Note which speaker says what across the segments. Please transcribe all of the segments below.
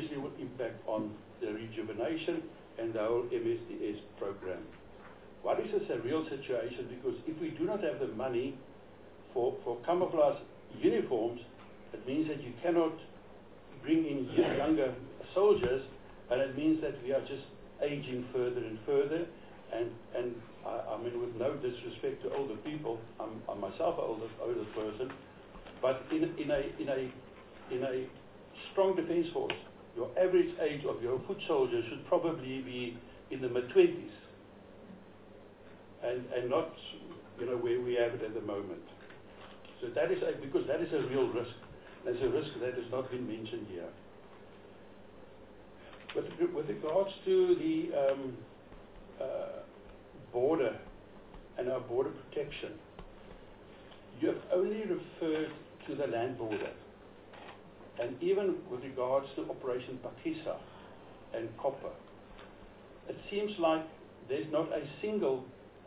Speaker 1: obviously will impact on the rejuvenation and the whole MSDS program. What is a real situation? Because if we do not have the money for camouflage uniforms, it means that you cannot bring in younger soldiers, and it means that we are just aging further and further. And I mean, with no disrespect to older people, I'm myself an older person, but in a strong defense force, your average age of your foot soldier should probably be in the mid-20s, and not, where we have it at the moment. So that is because that is a real risk. There's a risk that has not been mentioned here. With regards to the border and our border protection, you have only referred to the land border. And even with regards to Operation Phakisa and Copper, it seems like there's not a single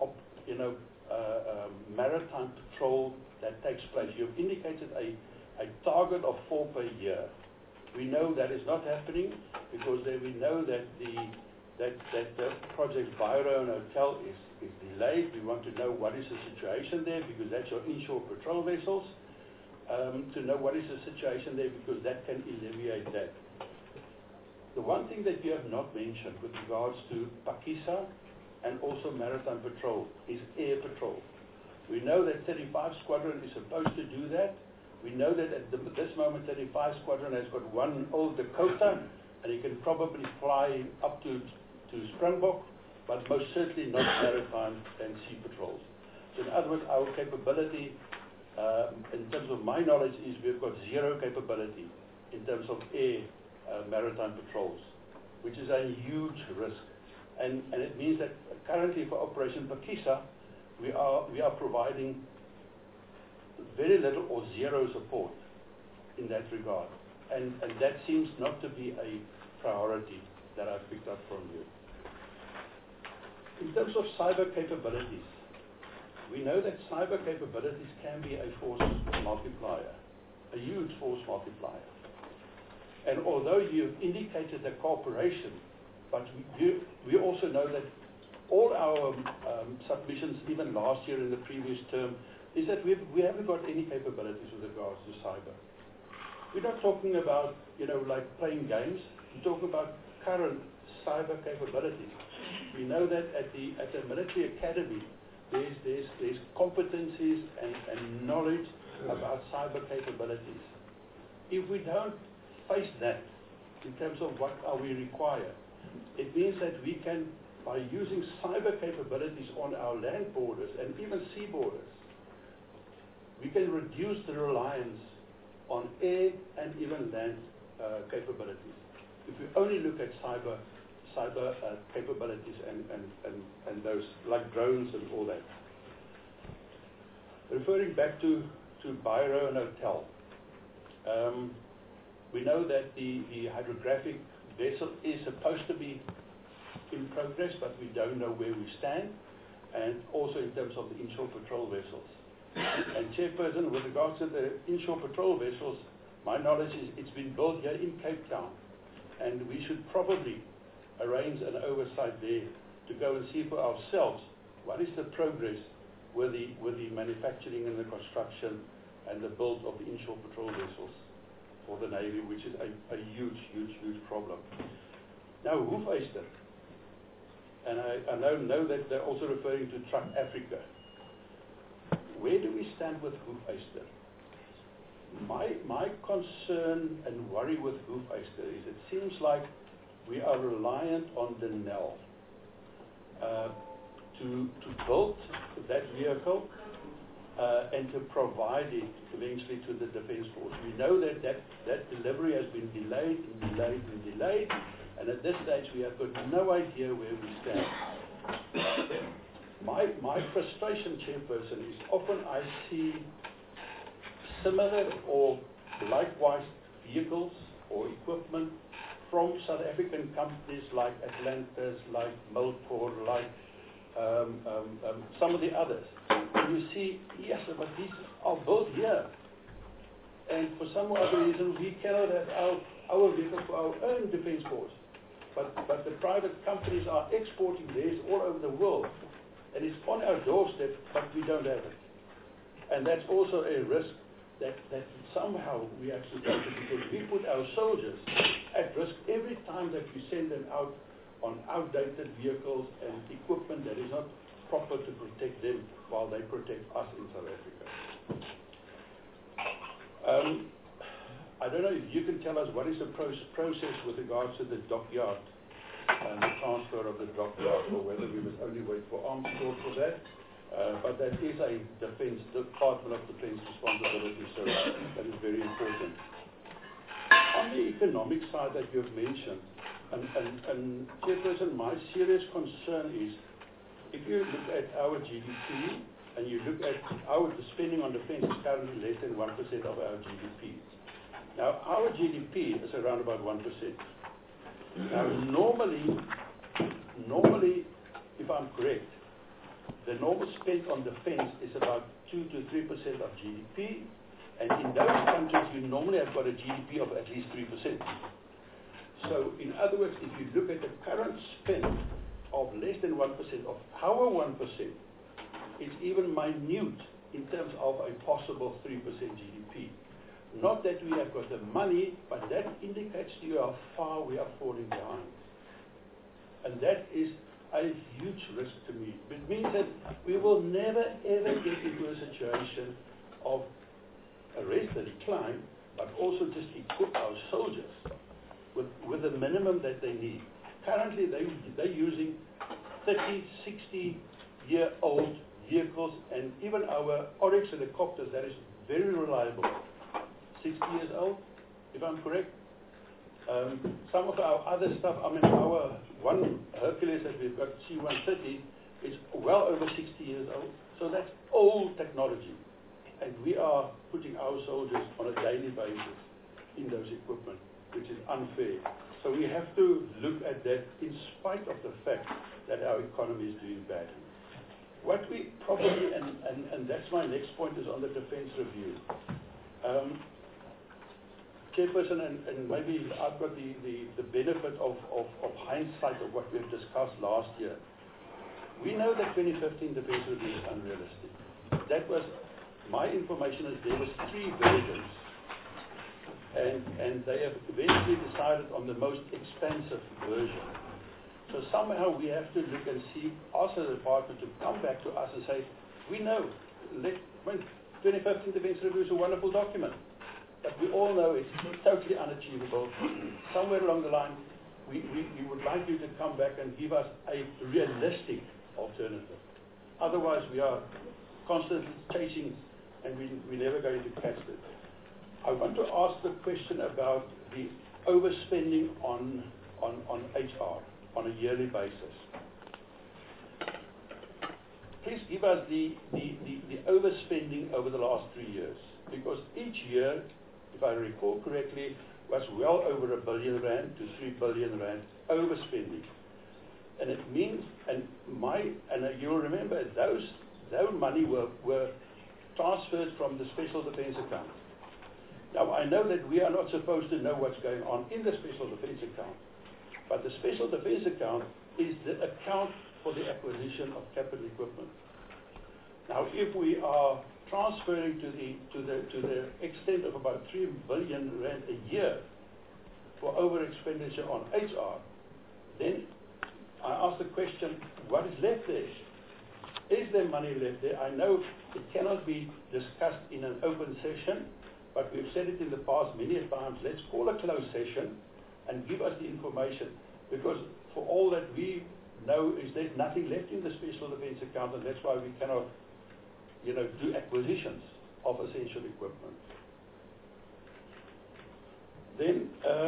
Speaker 1: maritime patrol that takes place. You've indicated a target of 4 per year. We know that is not happening because we know that the project Byro and Hotel is delayed. We want to know what is the situation there, because that's your inshore patrol vessels. To know what is the situation there, because that can alleviate that. The one thing that you have not mentioned with regards to Phakisa and also maritime patrol is air patrol. We know that 35 Squadron is supposed to do that. We know that at this moment 35 Squadron has got one old Dakota, and he can probably fly up to Springbok, but most certainly not maritime and sea patrols. So in other words, our capability, in terms of my knowledge, is we've got zero capability in terms of air maritime patrols, which is a huge risk. And it means that currently for Operation Phakisa, we are providing very little or zero support in that regard. And that seems not to be a priority that I've picked up from you. In terms of cyber capabilities, we know that cyber capabilities can be a force multiplier, a huge force multiplier. And although you've indicated the cooperation, but we also know that all our submissions, even last year in the previous term, is that we haven't got any capabilities with regards to cyber. We're not talking about, like playing games. We're talking about current cyber capabilities. We know that at the military academy, there's competencies and knowledge about cyber capabilities. If we don't face that in terms of what are we require, it means that we can, by using cyber capabilities on our land borders and even sea borders, we can reduce the reliance on air and even land capabilities. If we only look at cyber capabilities and those like drones and all that. Referring back to Byro and Hotel, we know that the hydrographic vessel is supposed to be in progress, but we don't know where we stand, and also in terms of the inshore patrol vessels. And Chairperson, with regards to the inshore patrol vessels, my knowledge is it's been built here in Cape Town, and we should probably arrange an oversight there to go and see for ourselves what is the progress with the manufacturing and the construction and the build of the inshore patrol vessels for the Navy, which is a huge problem. Now, Hoefyster, and I know that they're also referring to Truck Africa. Where do we stand with Hoefyster? My concern and worry with Hoefyster is it seems like we are reliant on Denel to build that vehicle and to provide it eventually to the Defence Force. We know that delivery has been delayed, and at this stage we have got no idea where we stand. My frustration, Chairperson, is often I see similar or likewise vehicles or equipment from South African companies like Atlantis, like Milcor, like some of the others. And you see, yes, but these are built here. And for some other reason, we cannot have our vehicles for our own defense force. But the private companies are exporting theirs all over the world. And it's on our doorstep, but we don't have it. And that's also a risk that somehow we have to take it, because we put our soldiers at risk every time that we send them out on outdated vehicles and equipment that is not proper to protect them while they protect us in South Africa. I don't know if you can tell us what is the process with regards to the dockyard and the transfer of the dockyard, or whether we must only wait for arms court for that. But that is a Department of Defense responsibility, so that is very important. On the economic side that you've mentioned, and Chairperson, my serious concern is, if you look at our GDP, and you look at our spending on defense is currently less than 1% of our GDP. Now, our GDP is around about 1%. Now, normally, if I'm correct, the normal spend on defense is about 2 to 3% of GDP, and in those countries, you normally have got a GDP of at least 3%. So, in other words, if you look at the current spend of less than 1% of our 1%, it's even minute in terms of a possible 3% GDP. Not that we have got the money, but that indicates to you how far we are falling behind. And that is a huge risk to me. It means that we will never ever get into a situation of arrest and decline, but also just equip our soldiers with the minimum that they need. Currently, they're using 30, 60-year-old vehicles, and even our Oryx helicopters, that is very reliable. 60 years old, if I'm correct. Some of our other stuff, I mean, our one Hercules that we've got, C-130, is well over 60 years old. So that's old technology. And we are putting our soldiers on a daily basis in those equipment, which is unfair. So we have to look at that in spite of the fact that our economy is doing badly. What we probably, and that's my next point, is on the defense review. Chairperson, and maybe I've got the benefit of hindsight of what we've discussed last year. We know that 2015 defense review is unrealistic. That was, my information is there was 3 versions. And they have eventually decided on the most expensive version. So somehow we have to look and see, ask the department to come back to us and say, we know, 2015 defense review is a wonderful document. But we all know it's totally unachievable. Somewhere along the line, we would like you to come back and give us a realistic alternative. Otherwise, we are constantly chasing, and we're never going to catch it. I want to ask the question about the overspending on HR on a yearly basis. Please give us the overspending over the last 3 years, because each year, if I recall correctly, was well over R1 billion to 3 billion rand overspending. And it means, and you'll remember, those money were transferred from the Special Defense Account. Now, I know that we are not supposed to know what's going on in the Special Defense Account, but the Special Defense Account is the account for the acquisition of capital equipment. Now, if we are transferring to the extent of about 3 billion rand a year for over expenditure on HR, then I ask the question, what is left there? Is there money left there? I know it cannot be discussed in an open session, but we've said it in the past many times. Let's call a closed session and give us the information, because for all that we know is there's nothing left in the Special Defense Account, and that's why we cannot do acquisitions of essential equipment. Then,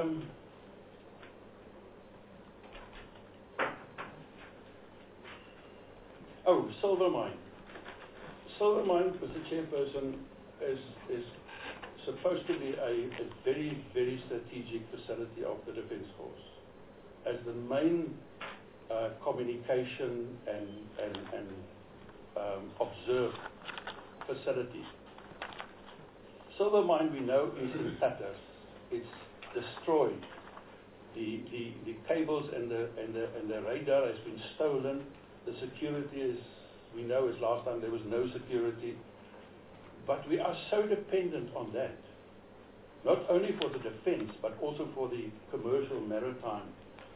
Speaker 1: Silvermine. Silvermine, Mr. Chairperson, is supposed to be a very, very strategic facility of the Defence Force, as the main communication and observe facility. Silvermine, we know, is in tatters. It's destroyed. The cables and the radar has been stolen. The security is, we know as last time there was no security. But we are so dependent on that, not only for the defense, but also for the commercial maritime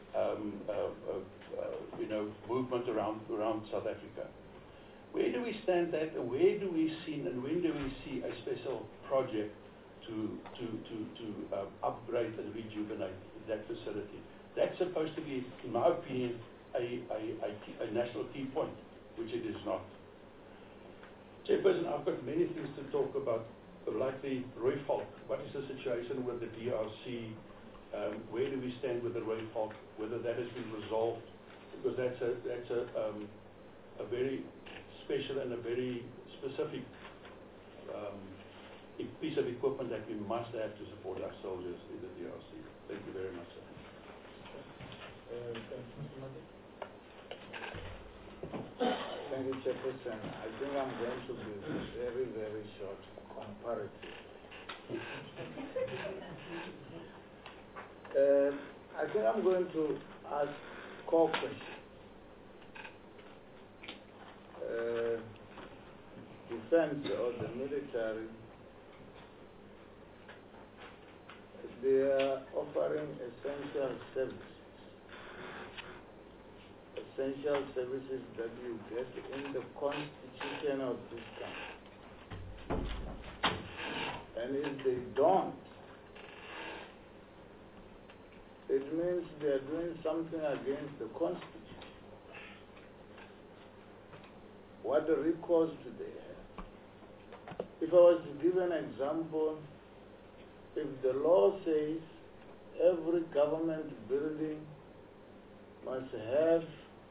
Speaker 1: movement around South Africa. Where do we stand at, and where do we see, and when do we see a special project to upgrade and rejuvenate that facility? That's supposed to be, in my opinion, a national key point, which it is not. Chairperson, I've got many things to talk about, like the Roy Falk. What is the situation with the DRC? Where do we stand with the Roy Falk? Whether that has been resolved, because that's a very special and a very specific piece of equipment that we must have to support our soldiers in the DRC. Thank you very much, sir.
Speaker 2: Thank you, Chairperson. I think I'm going to be very, very short comparative. I think I'm going to ask core questions. Defense or the military, they are offering essential services. Essential services that you get in the constitution of this country. And if they don't, it means they are doing something against the constitution. What recourse do they have? If I was to give an example, if the law says every government building must have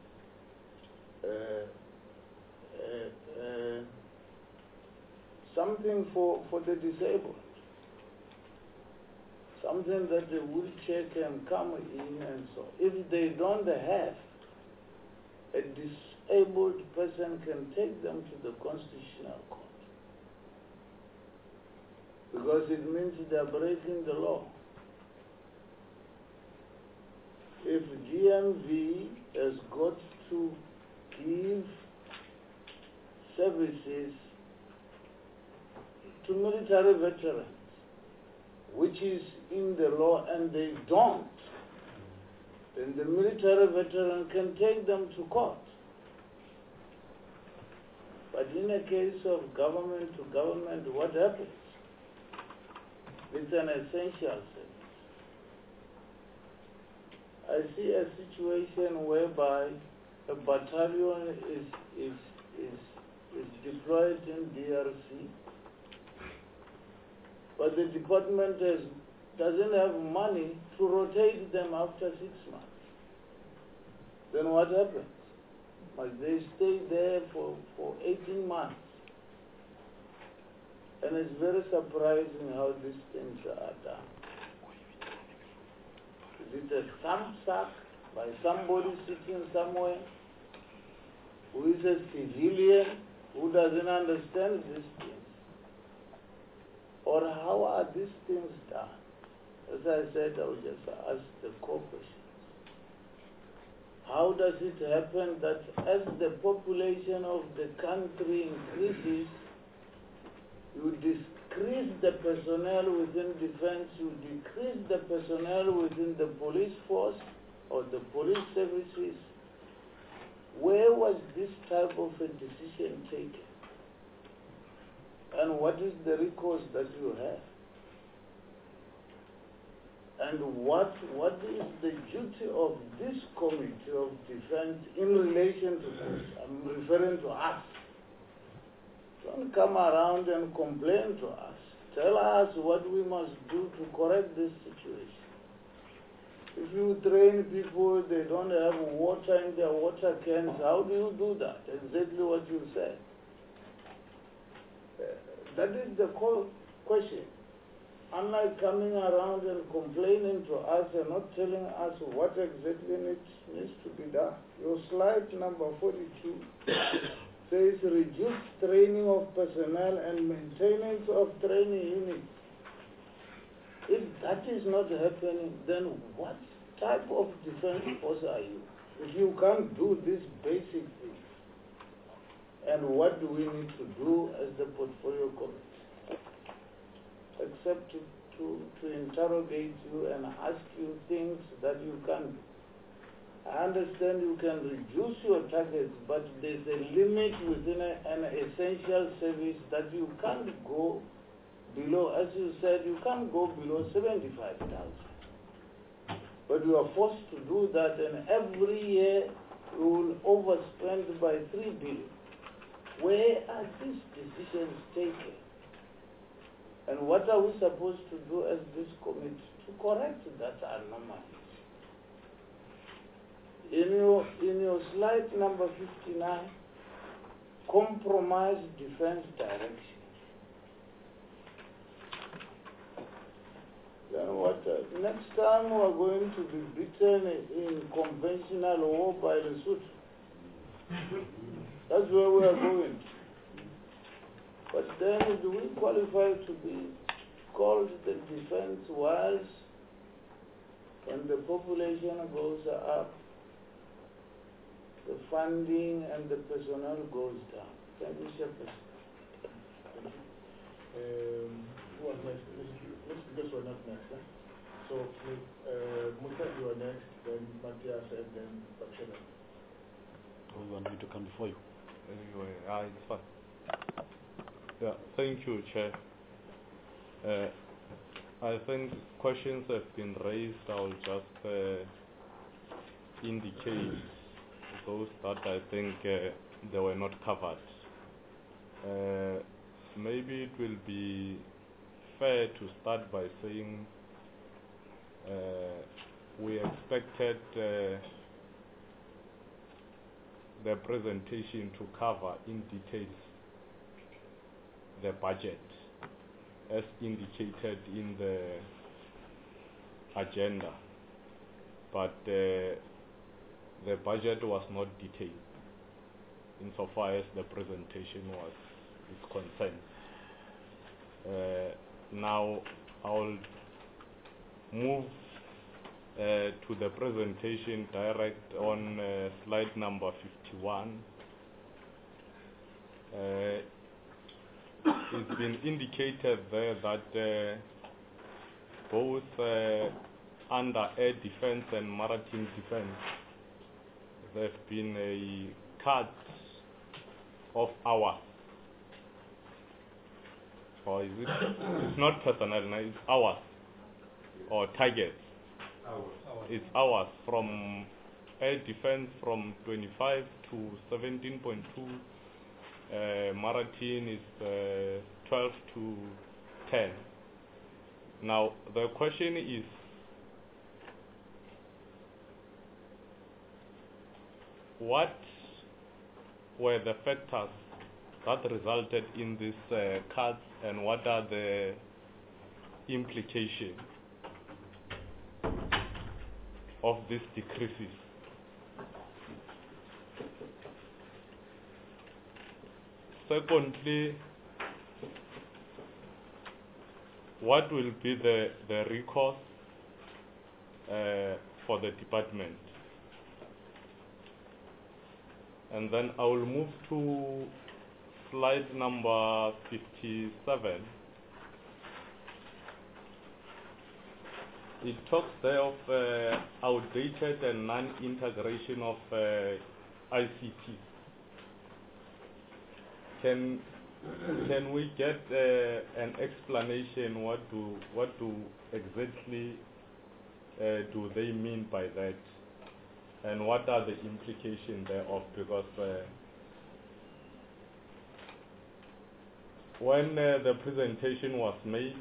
Speaker 2: something for the disabled, something that the wheelchair can come in and so. If they don't have, a disabled person can take them to the Constitutional Court, because it means they are breaking the law. If GMV has got to give services to military veterans, which is in the law, and they don't, then the military veteran can take them to court. But in a case of government to government, what happens? It's an essential service. I see a situation whereby a battalion is deployed in DRC, but the department doesn't have money to rotate them after 6 months. Then what happens? Must they stay there for 18 months? And it's very surprising how these things are done. Is it a thumb suck by somebody sitting somewhere who is a civilian who doesn't understand these things? Or how are these things done? As I said, I will just ask the core questions. How does it happen that as the population of the country increases, you decrease the personnel within defense, you decrease the personnel within the police force or the police services? Where was this type of a decision taken? And what is the recourse that you have? And what is the duty of this Committee of Defense in relation to this? I'm referring to us. Don't come around and complain to us. Tell us what we must do to correct this situation. If you train people, they don't have water in their water cans, how do you do that? Exactly what you said. That is the core question. Unlike coming around and complaining to us and not telling us what exactly needs to be done. Your slide number 42 says reduce training of personnel and maintenance of training units. If that is not happening, then what type of defense force are you? If you can't do these basic things, and what do we need to do as the portfolio committee? Except to interrogate you and ask you things that you can't do. I understand you can reduce your targets, but there's a limit within an essential service that you can't go below. As you said, you can't go below 75,000. But you are forced to do that, and every year you will overspend by 3 billion. Where are these decisions taken? And what are we supposed to do as this committee to correct that anomaly? In your slide number 59, compromise defense direction. Then what? Next time we are going to be beaten in conventional war by Lesotho. That's where we are going. But then do we qualify to be called the defense whilst when the population goes up, the funding and the personnel goes down? Thank you, Shepherd.
Speaker 3: Who was next? Let's because we're not next. Eh? So, Musa, you are next, then Matthias, and then Bachela.
Speaker 4: Oh, you want me to come before you?
Speaker 5: Anyway, it's fine. Yeah, thank you, Chair. I think questions have been raised. I'll just indicate those that I think they were not covered. Maybe it will be fair to start by saying we expected the presentation to cover in detail the budget as indicated in the agenda, but the budget was not detailed insofar as the presentation is concerned. Now I'll move to the presentation direct on slide number 51. It's been indicated there that both under air defense and maritime defense there have been a cut of hours. Or is it? It's not personnel, no, it's hours or targets. It's hours from air defense from 25 to 17.2. Maritime is 12 to 10. Now the question is, what were the factors that resulted in this cuts, and what are the implications of these decreases? Secondly, what will be the recourse for the department? And then I will move to slide number 57. It talks there of outdated and non-integration of ICT. Can we get an explanation what do exactly do they mean by that, and what are the implications thereof? Because when the presentation was made,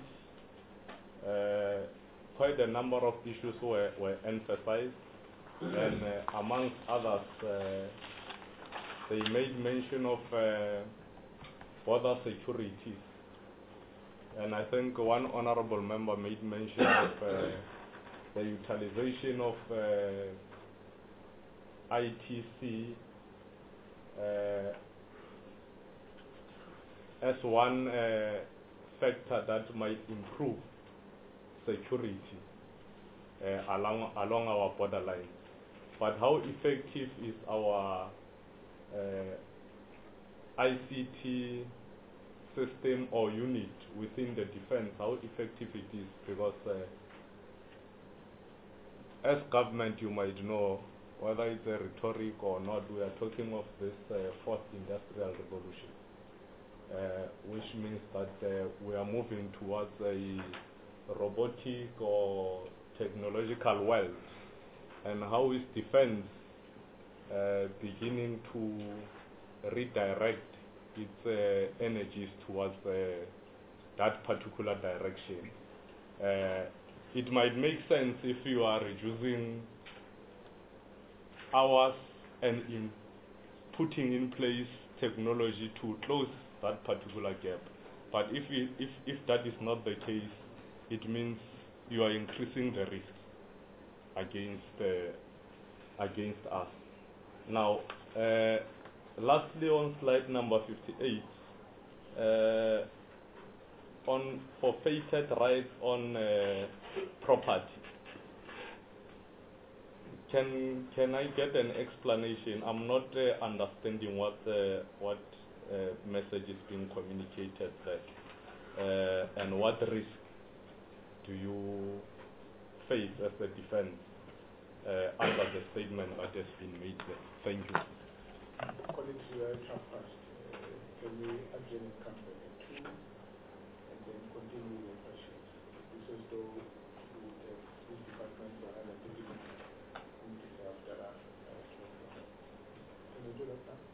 Speaker 5: quite a number of issues were emphasized, and amongst others, they made mention of border security, and I think one honorable member made mention of the utilization of ITC as one factor that might improve security along our borderline. But how effective is our ICT system or unit within the defense? How effective it is? Because as government, you might know, whether it's a rhetoric or not, we are talking of this fourth industrial revolution, which means that we are moving towards a robotic or technological world. And how is defense beginning to redirect its energies towards that particular direction? It might make sense if you are reducing hours and in putting in place technology to close that particular gap. But if that is not the case, it means you are increasing the risk against us. Now, lastly, on slide number 58, on forfeited rights on property. Can I get an explanation? I'm not understanding what message is being communicated there, and what risk do you face as a defense under the statement that has been made there? Thank you.
Speaker 3: According to your past, can we again come back at 2 and then continue the questions? This is though these departments are under 30 minutes after that. Can we do that now?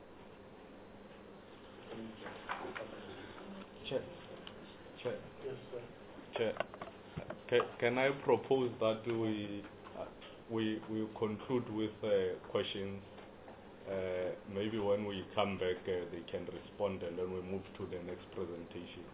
Speaker 5: Chair.
Speaker 3: Yes, sir.
Speaker 5: Chair. Can I propose that we conclude with questions? Maybe when we come back, they can respond, and then we move to the next presentation.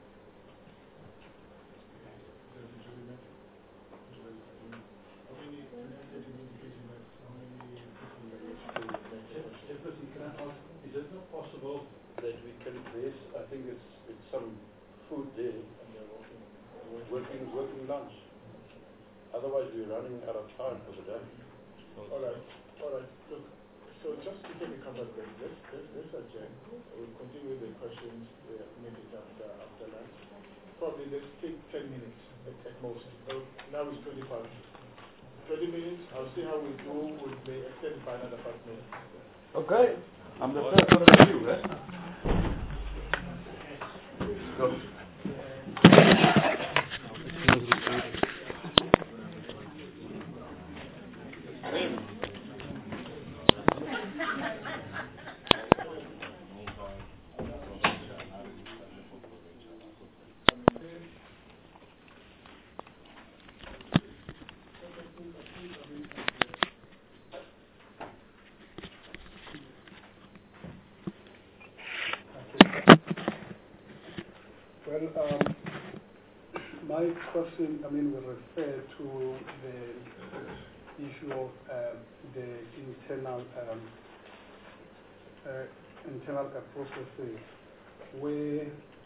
Speaker 1: Is it not possible that we can place, I think it's some food there, and they're working lunch. Otherwise we're running out of time for the day.
Speaker 3: All right. Look, so just to take a cover break, let's adjourn. We'll continue the questions maybe after lunch. Probably let's take 10 minutes at most. So now it's 25. 20 minutes, I'll see how we do. We may extend by another 5 minutes.
Speaker 4: Okay. I'm the first one to you, eh? Go.
Speaker 6: My question, will refer to the issue of the internal processes, where,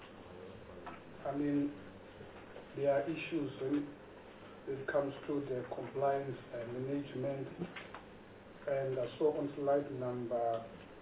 Speaker 6: there are issues when it comes to the compliance and management, and I saw on slide number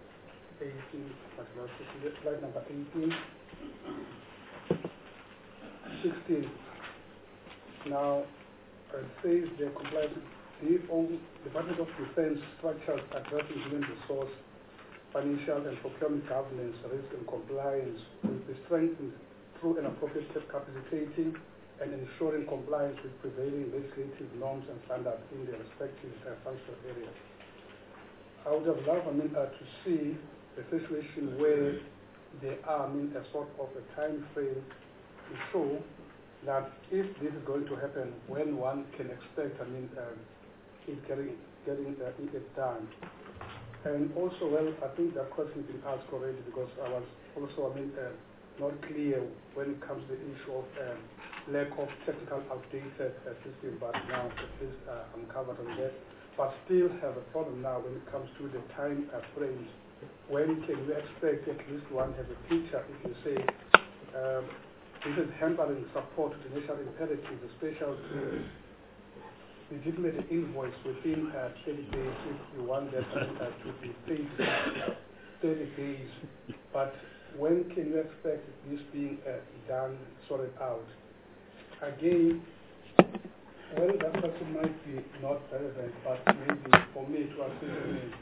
Speaker 6: 16. Now, it says the compliance, the Department of Defense structures addressing human resource, financial and procurement governance, risk and compliance will be strengthened through an appropriate capacitating and ensuring compliance with prevailing legislative norms and standards in the respective functional areas. I would have loved to see a situation where there are a sort of a time frame to show that if this is going to happen, when one can expect it getting it done. And also, I think that question has been asked already, because I was also not clear when it comes to the issue of lack of technical outdated system, but now at least I'm covered on that. But still have a problem now when it comes to the time frames. When can we expect at least one have a picture, if you say, this is hampering support to the national imperatives, especially to legitimate invoice within 30 days if you want that to be paid 30 days. But when can you expect this being done, sorted out? Again, well, that question might be not relevant, but maybe for me to assist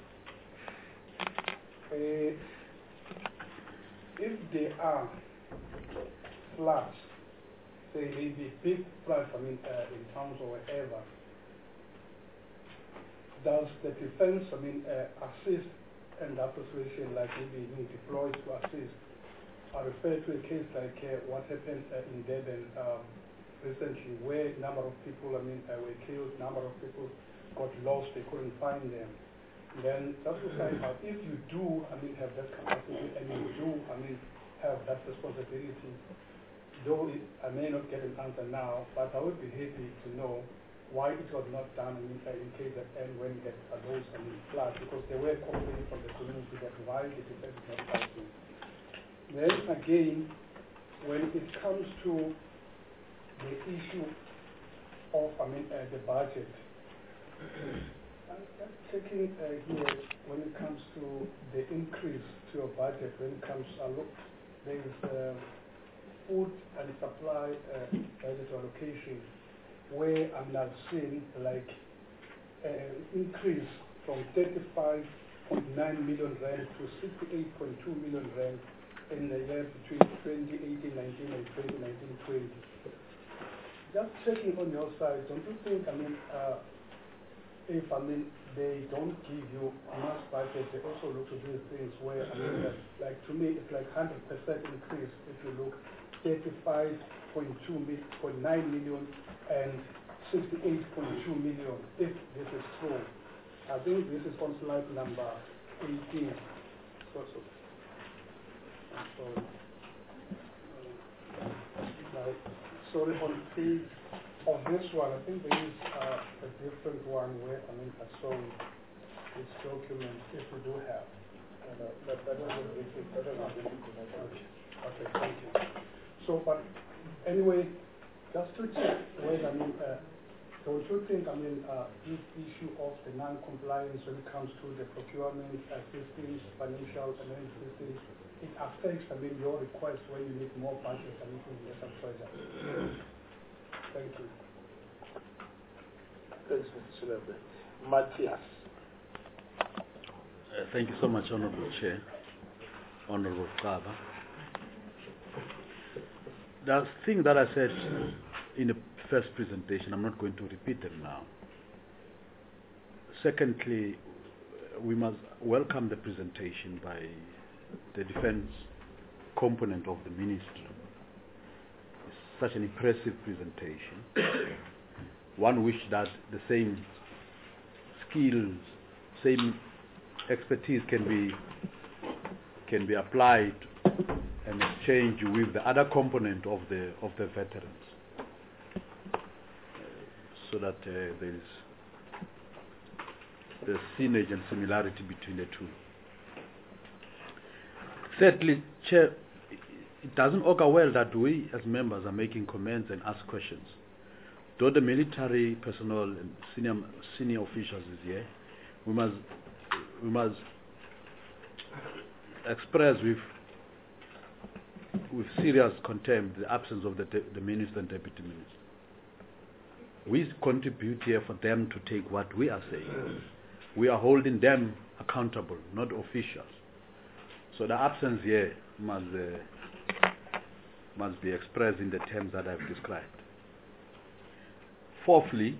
Speaker 6: me. If there are floods, say maybe big floods, in towns or wherever, does the defense, assist in that situation, like maybe being deployed to assist? I refer to a case like what happened in Durban recently, where a number of people, were killed, number of people got lost, they couldn't find them. Then that's to say, if you do, have that capacity, and you do, have that responsibility, though I may not get an answer now, but I would be happy to know why it was not done in case that and when that those floods, because there were complaints from the community that why the defense is not fighting. Then again, when it comes to the issue of the budget, I'm checking here when it comes to the increase to your budget. When it comes, look, there is food and supply budget allocation, where I've seen like an increase from 35.9 million rand to 68.2 million rand in the year between 2018-19 and 2019-20. Just checking on your side, don't you think, if they don't give you enough budget, they also look to these things where, like to me, it's like 100% increase if you look 35.9 million and 68.2 million, if this is true. I think this is on slide number 18. I'm sorry. Sorry, on page of this one, I think there is a different one where, I saw this document, if we do have. Okay, thank you. So, but anyway, just to check whether, don't you think, this issue of the non-compliance when it comes to the procurement systems, financial systems, it affects, your request when you need more budget and less projects? Thank you.
Speaker 2: Thanks, Mr. Shilabwe. Matthias.
Speaker 7: Thank you so much, Honorable Chair, Honorable Kaba. The thing that I said in the first presentation, I'm not going to repeat them now. Secondly, we must welcome the presentation by the defense component of the ministry. It's such an impressive presentation. One wish that the same skills, same expertise can be applied and exchanged with the other component of the veterans, so that there's synergy and similarity between the two. Thirdly, Chair, it doesn't augur well that we as members are making comments and ask questions. Though the military personnel and senior officials is here, we must express with serious contempt the absence of the minister and deputy minister. We contribute here for them to take what we are saying. We are holding them accountable, not officials. So the absence here must be expressed in the terms that I've described. Fourthly,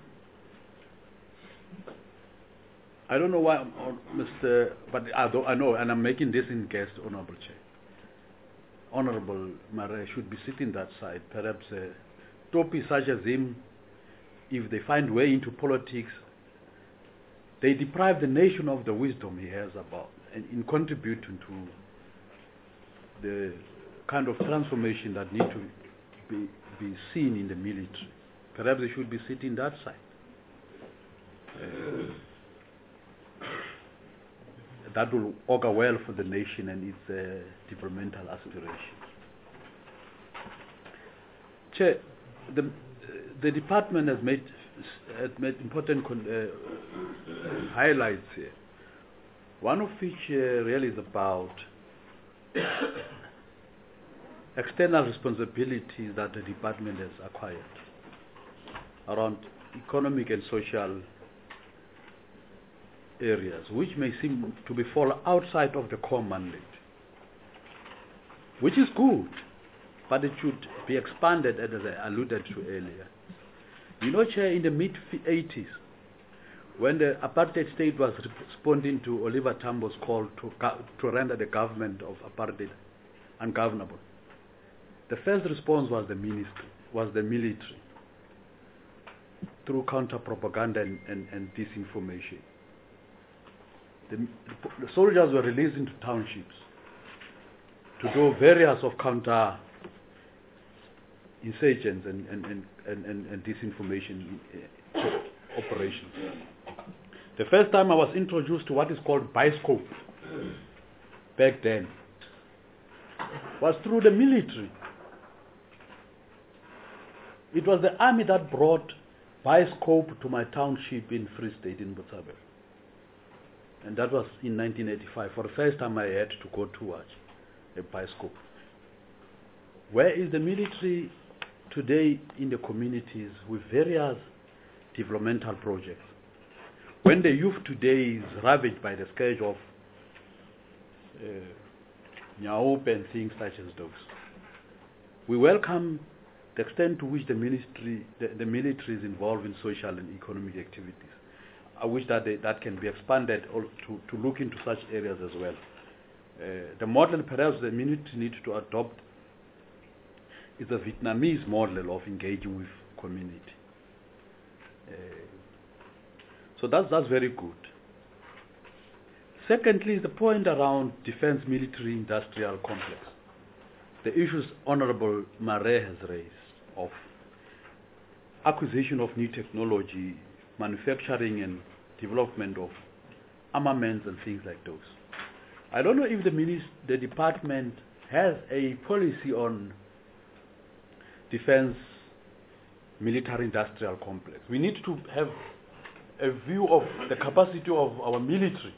Speaker 7: I don't know why, but I know, and I'm making this in guest, Honorable Chair. Honorable Mare should be sitting that side. Perhaps topics such as him, if they find way into politics, they deprive the nation of the wisdom he has about, and in contributing to the kind of transformation that need to be seen in the military. Perhaps they should be sitting that side. That will augur well for the nation and its developmental aspirations. Chair, the department has made important highlights here. One of which really is about external responsibilities that the department has acquired around economic and social areas, which may seem to be fall outside of the core mandate, which is good, but it should be expanded, as I alluded to earlier. You know, Chair, in the mid-80s, when the apartheid state was responding to Oliver Tambo's call to render the government of apartheid ungovernable, the first response was the military, through counter-propaganda and disinformation. The soldiers were released into townships to do various of counter-insurgents and disinformation operations. The first time I was introduced to what is called Bioscope back then was through the military. It was the army that brought Bioscope to my township in Free State in Botshabelo. And that was in 1985. For the first time I had to go to watch a Bioscope. Where is the military today in the communities with various developmental projects? When the youth today is ravaged by the scourge of Nyaup and things such as those, we welcome the extent to which the military is involved in social and economic activities. I wish that that can be expanded to look into such areas as well. The model perhaps the military needs to adopt is a Vietnamese model of engaging with community. So that's very good. Secondly, the point around defense military industrial complex. The issues Honorable Marais has raised of acquisition of new technology, manufacturing and development of armaments and things like those. I don't know if the department has a policy on defense military industrial complex. We need to have a view of the capacity of our military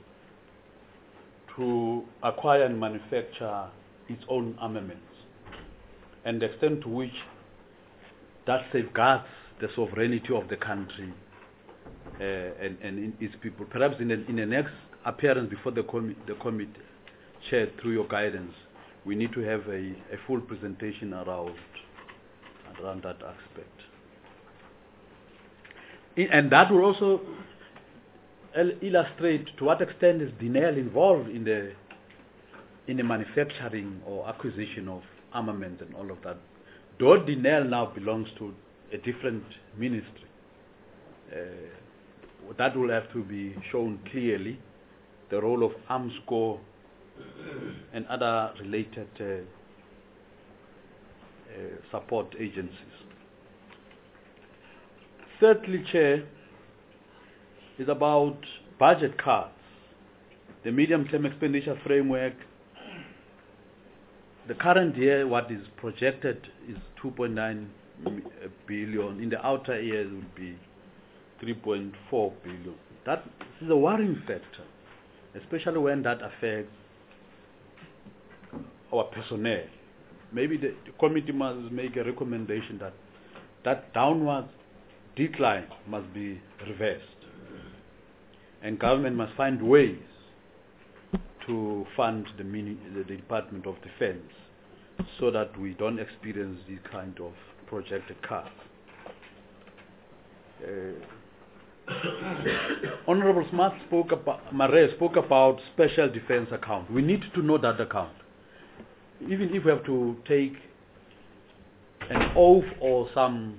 Speaker 7: to acquire and manufacture its own armaments and the extent to which that safeguards the sovereignty of the country and its people. Perhaps in the next appearance before the committee, Chair, through your guidance, we need to have a full presentation around that aspect. And that will also illustrate to what extent is Denel involved in the manufacturing or acquisition of armaments and all of that. Though Denel now belongs to a different ministry, that will have to be shown clearly, the role of AMSCO and other related support agencies. Thirdly, Chair, is about budget cuts. The medium-term expenditure framework, the current year, what is projected is 2.9 billion. In the outer years will be 3.4 billion. That is a worrying factor, especially when that affects our personnel. Maybe the committee must make a recommendation that downward decline must be reversed, and government must find ways to fund the Department of Defense so that we don't experience these kind of projected cuts. Honorable Marais spoke about special defense account. We need to know that account. Even if we have to take an oath or some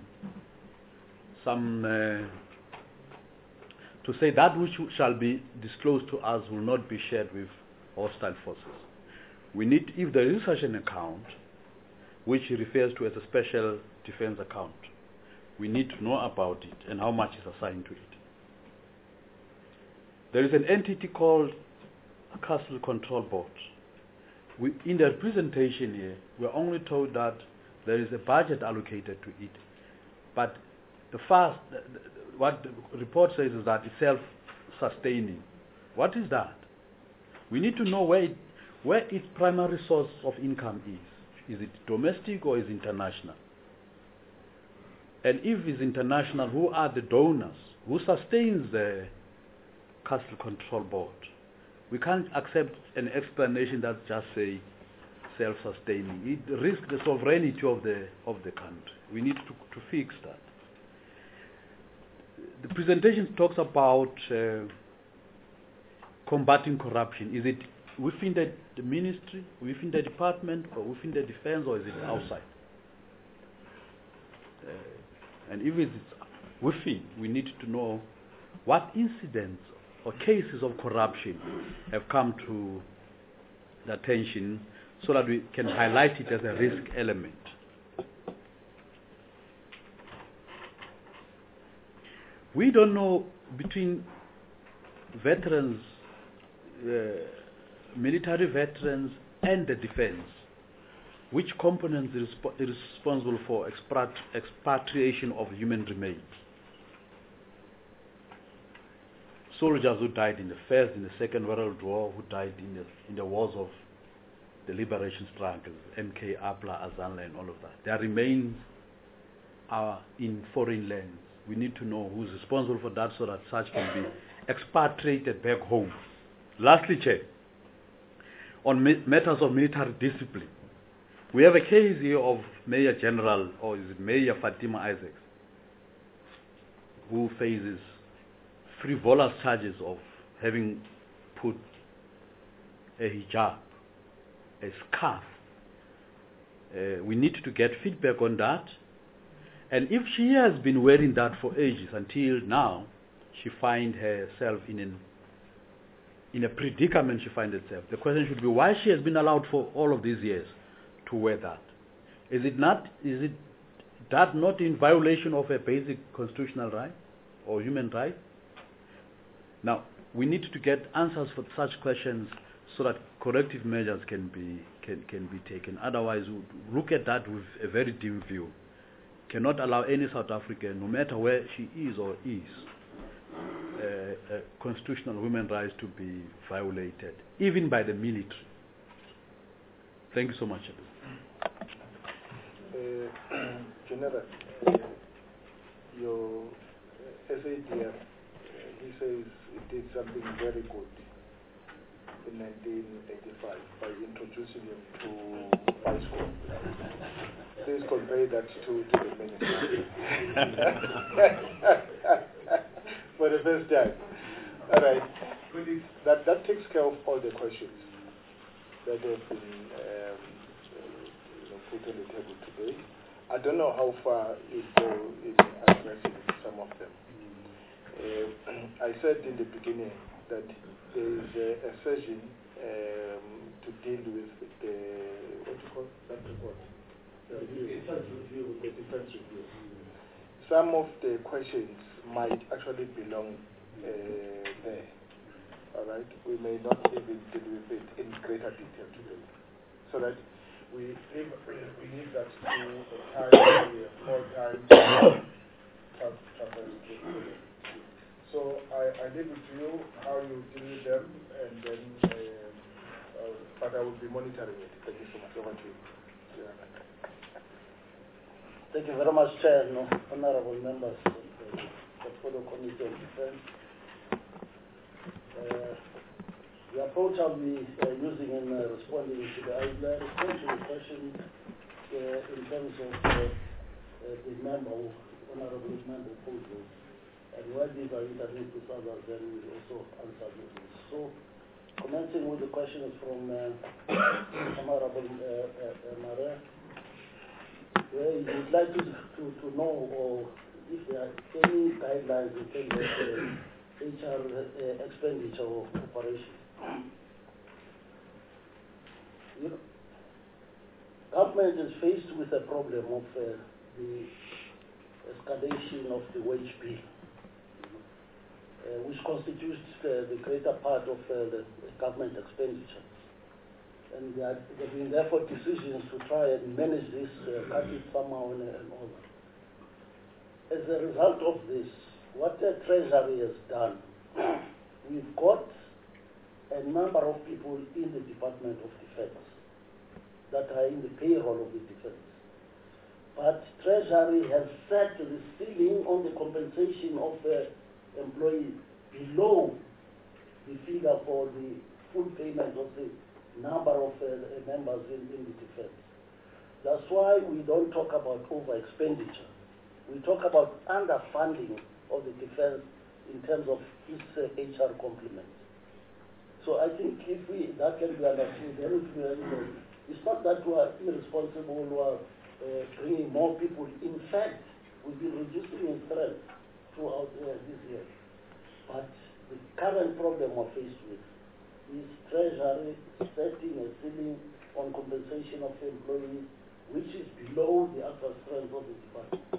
Speaker 7: to say that which shall be disclosed to us will not be shared with hostile forces. We need, if there is such an account, which he refers to as a special defense account, we need to know about it and how much is assigned to it. There is an entity called a Castle Control Board. In the presentation here, we're only told that There is a budget allocated to it. But what the report says is that it's self-sustaining. What is that? We need to know where its primary source of income is. Is it domestic or is it international? And if it's international, who are the donors? Who sustains the Castle Control Board? We can't accept an explanation that just say self-sustaining. It risks the sovereignty of the country. We need to fix that. The presentation talks about combating corruption. Is it within the ministry, within the department, or within the defense, or is it outside? And if it's within, we need to know what incidents or cases of corruption have come to the attention so that we can highlight it as a risk element. We don't know between veterans, military veterans and the defense, which component is responsible for expatriation of human remains. Soldiers who died in the First and the Second World War, who died in the wars of the liberation struggles, MK, Abla, Azanla, and all of that. Their remains are in foreign lands. We need to know who's responsible for that so that such can be expatriated back home. Lastly, Chair, on matters of military discipline, we have a case here of Major General, or is it Major Fatima Isaacs, who faces frivolous charges of having put a hijab, a scarf. We need to get feedback on that. And if she has been wearing that for ages until now, she finds herself in a predicament she finds herself. The question should be why she has been allowed for all of these years to wear that. Is that not in violation of a basic constitutional right or human right? Now, we need to get answers for such questions so that corrective measures can be taken. Otherwise, we look at that with a very dim view. Cannot allow any South African, no matter where she is or is, constitutional human rights to be violated, even by the military. Thank you so much.
Speaker 3: General, your SADF, he says it did something very good in 1985 by introducing him to vice corps. Please convey that to the minister. For the first time. All right. That takes care of all the questions that have been put on the table today. I don't know how far you go in addressing some of them. I said in the beginning that there is a session to deal with the, what you call that report? The defense review. Some of the questions might actually belong there. All right? We may not even deal with it in greater detail today. So that we need that to time, more time to So I leave it to you how you deal with them, and then, but I will be monitoring it. Thank you so much. Over to you. Yeah.
Speaker 2: Thank you very much, Chair, honorable members of the Portfolio Committee on Defense. The approach I'll be using in responding to the respond to the question in terms of the honorable member posed, and where these are interlinked with others, then we also answer these. So, commencing with the questions from Honorable Mare, where you would like to know or if there are any guidelines in terms of HR expenditure or operations. You know, government is faced with a problem of the escalation of the wage bill, which constitutes the greater part of the government expenditure.
Speaker 8: And there have been therefore decisions to try and manage this, cut it somehow and all that. As a result of this, what the Treasury has done, we've got a number of people in the Department of Defense that are in the payroll of the defense. But Treasury has set the ceiling on the compensation of the employees below the figure for the full payment of the number of members in the defense. That's why we don't talk about over expenditure. We talk about underfunding of the defense in terms of its HR complement. So I think if that can be understood, then it's not that we are irresponsible or bringing more people. In fact, we've been reducing in strength throughout this year. But the current problem we're faced with is Treasury setting a ceiling on compensation of employees which is below the actual strength of the department.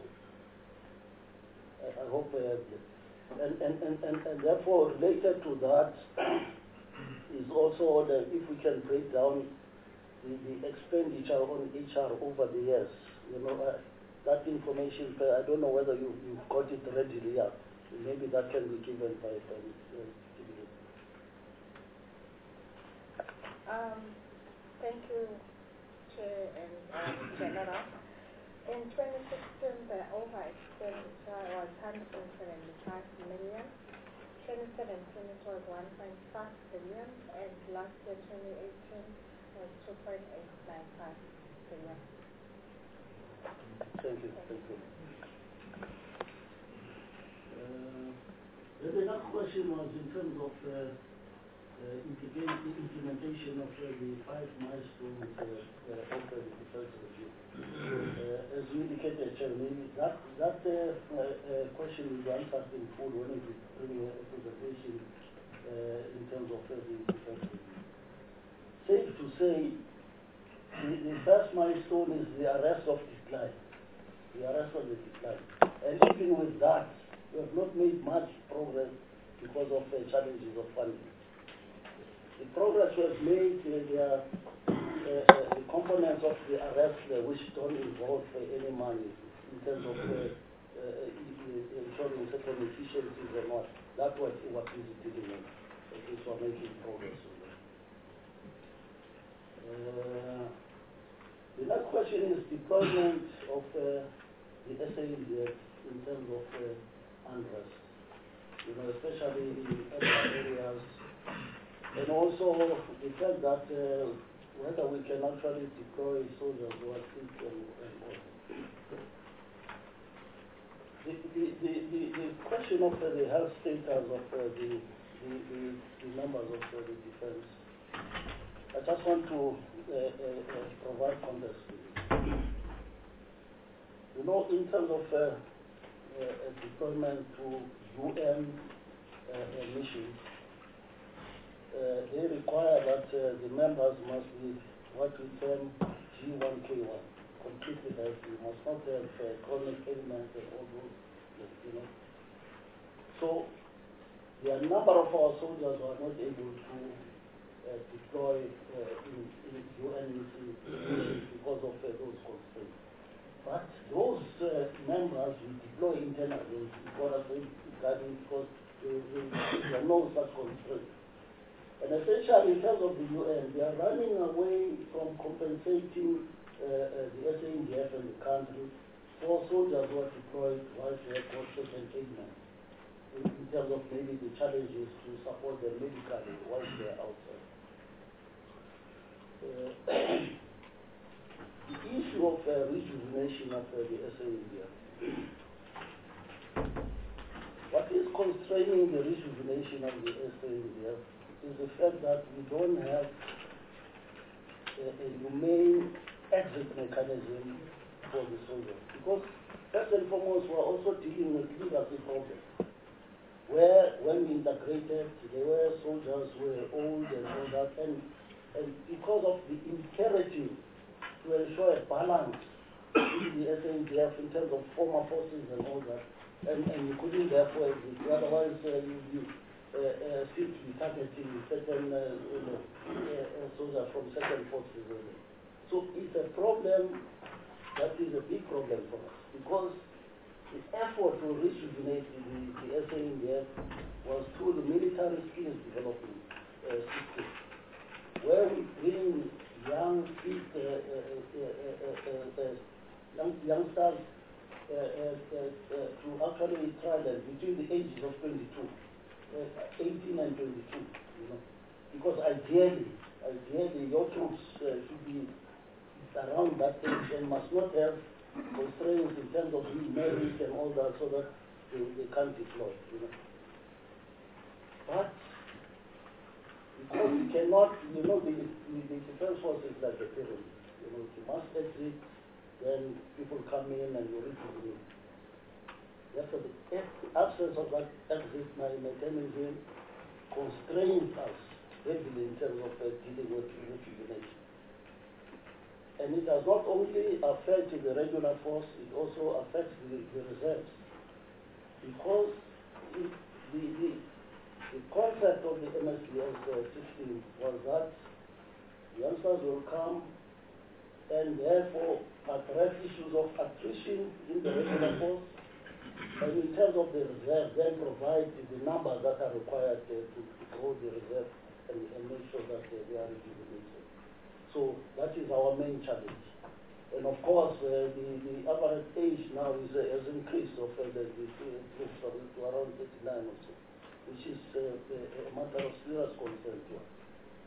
Speaker 8: I hope and therefore related to that is also that if we can break down the expenditure on HR over the years, that information, I don't know whether you've got it readily up. Maybe that can be given by
Speaker 9: Thank you, Chair and General. In 2016, the over expenditure was 175 million. 2017 it was 1.5 billion, and last year 2018 was 2.895 billion.
Speaker 8: Thank you. The next question was in terms of implementation of the 5 milestones of the defense review. As you indicated, Chairman, that question is answered in full when we bring a presentation in terms of the defense review. Safe to say, the first milestone is the arrest of decline. The arrest of the decline. And even with that, we have not made much progress because of the challenges of funding. The progress we have made, the components of the arrest which don't involve any money in terms of ensuring certain efficiencies or not, that's what we are dealing with. At least we are making progress on that. The next question is deployment of the SANDF in terms of unrest, especially in urban areas, and also the fact that whether we can actually deploy soldiers who are sick and all. The question of the health status of the members of the defense, I just want to provide context to this. In terms of deployment to UN missions, they require that the members must be what we term G1K1, completely healthy. You must not have chronic ailments and all those, So, there are a number of our soldiers who are not able to deploy in UN missions because of those constraints. But those members will deploy internally because there are no such constraints. And essentially, in terms of the UN, they are running away from compensating the SANDF and the country for soldiers who are deployed whilst they have got certain ailments, in terms of maybe the challenges to support them medically whilst they are outside. The issue of rejuvenation of the SANDF. What is constraining the rejuvenation of the SANDF is the fact that we don't have a humane exit mechanism for the soldiers. Because first and foremost, we're also dealing with legacy problems, where when we integrated, there were soldiers who were old and all that, and because of the imperative to ensure a balance in the SANDF in terms of former forces and all that, and you couldn't therefore exist. Otherwise, you seem to be targeting certain soldiers from certain forces. So it's a problem that is a big problem for us, because the effort to rejuvenate the SANDF was through the military skills development system, where we bring young, fit, youngsters to actually try them between the ages of 18 and 22, you know, because ideally your troops should be around that age and must not have constraints in terms of being married and all that, so that they can't deploy, you know. But because we cannot, you know, the defense force is like a pyramid. You know, you must exit, then people come in and you rejuvenate. Therefore, the absence of that exit mechanism constrains us heavily in terms of dealing with rejuvenation. And it does not only affect the regular force, it also affects the reserves. Because the concept of the MSDS system was that youngsters will come and therefore address issues of attrition in the regular force, and in terms of the reserve, then provide the numbers that are required to grow the reserve and make sure that they are rejuvenated. So that is our main challenge. And of course, the average age now has increased of the troops to around 39 or so, which is a matter of serious concern to us.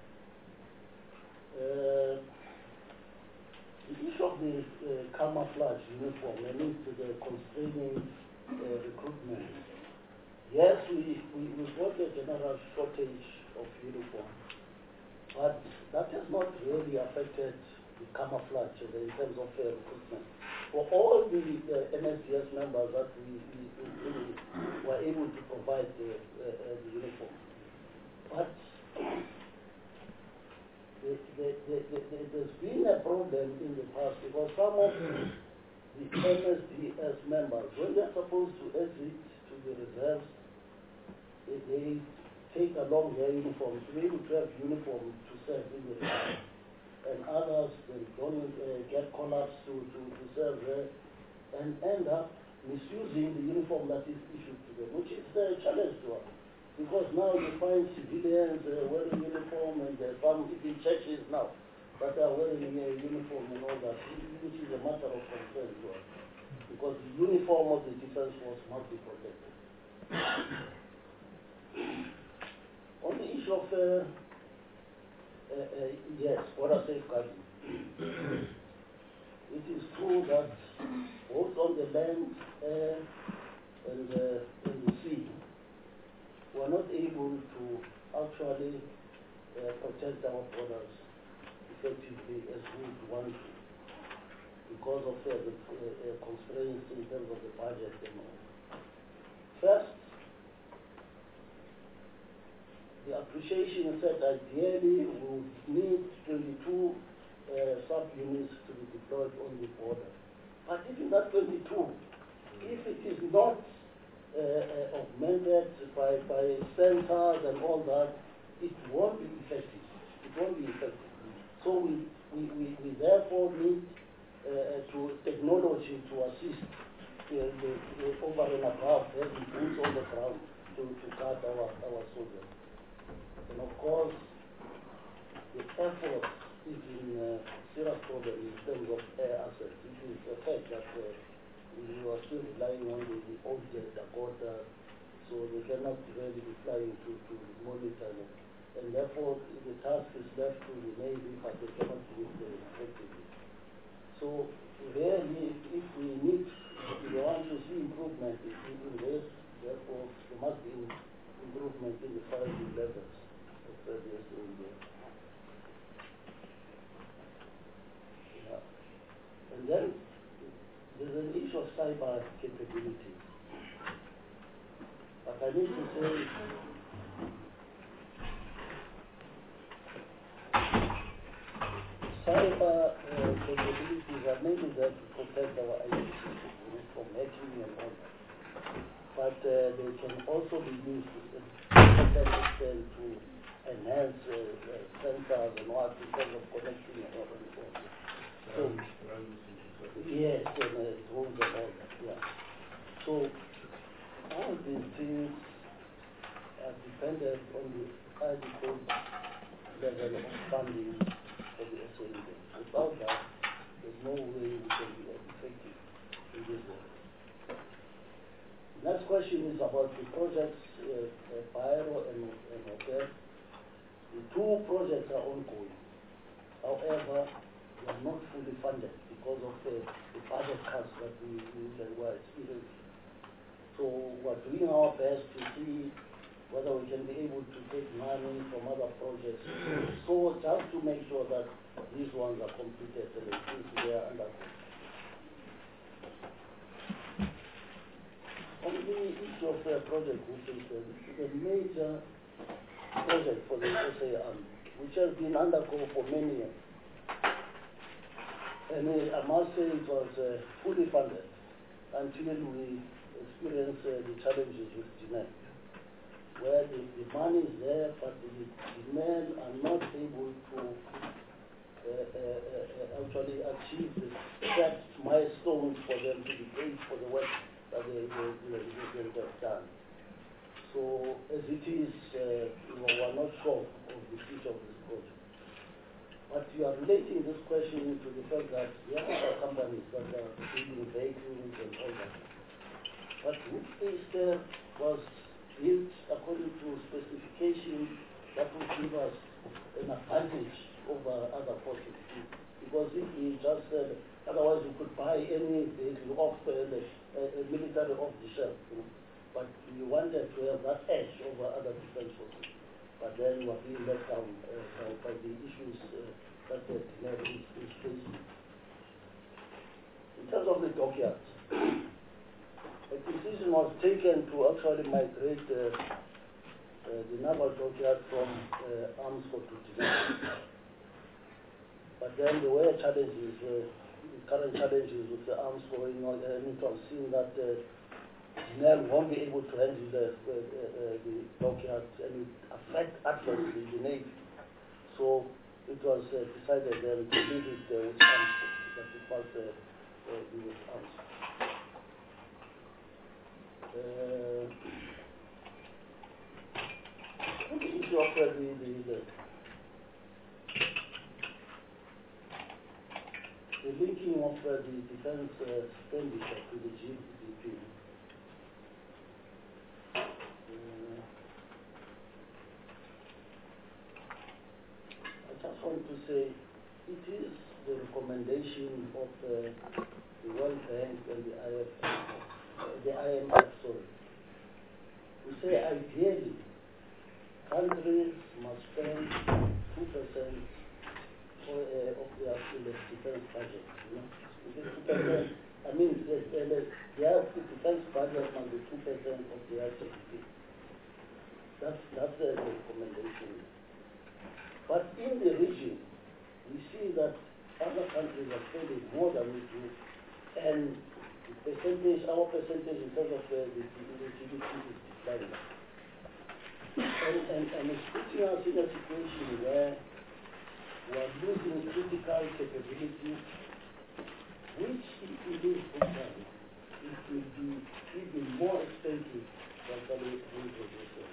Speaker 8: The issue of the camouflage uniform and the constraining recruitment. Yes, we've got a general shortage of uniform, but that has not really affected the camouflage in terms of recruitment. For all the MSDS members that we were able to provide the uniform. But there's been a problem in the past, because some of the MSDS members, when they're supposed to exit to the reserves, they take along their uniforms to be able to have uniform to serve in the reserve. And others, they don't get call-ups to serve there, and end up misusing the uniform that is issued to them, which is a challenge to us. Because now you find civilians wearing uniform, and there's some even churches now that are wearing a uniform and all that, which is a matter of concern to us. Because the uniform of the defense force must be protected. On the issue of yes, border safeguarding. It is true that both on the land, air, and the sea, we are not able to actually protect our borders effectively as we would want to, because of the constraints in terms of the budget and all. First, the appreciation is that ideally we would need 22 sub-units to be deployed on the border. But even that 22, if it is not augmented by sensors and all that, it won't be effective. It won't be effective. So we therefore need technology to assist the over and above having boots on the ground to guard our soldiers. And of course, the effort is in serious problem in terms of air assets. It is the fact that we are still relying on the old Dakota, so they cannot really be flying to monitor them. And therefore, the task is left to the Navy, but they cannot do it effectively. So really, if we want to see improvement in this, therefore there must be improvement in the 5 levels. And then there's an issue of cyber capability. But I need to say, cyber capabilities are mainly there to protect our IT systems from hacking and all that. But they can also be used certain extent to enhance sensors and what in terms of connecting and all that. So, yes, and drones and all that, yeah. So, all these things are dependent on the adequate level of funding for the SOE. Without that, there's no way we can be effective in this area. Next question is about the projects, Pyro and Hotel. The two projects are ongoing. However, they are not fully funded because of the budget cuts that we were experiencing. So we're doing our best to see whether we can be able to take money from other projects. So just to make sure that these ones are completed and they are under control. On the issue of the project, which is a major project for the SA Army, which has been undergo for many years. And I must say it was fully funded until we experienced the challenges with demand, where the money is there, but the men are not able to actually achieve the set milestones for them to be paid for the work that they have done. So as it is, we're not sure of the future of this project. But you are relating this question to the fact that there are other companies that are building vehicles and all that. But Woodface was built according to specifications that would give us an advantage over other projects. Because if we just said, otherwise we could buy any vehicle off the military off the shelf. But we wanted to have that edge over other defense forces. But then we are being let down by the issues that the Navy is facing. In terms of the dockyards, a decision was taken to actually migrate the naval dockyard from Armscott to Geneva. But then there were challenges, the current challenges with the arms going on, and it was seen that Geneva won't be able to handle the dockyard and it affect adversely the Navy. So it was decided then to leave it with Armscott, that it was with Armscott. The issue of the linking of the defense expenditure to the GDP. I just want to say it is the recommendation of the World Bank and the IMF, to say ideally countries must spend 2% of their defense budget. I mean, their defense budget must be 2% of their GDP. That's the recommendation. But in the region, we see that other countries are spending more than we do, and our percentage in terms of the GDP is declining. And it's putting us in a situation where we are losing critical capabilities, which if we lose program, it will be even more expensive to actually reproduce it.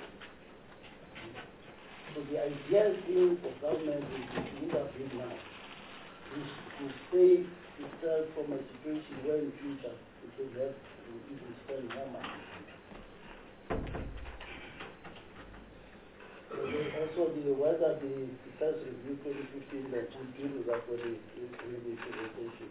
Speaker 8: So the ideal thing for government is to intervene now, is to save itself from a situation where in future it will have to even spend more money. Also, whether the defense review 2015 that will deal with that for the implementation.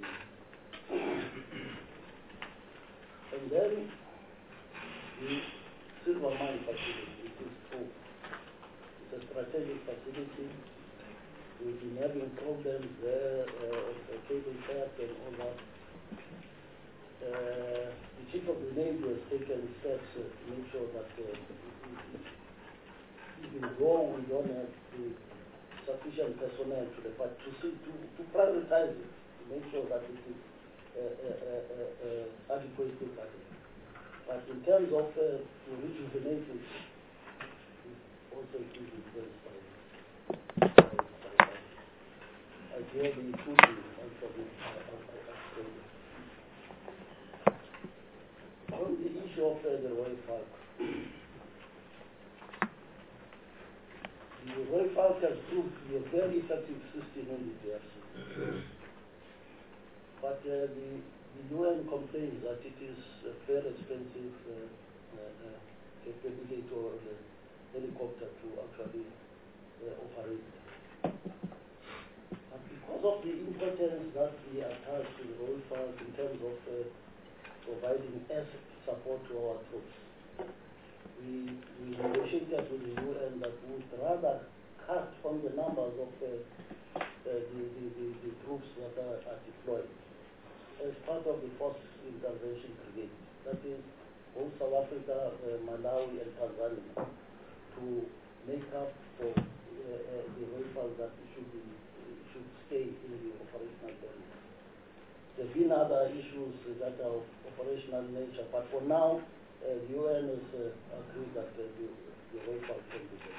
Speaker 8: And then the silver mine facility, it is true. It's a strategic facility. We've been having problems there, cable theft and all that. The Chief of the Navy has taken steps to make sure that even though we don't have the sufficient personnel to prioritize it, to make sure that it is adequately funded. But in terms of to rejuvenate it, also it is influenced by I hear the including actually on the issue of the Roy Park. The Roy Park has proved to be a very effective system in the DRC. But the UN complains that it is a very expensive capability or helicopter to actually operate. But because of the importance that we attach to the Roy Park in terms of providing air support to our troops, we negotiated with the UN that we would rather cut on the numbers of the troops that are deployed as part of the Force Intervention Brigade. That is both South Africa, Malawi, and Tanzania, to make up for the rainfall that should stay in the operational area. There have been other issues that are of operational nature, but for now, the UN has agreed that the rainfall can be there.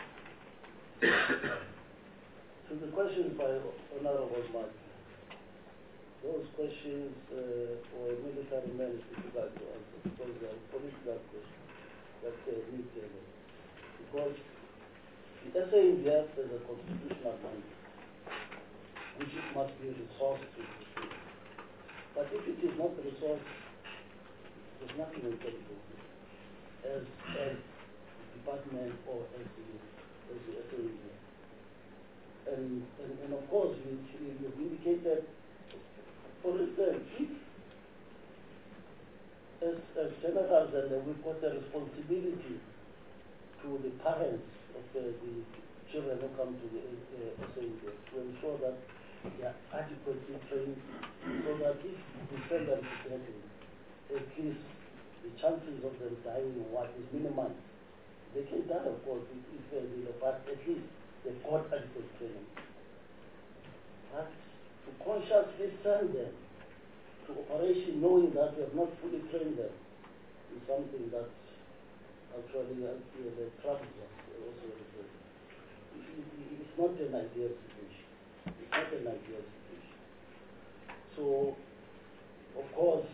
Speaker 8: So the questions by Honorable Mark. Those questions for a military man is difficult to answer because they are political questions that need because the SANDF is a constitutional mandate which it must be resourced to the state. But if it is not resourced, there's nothing we can do as the department or as the SANDF. And of course, you've indicated. For instance, as generals, and we've got a responsibility to the parents of the children who come to the SANDF to ensure that they are adequately trained so that if we send them to training, at least the chances of them dying is minimized. They can die, of course, if they but at least they've got adequate training. But to consciously send them to operation knowing that we have not fully trained them is something that actually the troubles us also. It's not an ideal situation. It's not an ideal situation. So, of course,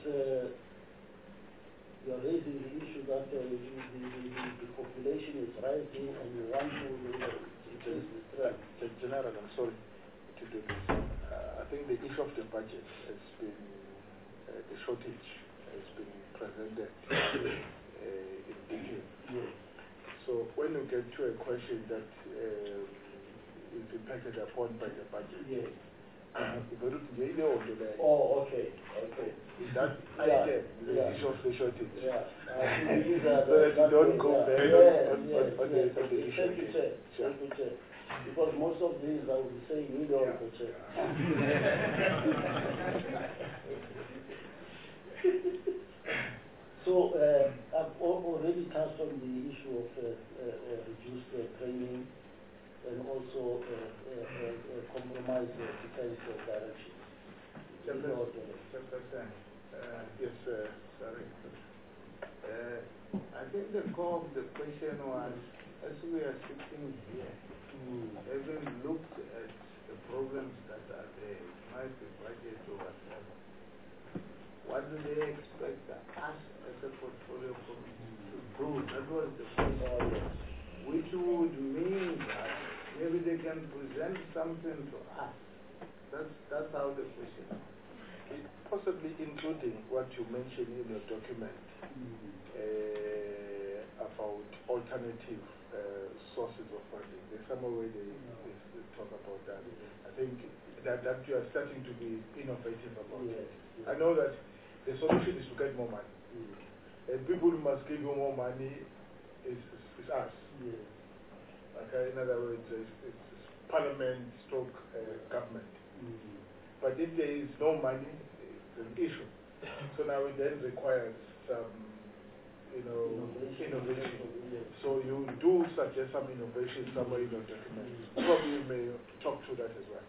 Speaker 8: you are raising the issue that the population is rising and you want to increase the strength.
Speaker 3: General, I'm sorry to do this. I think the issue of the budget has been, the shortage has been presented in detail.
Speaker 8: Yes.
Speaker 3: So when you get to a question that is impacted upon by the budget,
Speaker 8: yes.
Speaker 3: Oh, okay. Is that item, the issue of the shortage?
Speaker 8: Yeah.
Speaker 3: So that you don't go there on the issue.
Speaker 8: Thank you. Because most of these I would say millions per check. So I've already touched on the issue of reduced training and also compromise defense direction.
Speaker 2: Yes, sorry. I think the core of the question was, as we are sitting here, having looked at the problems that are there, it might be budget or whatever, what do they expect us as a portfolio committee to do? That was the question, which would mean that maybe they can present something to us. That's how the question is.
Speaker 3: Possibly including what you mentioned in your document about alternative sources of funding. There's somewhere where they talk about that. I think that you are starting to be innovative about it. I know that the solution is to get more money. And people who must give you more money is us. Okay, in other words, it's parliament stroke government. But if there is no money, it's an issue. So now it then requires some innovation. So you do suggest some innovation somewhere in your document. Probably you may talk to that as well.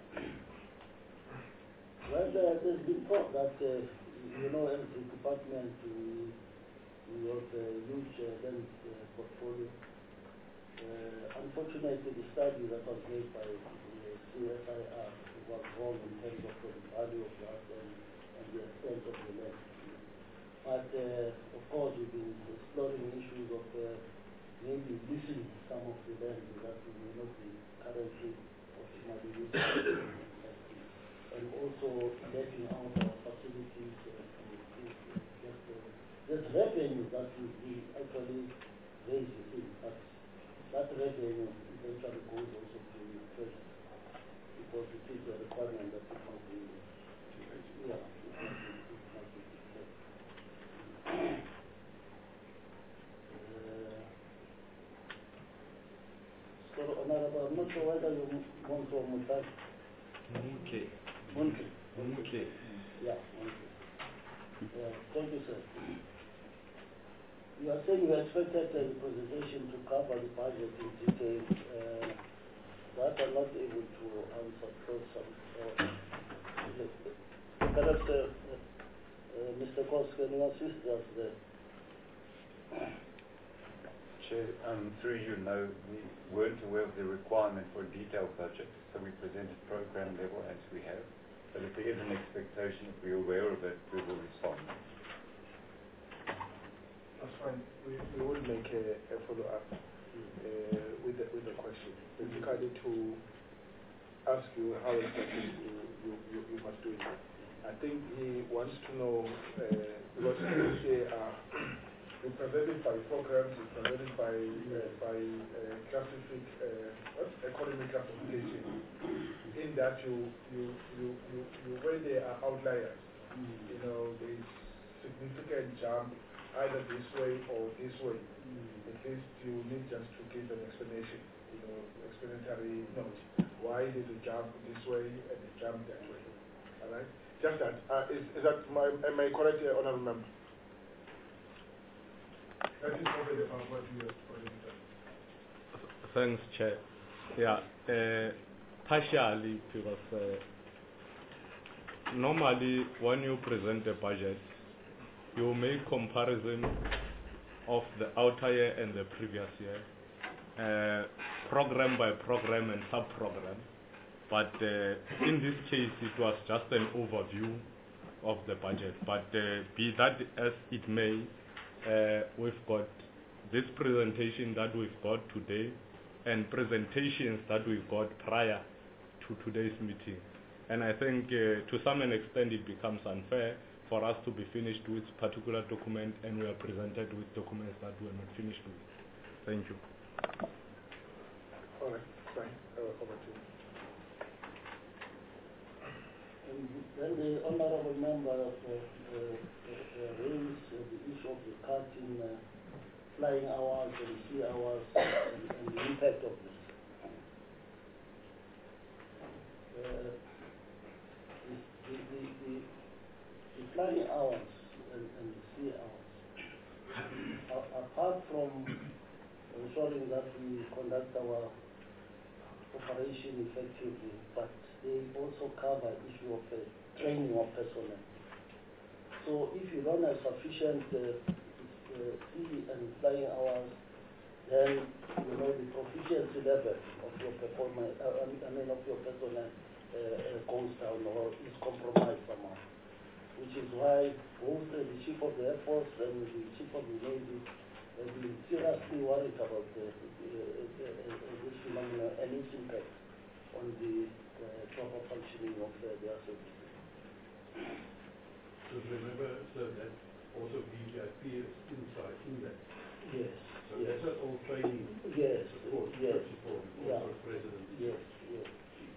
Speaker 8: Well, there's been thought that, as the department, we have a huge portfolio. Unfortunately, the study that was made by CSIR was wrong in terms of the value of that and the extent of the land. But of course, we've been exploring issues of maybe leasing some of the land that we may not be currently optimally using, and also letting out our facilities to get there's revenue that we actually raise within, but that revenue eventually goes also to the treasury because it is a requirement that it must be, yeah, it must be declared. So, Honorable, I'm not sure whether you want to Mutaki.
Speaker 5: Okay.
Speaker 8: Munke.
Speaker 5: Okay.
Speaker 8: Yeah, Munke. Thank you, sir. You are saying you expected the presentation to cover the budget in detail. That I'm not able to answer because perhaps Mr. Kos, can you assist us there?
Speaker 10: Chair, through you know, we weren't aware of the requirement for a detailed budget, so we presented program level as we have. But if there is an expectation, if we're aware of it, we will respond.
Speaker 3: That's fine. We will make a follow-up with the question. Basically to ask you how exactly you must do it. I think he wants to know, because we presented by programs, we presented by economic classification, in that where there are outliers, you know, there is significant jump either this way or this way. At least you need just to give an explanation, you know, explanatory note. Why did it jump this way and it jumped that way? All right? Just that. Is that am I correct here, Honourable Member? That is probably about what you have already done.
Speaker 5: Thanks, Chair. Yeah, partially because normally when you present a budget, you make comparison of the outer year and the previous year, program by program and sub-program. But in this case, it was just an overview of the budget. But be that as it may, we've got this presentation that we've got today and presentations that we've got prior to today's meeting. And I think to some extent it becomes unfair for us to be finished with particular document and we are presented with documents that we are not finished with. Thank you.
Speaker 3: All right, fine. Over to you.
Speaker 8: And then the Honourable Member raised the issue of the cut in flying hours and sea hours and the impact of this. The flying hours and the sea hours, apart from ensuring that we conduct our operation effectively, but they also cover issue of training of personnel. So if you don't have sufficient sea and flying hours, then you know the proficiency level of your performance, of your personnel goes down or is compromised somehow. Which is why both the Chief of the Air Force and the Chief of the Navy have been seriously worried about this phenomenon and its impact on the proper functioning of their services.
Speaker 1: So remember, sir, that also VVIP is inside in that.
Speaker 8: Yes.
Speaker 1: So yes. That's all training.
Speaker 8: Yes.
Speaker 1: Support.
Speaker 8: Yes.
Speaker 1: Support.
Speaker 8: Yeah.
Speaker 1: Also President.
Speaker 8: Yes. Yes.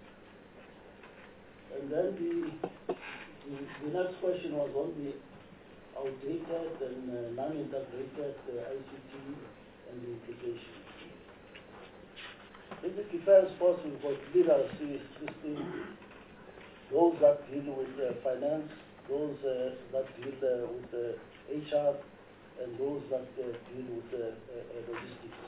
Speaker 8: And then the next question was on the outdated and non-integrated ICT and the implications. In the defense force, we've got literacy system, those that deal with finance, those that deal with HR, and those that deal with logistics.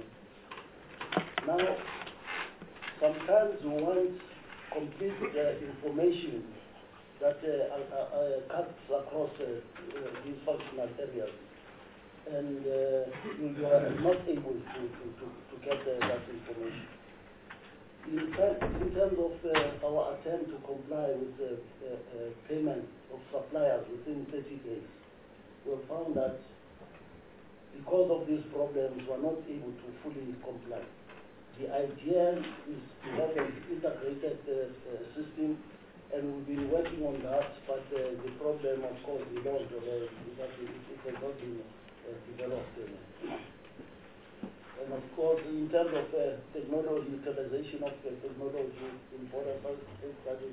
Speaker 8: Now, sometimes we want complete information that cuts across these functional areas. and you are not able to get that information. In fact, in terms of our attempt to comply with payment of suppliers within 30 days, we have found that because of these problems, we are not able to fully comply. The idea is to have an integrated system, and we've been working on that, but the problem, of course, we don't it has not been developed. And of course, in terms of technology, utilization of technology in border studies,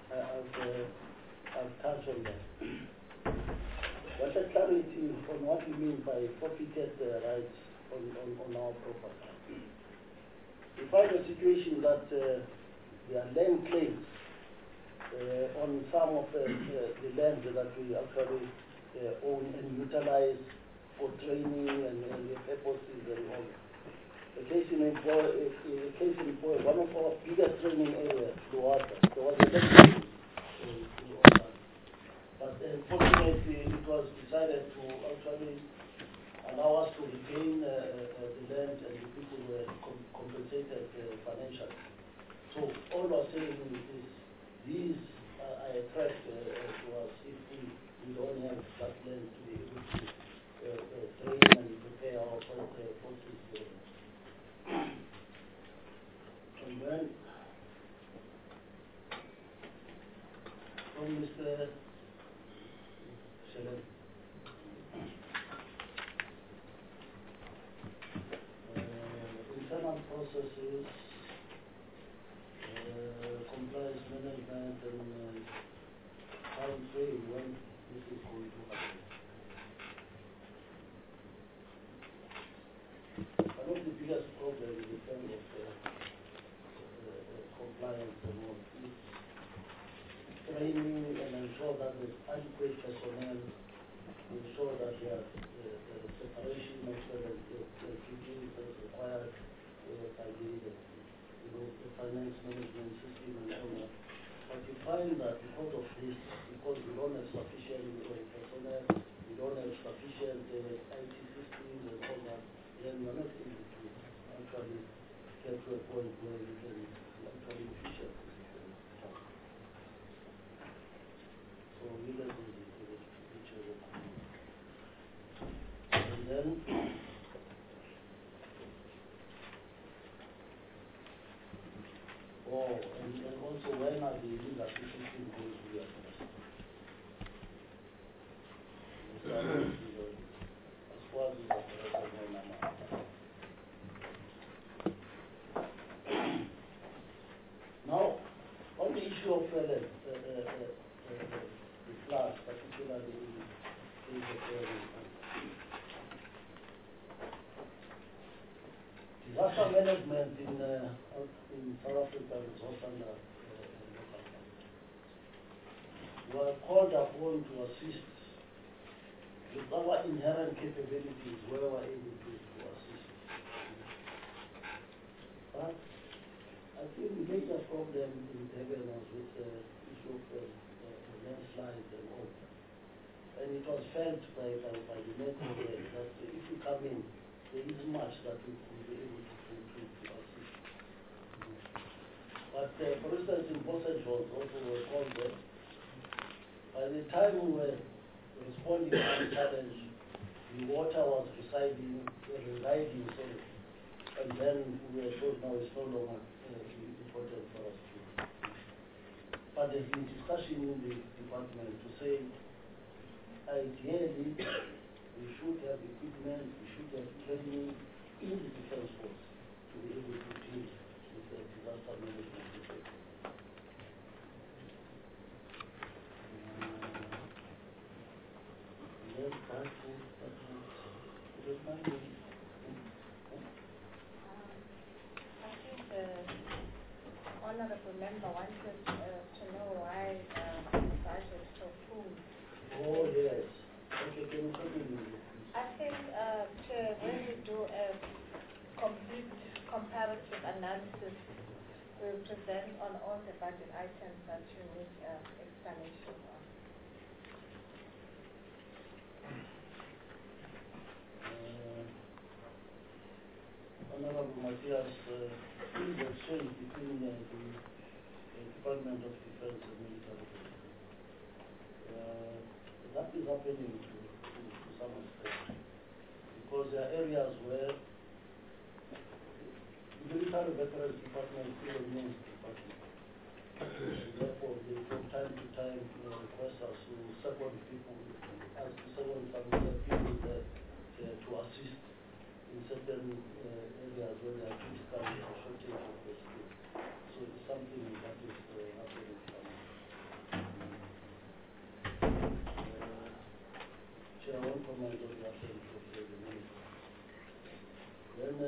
Speaker 8: I've touched on that. What a clarity on what we mean by forfeited rights on our property. We find a situation that there are land claims on some of the land that we actually own and utilize for training and the purposes and all. The case in point, one of our biggest training areas, Luata, there was a land in Luata. But unfortunately, it was decided to actually allow us to retain the land, and the people were compensated financially. So all we're saying is these are a threat to us if we don't have that land to be able to train and prepare our forces. And then from Mr. Shelan. Internal processes, compliance management, and time frame when this is going to happen. One of the biggest problems in terms of compliance and all is training and ensure that there's adequate personnel, ensure that there is separation of the duties as required by the finance management system and all that. But you find that because of this, because we don't have sufficient personnel, we don't have sufficient IT systems and all that, then we're not able to actually get to a point where we can actually efficient. So we get to each other. And then and also when are the legal systems going to be addressed? As far as now, on the issue of the floods, particularly in disaster management in South Africa is also under local government. We are called upon to assist with our inherent capabilities where we are able to assist. But I think the major problem in Durban was with the issue of the landslides and all. And it was felt by the network that if you come in, there isn't much that we will be able to assist. But for instance, in Boston Jones also were called there. By the time we were responding to the challenge, the water was residing, and then we were told now it's no longer important for us to. But there's been discussion in the department to say, ideally, we should have equipment, we should have training in the defense force to be able to deal with the disaster management system.
Speaker 9: I think the honorable member wanted to know why the budget is so full.
Speaker 8: Oh, yes. Okay, can you continue?
Speaker 9: I think when we do a complete comparative analysis, we will present on all the budget items that you need explanation on.
Speaker 8: Honorable Matthias, in the exchange between the Department of Defense and military. That is happening to some extent, because there are areas where the military veterans department still remains department. Therefore, they from time to time request us to second people, as to second some people there to assist in certain areas where there are critical shortage of the skills. So it's something that is happening. Chair, one comment on the absence of the minister. Then,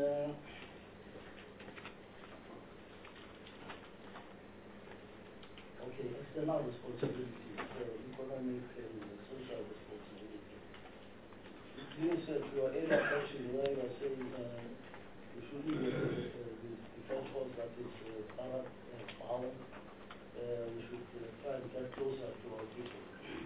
Speaker 8: okay, external responsibility, economic and social responsibility. It means your area question where you are saying we should be the defense force that is power, we should try and get closer to our people.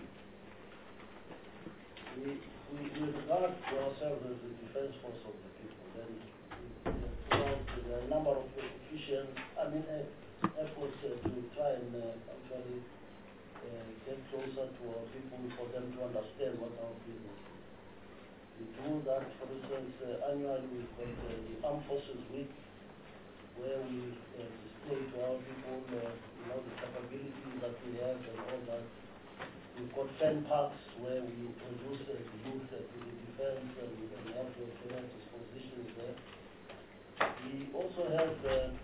Speaker 8: We regard ourselves as the defense force of the people. Then there are a number of efficient, efforts to try and actually get closer to our people for them to understand what our business is. We do that, for instance, annually we've got the Armed Forces Week, where we display to our people the capabilities that we have and all that. We've got 10 parks where we introduce the youth to the defense and we have the finance expositions there. We also have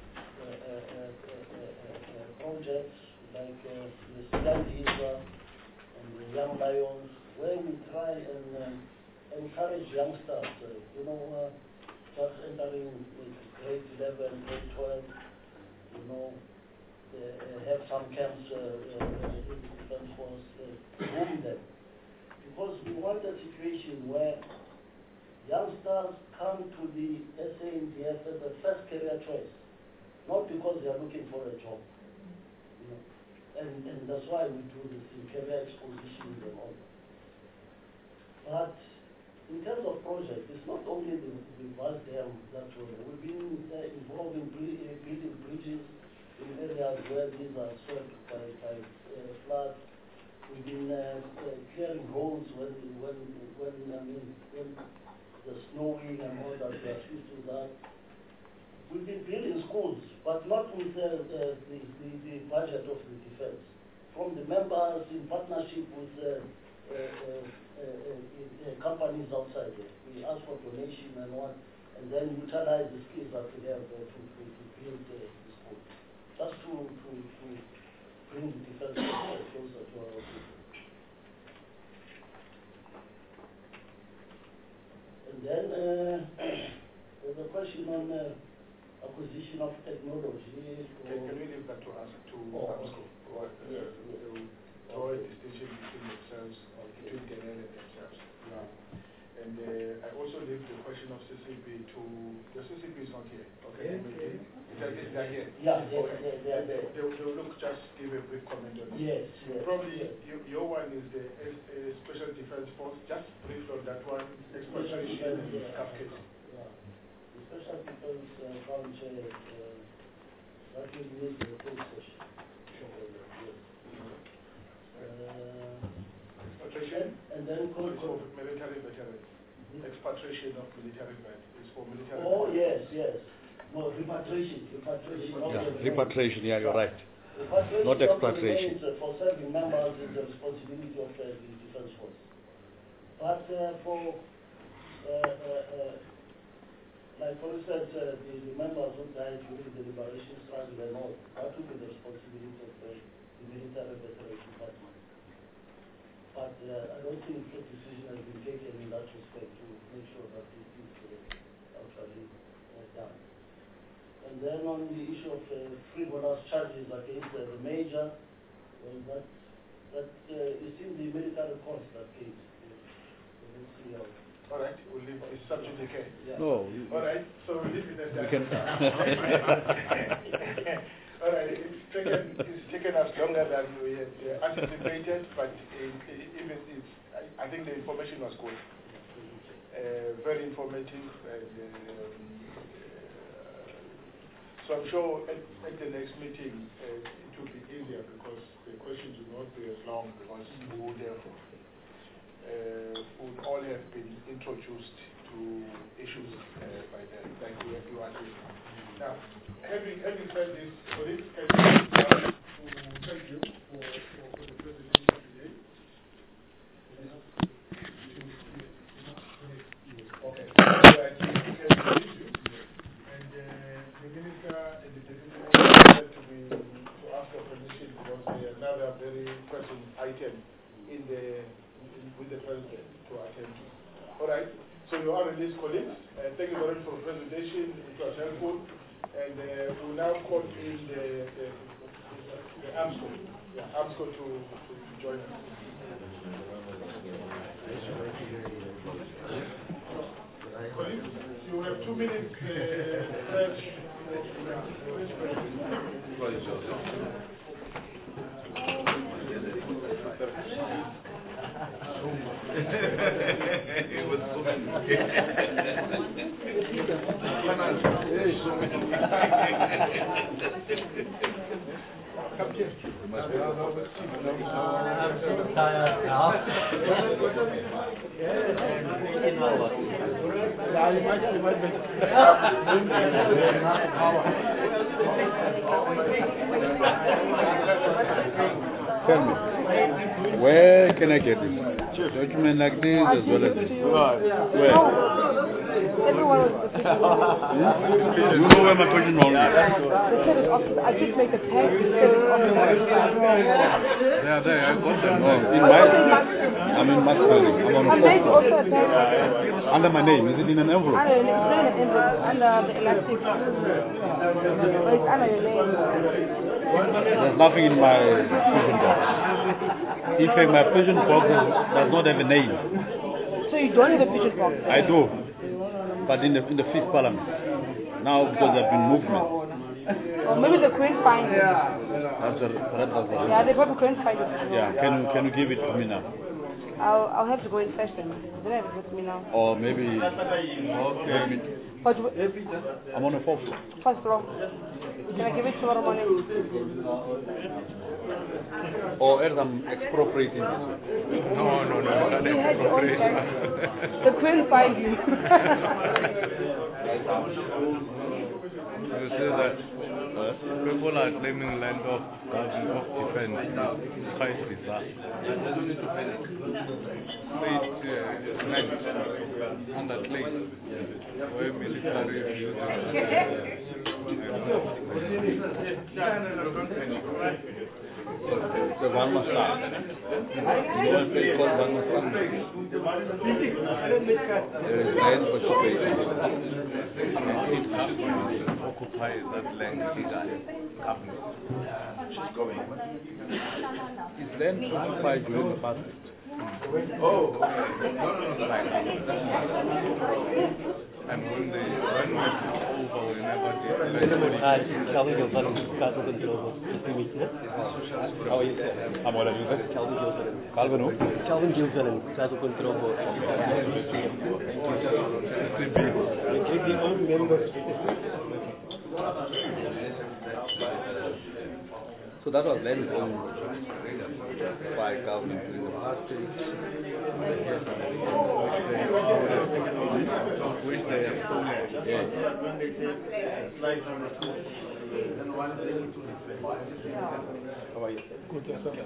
Speaker 8: projects like the Sigandiza and the Young Lions, where we try and encourage youngsters, just entering grade 11, grade 12, have some camps in the defense force, groom them. Because we want a situation where youngsters come to the SANDF as the first career choice, not because they are looking for a job. And that's why we do this in career exposition and all. But in terms of projects, it's not only the vast dam that we've been involved in building bridges in areas where these are swept by floods. We've been clearing holes when the snowing and all that, we are used to that. We've been building schools, but not with the budget of the defense. From the members in partnership with companies outside there. We ask for donation and then utilize the skills that we have to build the school. Just to bring the defense closer to our people. And then there's a question on acquisition of technology.
Speaker 3: Can we leave that to us, to AMSCO?
Speaker 8: Yes.
Speaker 3: Draw a distinction between themselves, between Denel and themselves. Yeah. And I also leave the question of CCP to, the CCP is not here, okay? They're here.
Speaker 8: Yeah, they are there.
Speaker 3: They will look, just give a brief comment on it.
Speaker 8: Yes.
Speaker 3: Probably your one is the Special Defense Force, just brief on that one, exploitation and cupcakes.
Speaker 8: Yeah. The Special Defense Council, that will need the full session.
Speaker 3: Expatriation
Speaker 8: and then
Speaker 3: for military veterans. Expatriation of military veterans is for military.
Speaker 8: Oh veterans. Yes. No, repatriation.
Speaker 7: Repatriation, yeah, you're right.
Speaker 8: Repatriation
Speaker 7: Not expatriation.
Speaker 8: For serving members is the responsibility of the defense force. But like for instance, the members who died during the liberation struggle and all, that will be the responsibility of the military veterans department. But I don't think a decision has been taken in that respect to make sure that it is actually done. And then on the issue of frivolous charges against the major, that is in the military court, that case. Let's see how.
Speaker 3: All right, we'll leave it subject to decay.
Speaker 8: Yeah.
Speaker 7: No.
Speaker 3: All right, so we'll leave it at that.
Speaker 7: We can
Speaker 3: All right, it's taken us longer than we had anticipated, but I think the information was good. Very informative and So I'm sure at the next meeting it will be easier because the questions will not be as long because we would all have been introduced to issues by then, like you are doing. Now, having said this, colleagues, can you thank you for the presentation today. Okay. And the minister and the deputy minister said to me to ask for permission because they another very pressing item with the president to attend to. All right. So you are released, colleagues. Thank you very much for the presentation. It was helpful. And we'll now call in the AMSCO. Yeah, AMSCO to join us. Colleagues, you have 2 minutes stretch.
Speaker 7: Tell me, where can I get it? Document like this as well as this? Where?
Speaker 11: Everyone was
Speaker 7: You know where my pigeon hole is?
Speaker 11: I just make a tag.
Speaker 7: They are there, I got them. No, I'm in Max Building. I'm on the fourth floor. Under my name, is it in an envelope?
Speaker 11: Under the elastic. It's under your name.
Speaker 7: There's nothing in my pigeon box. In fact, my pigeon box does not have a name.
Speaker 11: So you don't have a pigeon box?
Speaker 7: I do, but in the fifth parliament. Now because there's been movement.
Speaker 11: Or maybe they couldn't find it.
Speaker 7: Yeah,
Speaker 11: they probably couldn't find it.
Speaker 7: Yeah, can you give it to me now?
Speaker 11: I'll have to go in first then. They don't have it with me now.
Speaker 7: Or maybe
Speaker 11: But
Speaker 7: I'm on the fourth floor.
Speaker 11: First floor. Can I give it tomorrow morning?
Speaker 7: Or else I'm expropriating this.
Speaker 11: No. You had your own check. They couldn't find you.
Speaker 5: You see that people are claiming land of defense. It's quite bizarre. State land under claim where military
Speaker 7: The Varma Star. You know a place called Varma Star? There is land for occupation.
Speaker 5: Occupy that land legally.
Speaker 7: Is land occupied during the past?
Speaker 5: And when we over, we never did.
Speaker 12: Calvin Gilson, caso control. How are you, sir?
Speaker 7: I'm all you sir.
Speaker 12: Calvin Gilson.
Speaker 7: Calvin who?
Speaker 12: Calvin Gilson, caso control.
Speaker 7: So that was land owned by government in the past.
Speaker 5: Which they have sold.
Speaker 7: Yeah.
Speaker 12: How are you, sir?
Speaker 3: Good, yes, sir.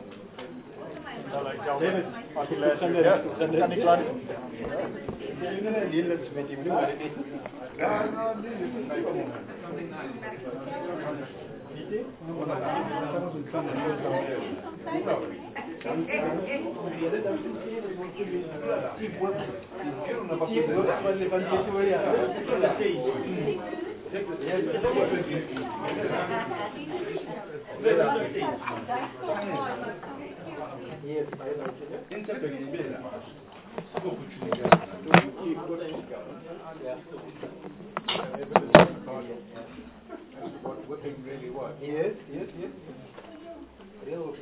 Speaker 3: Working really well. Yes. Real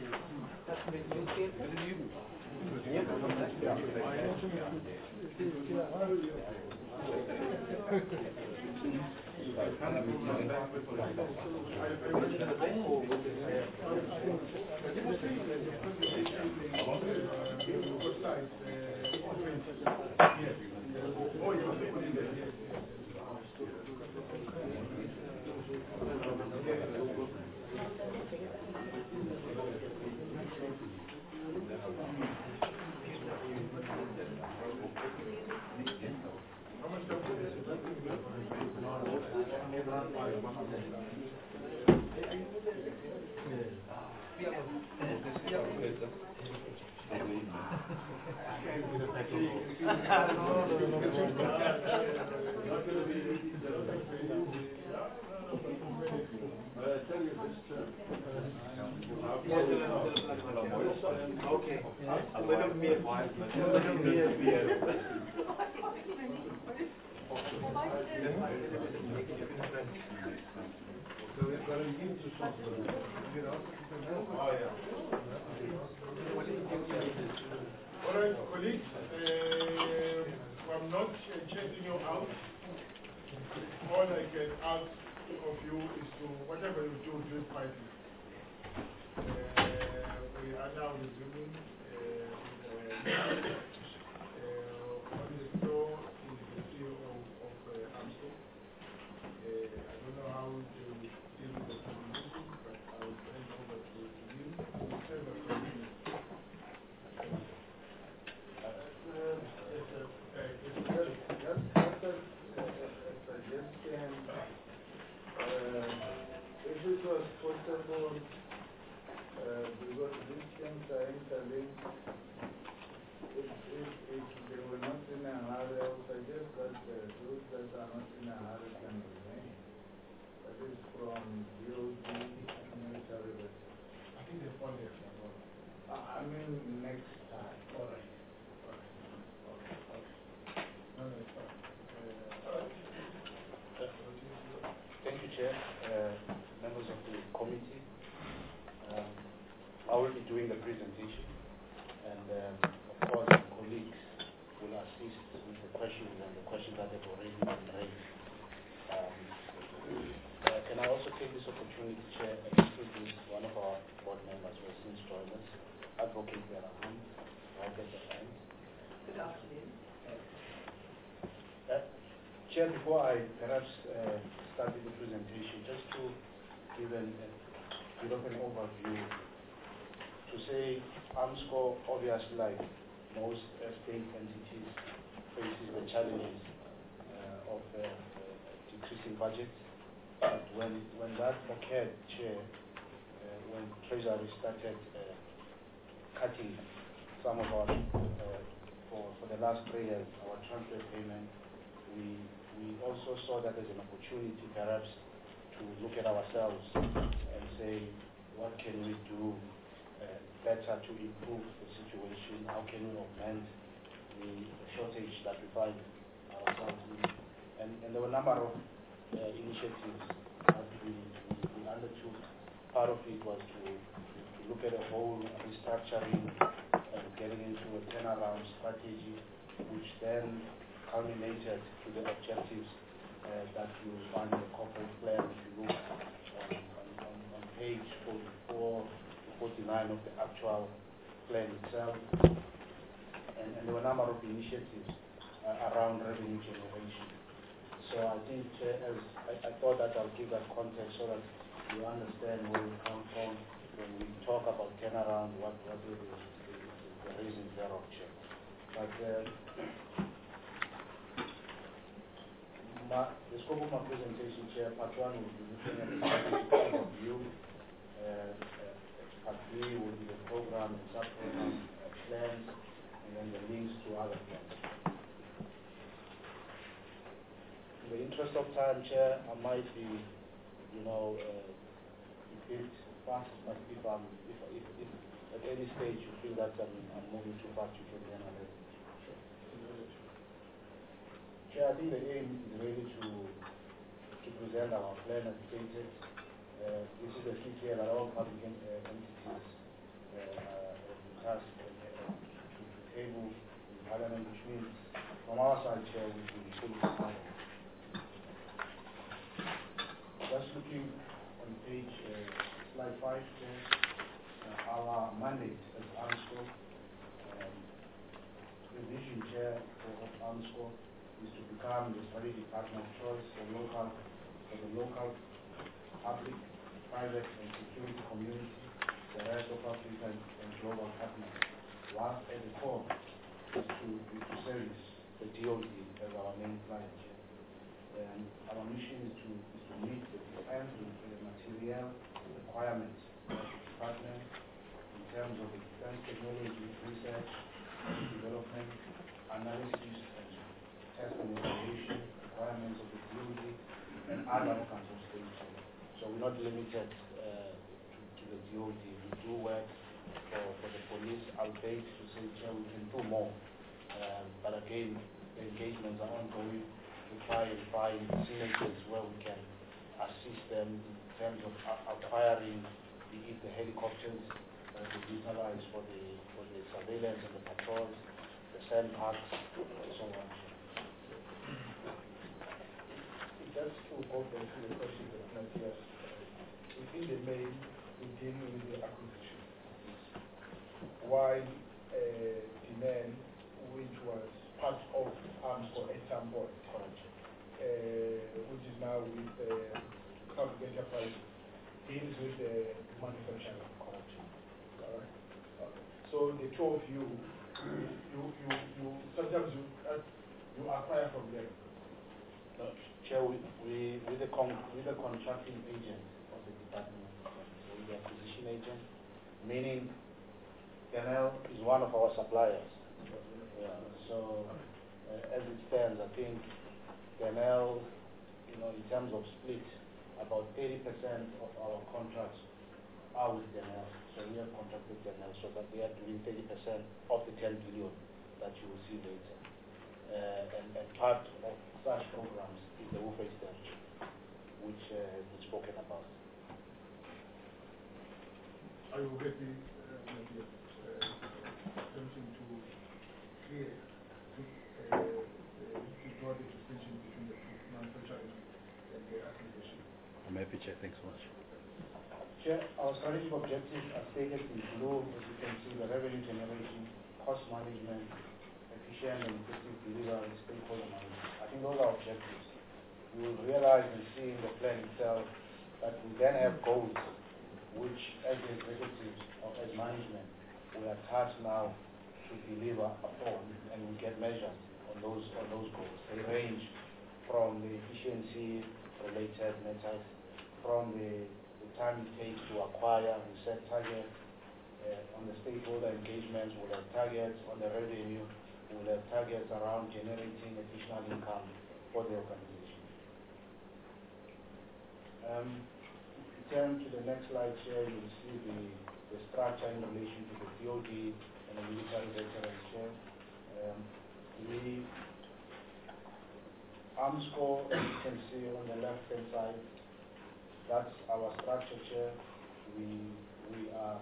Speaker 3: All right, colleagues, I'm not chasing you out. All I can ask of you is to, whatever you do, do it quietly. We are now resuming. On the floor is the CEO of AMSCO. I don't know how to deal with the community, but I will hand over to you.
Speaker 2: If it was possible, because these things are interlinked, if they were not in a hurry, I would suggest that those that are not in a hurry can remain. That is from DOD and military veterans.
Speaker 3: I think they've all left.
Speaker 2: I mean, next time.
Speaker 3: All right. No, it's fine.
Speaker 13: Thank you, Chair, members of the committee. I will be doing the presentation, and of course, my colleagues will assist with the questions and the questions that have already been raised. Can I also take this opportunity, Chair, and introduce one of our board members who has since joined us, Advocate Beraham, right at the end.
Speaker 14: Good afternoon.
Speaker 13: Chair, before I perhaps start with the presentation, just to give a bit of an overview, to say AMSCO, obviously, like most state entities, faces the challenges of decreasing budgets. But when that occurred, Chair, when Treasury started cutting some of our, for the last 3 years, our transfer payment, we also saw that as an opportunity perhaps to look at ourselves and say, what can we do better to improve the situation? How can we augment the shortage that we find ourselves in? And there were a number of initiatives that we undertook. Part of it was to look at a whole restructuring and getting into a turnaround strategy, which then culminated to the objectives that you find in the corporate plan. If you look on page 44 to 49 of the actual plan itself, and there were a number of initiatives around revenue generation. So I think, I thought that I'll give that context so that you understand where we come from when we talk about turnaround, what are the reasons thereof. But the scope of my presentation, Chair, part 1 will be looking at the strategic overview. Part 3 will be the program and sub-program plans, and then the links to other plans. In the interest of time, Chair, I might be, a bit fast, but if at any stage you feel that I'm moving too fast, you can then alert me. Chair, I think the aim is really to present our plan as stated. This is a feature that all public entities have tasked to table in Parliament, which means from our side, Chair, we will be fully supported. just looking on page slide 5, our mandate as AMSCO, the vision chair of AMSCO is to become the strategic partner of choice for the local public, private and security community, the rest of Africa and global partners, whilst at the core is to service the DOD as our main client. And our mission is to meet the defense material requirements of the department in terms of the defense technology, research, development, analysis, and test and evaluation requirements of the DOD and other kinds of states. So we're not limited to the DOD. We do work for the police, albeit to say, we can do more. But again, the engagements are ongoing to try and find synergies where we can assist them in terms of acquiring the helicopters that we utilize for the surveillance and the patrols, the sand parks, and so on.
Speaker 3: Just to go back to the question that Matthias within the main, we deal with the acquisition. While demand, which was part of AMSCO at some point, which is now with Public Enterprise, deals with the manufacturing. Correct. So the two of you, sometimes you acquire from them.
Speaker 13: No, Chair, with the contracting agent of the department, so with the acquisition agent, meaning Denel is one of our suppliers. Yeah, so as it stands, I think Denel, in terms of split, about 30% of our contracts are with Denel. So we have contracted Denel so that they are doing 30% of the 10 billion that you will see later. And part of such programs is the WOFA strategy, which is spoken about.
Speaker 3: I will get the something to clear to draw the distinction between the two, manufacturing and the acquisition.
Speaker 7: I'm happy, Chair. Thanks so much.
Speaker 13: Chair, our strategic objectives are stated in blue, as you can see, the revenue generation, cost management, efficient and effective delivery, and stakeholder management. I think those are objectives. You will realize and see in the plan itself that we then have goals which, as executives or as management, we are tasked now to deliver upon, and we get measured on those goals. They range from the efficiency-related matters, from the time it takes to acquire, we set targets. On the stakeholder engagements, we'll have targets. On the revenue, we'll have targets around generating additional income for the organization. Turn to the next slide here, you'll see the structure in relation to the DOD and the military veterans here. AMSCO, as you can see on the left-hand side, that's our structure here. We are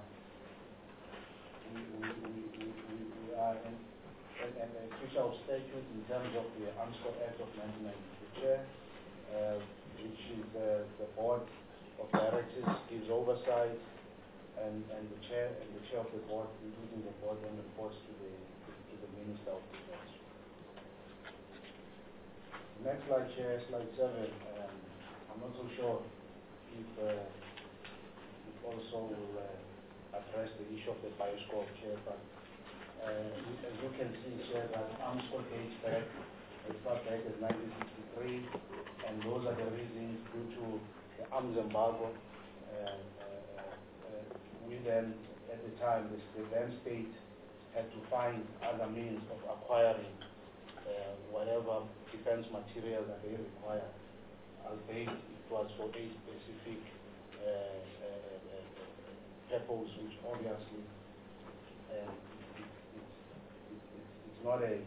Speaker 13: an official statute in terms of the AMSCO Act of 1992 chair, which is the board of directors gives oversight, and the chair of the board, including the board, then reports to the Minister of Defense. Next slide, Chair, slide 7. I'm not so sure if also will address the issue of the bioscope, Chair, but as you can see, Chair, that AMSCO dates back, it started back in 1963, and those are the reasons due to the arms embargo. We then, at the time, the then state had to find other means of acquiring whatever defense material that they require, albeit it was for a specific purpose, which obviously it's not a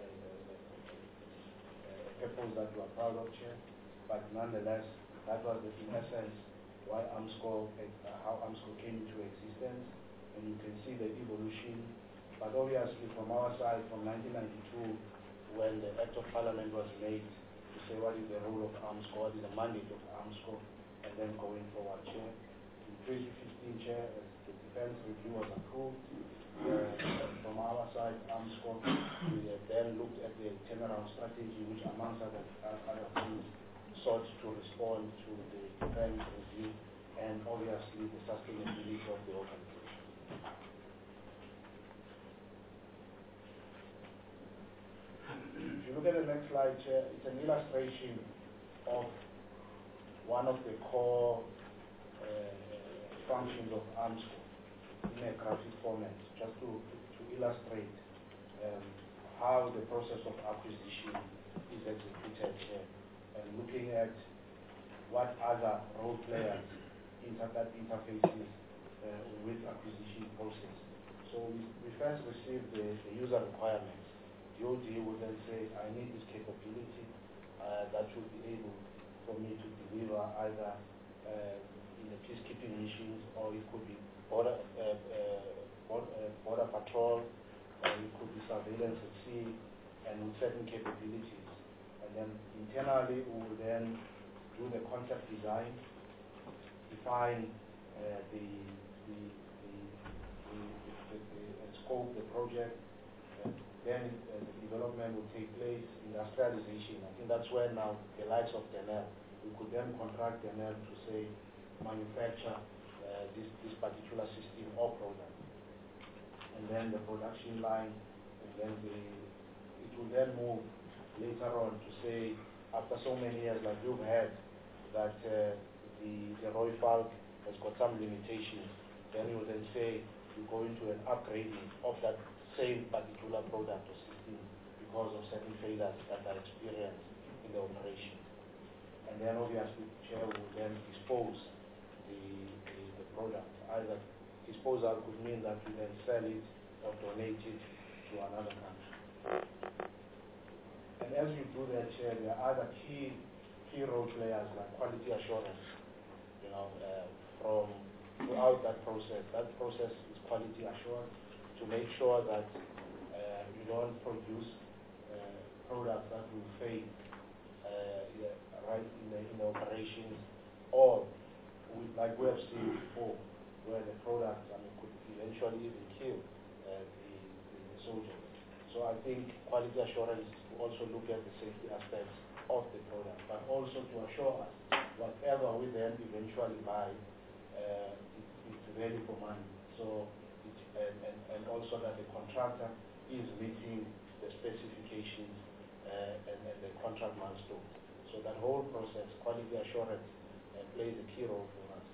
Speaker 13: purpose that you are proud of, Chair, but nonetheless, that was in essence why AMSCO, how AMSCO came into existence, and you can see the evolution. But obviously, from our side, from 1992, when the Act of Parliament was made to say what is the role of AMSCO, what is the mandate of AMSCO, and then going forward, Chair. In 2015, Chair, as the defense review was approved, from our side, AMSCO, we then looked at the turnaround strategy, which amongst other things sought to respond to the defense review and obviously the sustainability of the organization. If you look at the next slide, Chair, it's an illustration of one of the core functions of AMSCO in a graphic format, just to illustrate how the process of acquisition is executed here, and looking at what other role players that interfaces with acquisition process. So we first receive the user requirements. The OD will then say, I need this capability that will be able for me to deliver either in the peacekeeping missions, or it could be border patrol, it could be surveillance at sea, and with certain capabilities. And then internally, we will then do the concept design, define the scope, the project, then the development will take place, industrialization. I think that's where now the likes of Denel, we could then contract Denel to say, manufacture this particular system or product. And then the production line, and then it will then move later on to say, after so many years like you've had, that the Roy Falk has got some limitations, then you will then say, you go into an upgrading of that same particular product or system because of certain failures that are experienced in the operation. And then obviously the chair will then dispose the product. Either disposal could mean that we then sell it or donate it to another country. And as we do that, Chair, there are other key role players like quality assurance, from throughout that process. That process is quality assurance to make sure that you don't produce products that will fail right in the operations, or like we have seen before, where the product could eventually even kill the soldiers. So I think quality assurance also look at the safety aspects of the product, but also to assure us whatever we then eventually buy, it's value for money. So and also that the contractor is meeting the specifications and the contract milestones. So that whole process, quality assurance, plays a key role for us.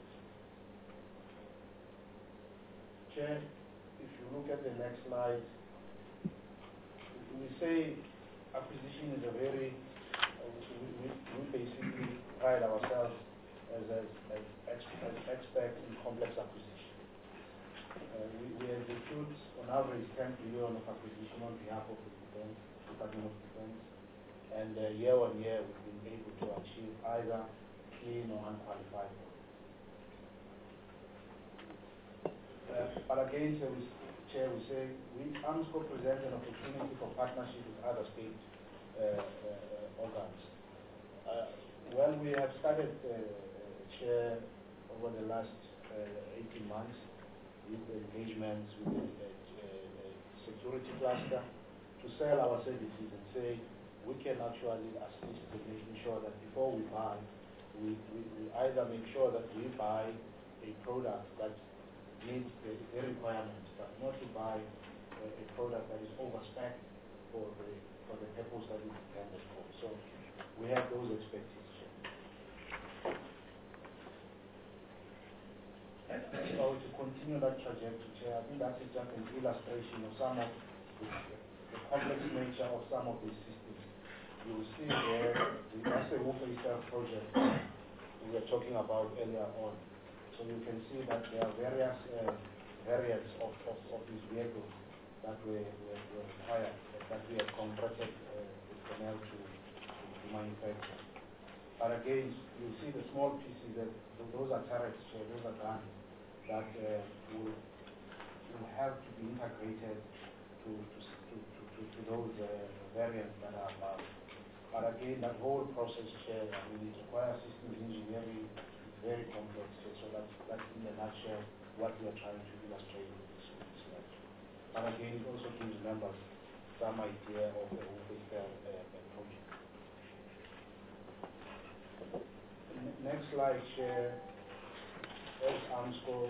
Speaker 13: Chair, if you look at the next slide, we say acquisition is a very, we basically pride ourselves as experts in complex acquisition. We execute on average 10 billion of acquisition on behalf of the Department of Defense, and year on year we've been able to achieve either clean or unqualified. But again, Chair, we say AMSCO presents an opportunity for partnership with other state organs. Well, we have started, Chair, over the last 18 months with the engagements with the security cluster to sell our services and say we can actually assist in making sure that before we buy, we either make sure that we buy a product that meets the requirements, but not to buy a product that is overspec for the purpose that it's intended for. So we have those expectations. So to continue that trajectory, Chair, I think that's just an illustration of some of the complex nature of some of these systems. You will see there, that's the Wolf-Easter project we were talking about earlier on. So you can see that there are various variants of these vehicles that were required, that we have contracted with Denel to manufacture. But again, you see the small pieces, that those are turrets, those are guns that will have to be integrated to those variants that are above. But again, that whole process, Chair, I mean, it requires systems engineering, very complex, Chair. So that's in a nutshell what we are trying to illustrate with this slide. But again, it also gives members some idea of the whole project. Next slide, Chair. As AMSCO,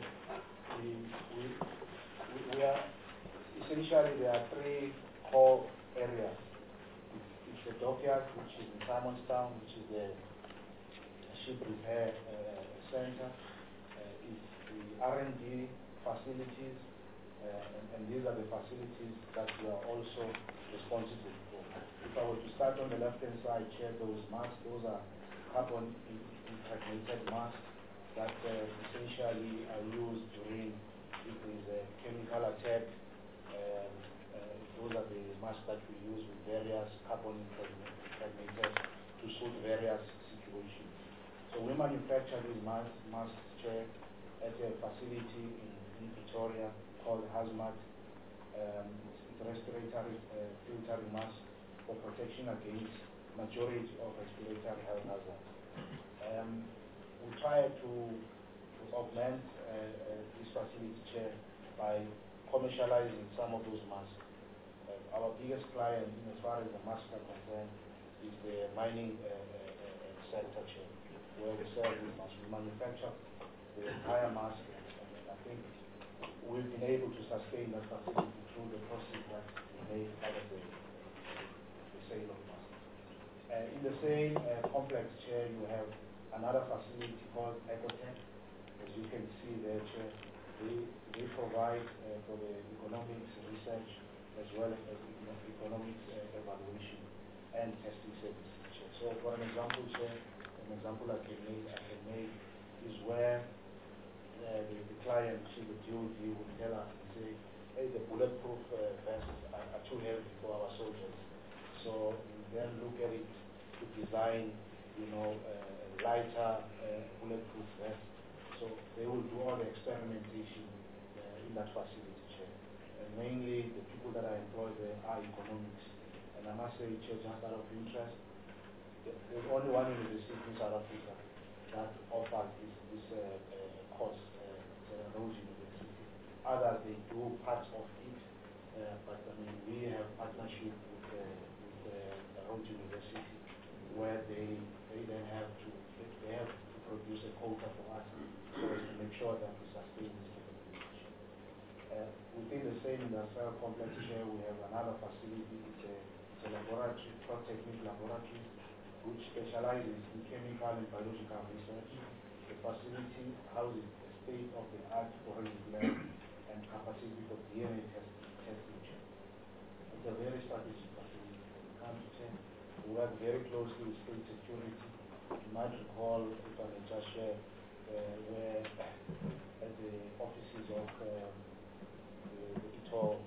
Speaker 13: we are essentially there are three core areas. It's the dockyard, which is in Simonstown, which is the ship repair center. It's the R&D facilities, and these are the facilities that we are also responsible for. If I were to start on the left-hand side, Chair, those masks, those are carbon impregnated masks that essentially are used during if there is a chemical attack. Those are the masks that we use with various carbon impregnated to suit various situations. So we manufacture these masks, Chair, at a facility in Pretoria called Hazmat. It's respiratory filtering mask for protection against majority of respiratory health hazards. We try to augment this facility, Chair, by commercializing some of those masks. Our biggest client, as far as the masks are concerned, is the mining sector, Chair, where we sell these masks. We manufacture the entire mask, and I think we've been able to sustain that facility through the process that we made out of the sale of masks. In the same complex, Chair, you have another facility called Ecotech. As you can see there, Chair, they provide for the economics research as well as economics evaluation and testing services, Chair. So for an example, Chair, an example I can make is where the client, the DOD, would tell us and say, hey, the bulletproof vests are too heavy for our soldiers. So we then look at it to design, lighter bulletproof vests. So they will do all the experimentation in that facility, Chair. And mainly the people that are employed there are economics. And I must say, Chair, just out of interest, there's only one university in South Africa that offers this course, Rhodes University. Others, they do parts of it, but I mean, we have partnership with Rhodes University, where they then have to produce a quota for us so as to make sure that we sustain this capability. Within the same industrial complex here, we have another facility. It's a laboratory, Protechnic Laboratory, which specializes in chemical and biological research. The facility houses a state-of-the-art forensic lab and capacity for DNA testing. It's a very strategic facility. We work very closely with state security. You might recall, if I may just share, where at the offices of the Ito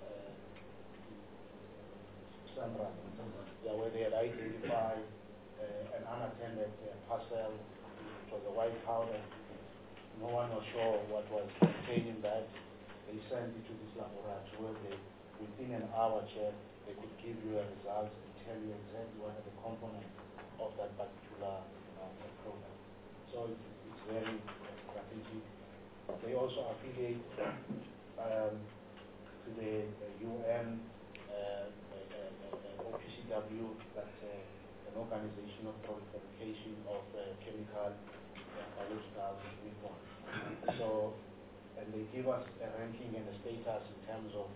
Speaker 13: Sandra, where they had identified an unattended parcel. It was a white powder. No one was sure what was contained in that. They sent it to this laboratory where they, within an hour, Chair, they could give you a result and tell you exactly what are the components of that particular program. So it's very strategic. They also affiliate to the UN OPCW, that's an organization of proliferation of chemical and biological weapons. So, and they give us a ranking and a status in terms of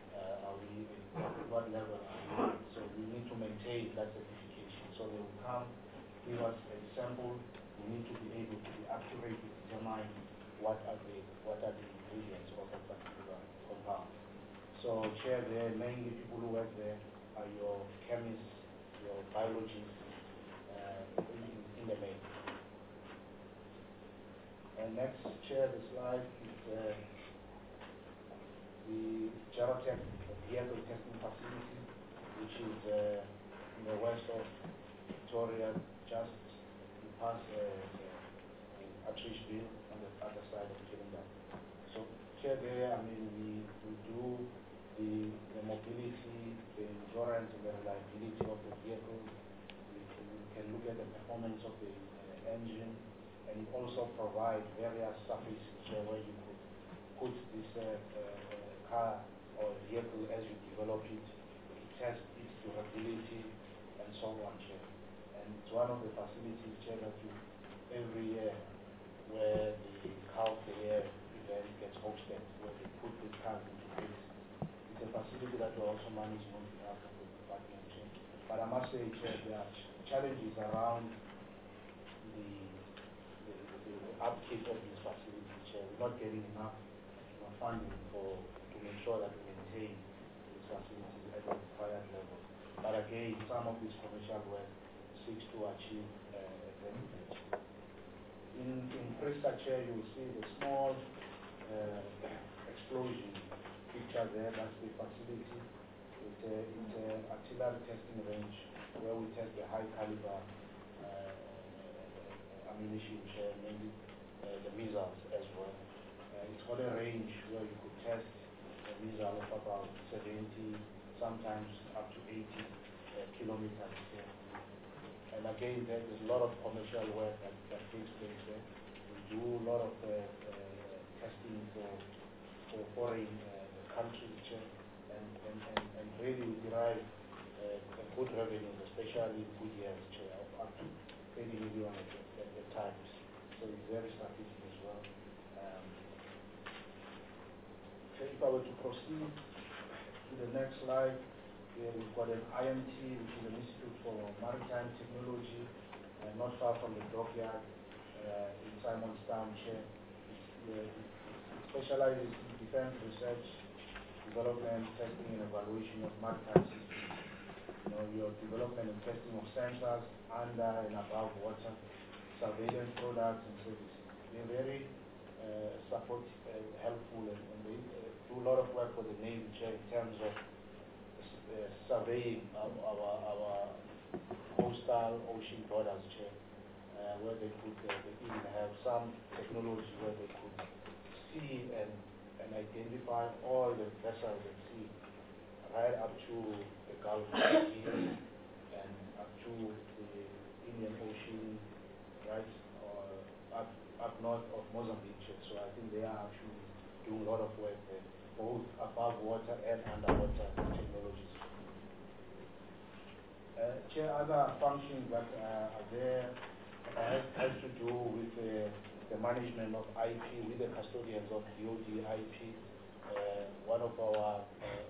Speaker 13: what level are we. So we need to maintain that certification. So they will come, give us a sample. We need to be able to be accurate to determine what are the ingredients of that particular compound. So, Chair, there mainly people who work there are your chemists, your biologists, in the main. And next, Chair, the slide is the Gerotech vehicle testing facility, which is in the west of Victoria, just past Atteridgeville on the other side of Killingham. So, Chair, there, I mean, we do the mobility, the endurance, and the reliability of the vehicle. can look at the performance of the engine, and it also provides various surfaces where you could put this car or vehicle as you develop it, to test its durability and so on. And it's one of the facilities that you every year where the Car of the Year event gets hosted, where they put the cars into place. It's a facility that we're also managing on behalf of the department. But I must say, there are challenges around the upkeep of these facilities. We're not getting enough funding to make sure that we maintain these facilities at the required level. But again, some of this commercial work seeks to achieve a benefit. In Cresta Chair, you will see the small explosion picture there. That's the facility. It's an artillery testing range where we test the high caliber ammunition, mainly the missiles as well. It's got a range where you could test a missile of about 70, sometimes up to 80 kilometers. And again, there is a lot of commercial work that takes place there. We do a lot of testing for foreign countries, and really we derive a good revenue, especially in good years, of up to 30 million at the times. So it's very strategic as well. If I were to proceed to the next slide, here we've got an IMT, which is an Institute for Maritime Technology, not far from the dockyard in Simonstown. It specializes in defense research, development, testing, and evaluation of maritime systems. Your development and testing of sensors under and above water, surveillance products and services. They're very helpful, and they do a lot of work for the Navy in terms of surveying our coastal ocean borders, where they could even have some technology where they could see and identify all the vessels at sea, right up to the Gulf of Mexico and up to the Indian Ocean, right, or up north of Mozambique. So I think they are actually doing a lot of work there, both above water and underwater technologies. Other functions that are there has to do with the management of IP with the custodians of DoD IP. One of our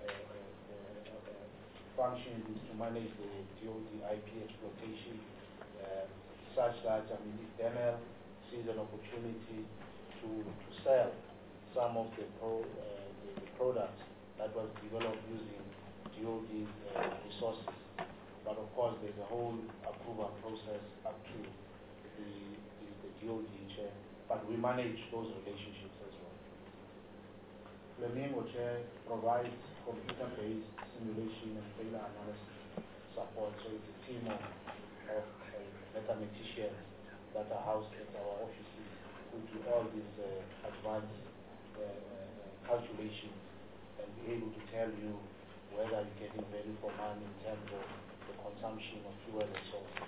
Speaker 13: functions is to manage the DoD IP exploitation, such that if Denel sees an opportunity to sell some of the products that was developed using DoD's resources. But of course, there's a whole approval process up to the DoD chair. But we manage those relationships as well. Flamingo chair provides computer-based simulation and failure analysis support. So it's a team of mathematicians that are housed at our offices who do all these advanced calculations and be able to tell you whether you're getting value for money in terms of the consumption of fuel and so on.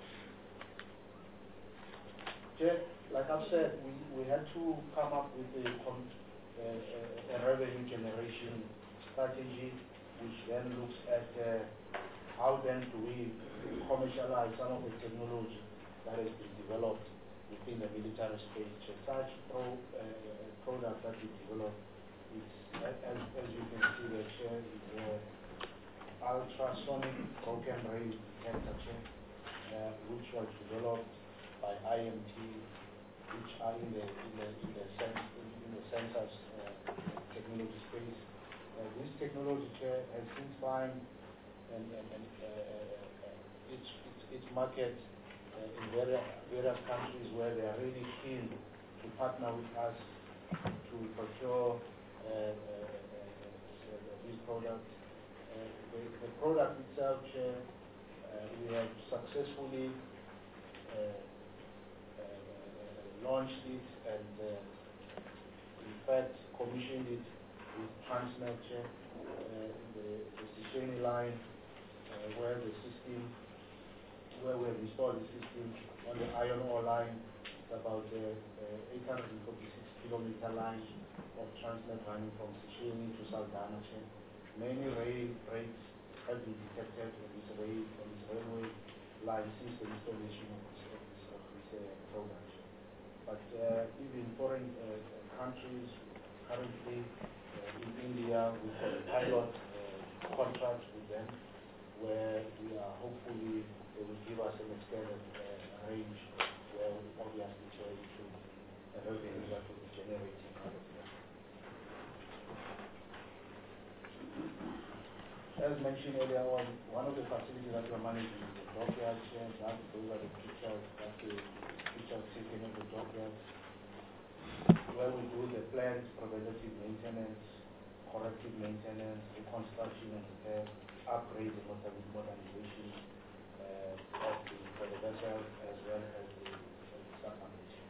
Speaker 13: Like I've said, we had to come up with a revenue generation strategy, which then looks at how then do we commercialize some of the technology that has been developed within the military space. Such product that we develop, as you can see, the chair is ultrasonic broken range detector, which was developed by IMT, which are in the sensors technology space. This technology has since found its market in various countries where they are really keen to partner with us to procure these products. The product itself, we have successfully launched it and in fact commissioned it with Transnet, the Sisheni line, where the system where we have installed the system on the iron ore line. It's about 846 kilometer line of Transnet running from Seshini to Saldanha. Many rail breaks have been detected on this railway line since the installation of this program. But even foreign countries, currently in India, we've got a pilot contract with them, where we are hopefully they will give us an extended range where we obviously try to revenue that will be generating out of that. As mentioned earlier on, one of the facilities that we're managing is the dockyard chains. Those are the pictures taken of the dockyard, where we do the planned preventative maintenance, corrective maintenance, reconstruction and repair, upgrade and modernization for the vessel as well as the submarine.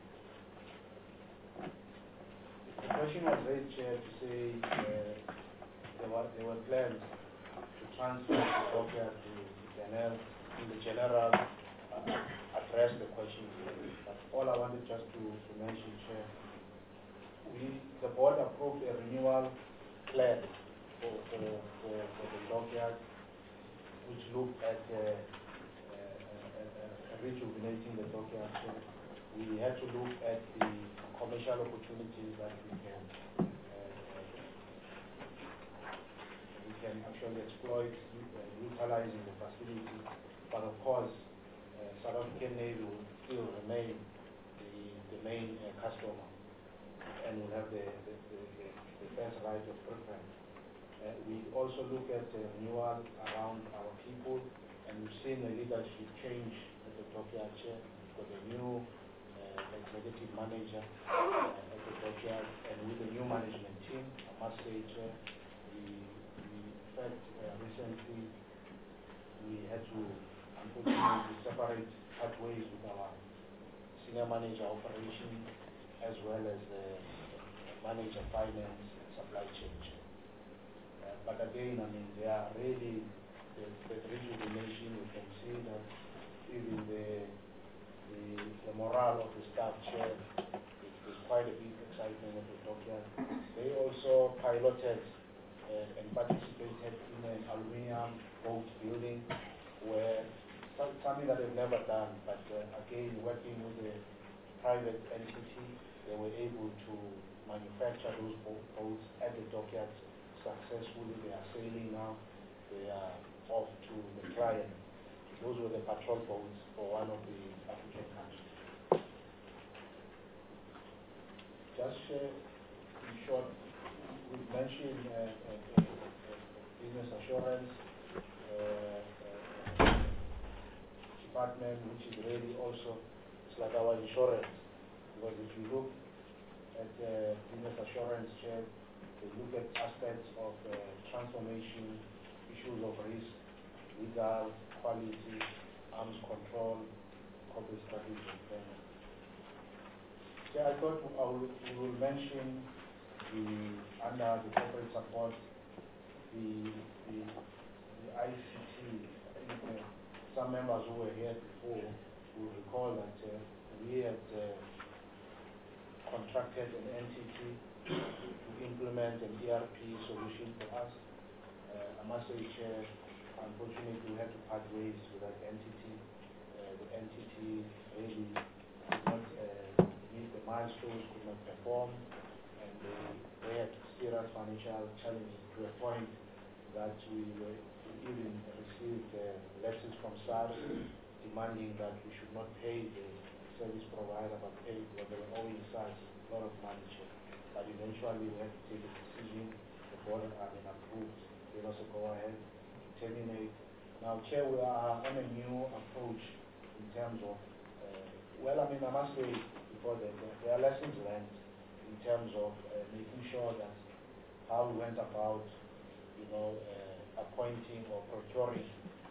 Speaker 13: The question was raised, Chair, to say there were plans to transfer the dockyard to Janelle in the general address the question. But all I wanted just to mention, Chair, the board approved a renewal plan for the dockyard, which looked at rejuvenating the dockyard. So we had to look at the commercial opportunities that we can actually exploit utilizing the facility. But of course, South African Navy will still remain the main customer and will have the first right of preference. We also look at the renewal around our people, and we've seen a leadership change at the dockyard. Chair for the new executive manager at the dockyard, and with the new management team, I must say, Chair, in fact, recently we had to unfortunately separate pathways with our senior manager operation as well as the manager finance and supply chain. But again, I mean, they are really the rejuvenation. We can see that even the morale of the staff, Chair, there's quite a big excitement at the dockyard. They also piloted and participated in an aluminium boat building, where something that they've never done, but again, working with a private entity, they were able to manufacture those boats at the dockyard successfully. They are sailing now. They are off to the client. Those were the patrol boats for one of the African countries. Just in short, we mentioned business assurance department, which is really also, it's like our insurance. Because if you look at business assurance, Chair, they look at aspects of transformation, issues of risk, legal, quality, arms control, corporate strategy, and planning. Yeah, I thought we will mention under the corporate support, the ICT. I think some members who were here before will recall that we had contracted an entity to implement an ERP solution for us. I must say, Chair, unfortunately we had to part ways with that entity. The entity really could not meet the milestones, could not perform, and they had serious financial challenges to a point that we even received letters from SARS demanding that we should not pay the service provider, but pay what they were owing SARS a lot of money. But eventually we had to take a decision. The board approved, gave us a go-ahead to terminate. Now, Chair, we are on a new approach in terms of, I must say before that there are lessons learned in terms of making sure that how we went about, appointing or procuring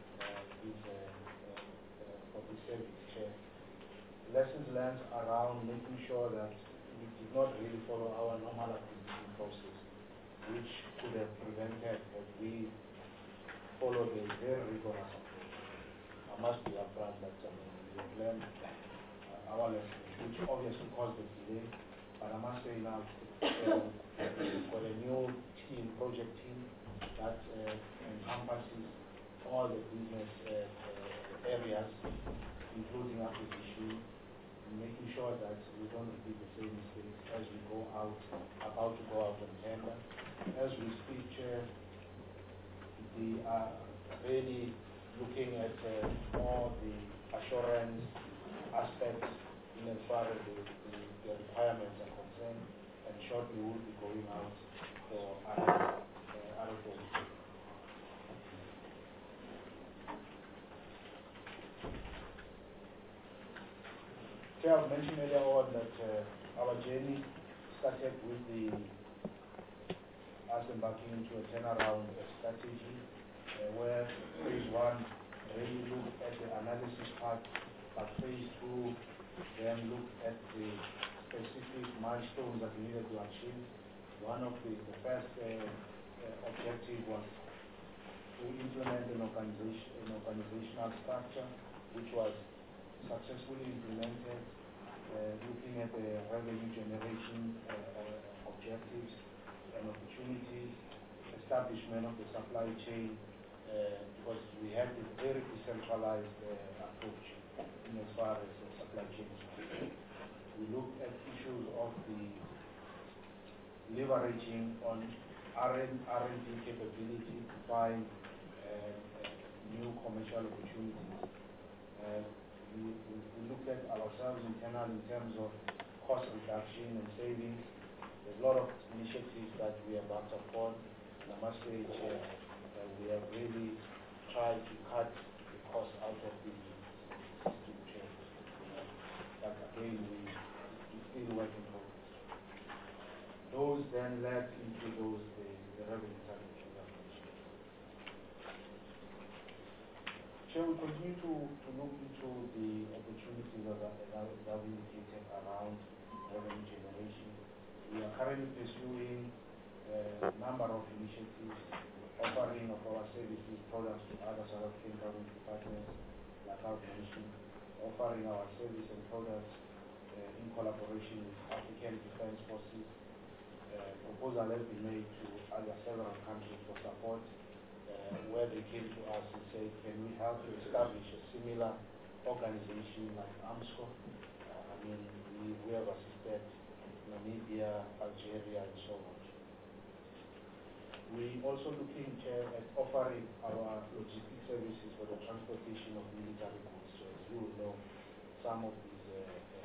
Speaker 13: for the service, Chair. Lessons learned around making sure that we did not really follow our normal acquisition process, which could have prevented if we followed a very rigorous approach. I must be upfront that we have learned our lessons, which obviously caused the delay. But I must say now, we've got a new team, project team, that encompasses all the business areas, including acquisition, making sure that we don't repeat the same mistakes as we go out, about to go out on tender. As we speak, Chair, we are really looking at all the assurance aspects in as far as the requirements are concerned, and shortly we'll be going out for RFOs. Chair, I mentioned earlier on that our journey started with us embarking into a turnaround strategy where phase one really looked at the analysis part, but phase two then looked at the specific milestones that we needed to achieve. One of the first objective was to implement an organizational structure which was successfully implemented, looking at the revenue generation objectives and opportunities, establishment of the supply chain, because we had a very decentralized approach in as far as the supply chain. We looked at issues of the leveraging on R&D capability to find new commercial opportunities. We look at ourselves internally in terms of cost reduction and savings. There's a lot of initiatives that we have embarked upon, and I must say, Chair, we have really tried to cut the cost out of the system, Chair. But again, we still work in progress. Those then led into the revenue targets. Chair, we continue to look into the opportunities that we indicated around revenue generation. We are currently pursuing a number of initiatives, offering of our services, products to other South African government departments, like I've mentioned, offering our service and products in collaboration with African Defence Forces. Proposal has been made to several countries for support, where they came to us and said, can we help to establish a similar organization like AMSCO? We have assisted Namibia, Algeria, and so on. We also looking, Chair, at offering our logistics services for the transportation of military goods. So as you will know, some of these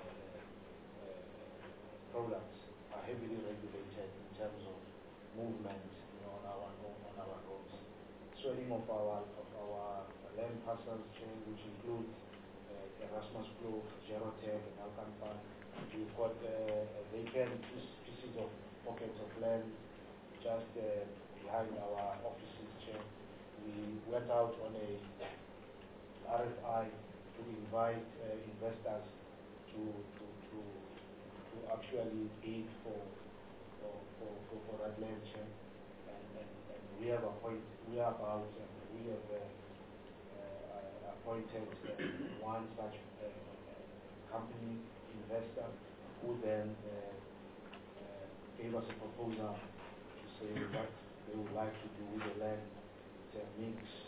Speaker 13: products are heavily regulated in terms of movement on our roads. Swelling of our land parcels, Chair, which include Erasmus Grove, Gerotech, and Alcanfan. We've got vacant pieces of pockets of land just behind our offices, Chair. We went out on a RFI to invite investors to actually bid for that land, Chair. And we have appointed one such company investor who then gave us a proposal to say what they would like to do with the land. It's a mixed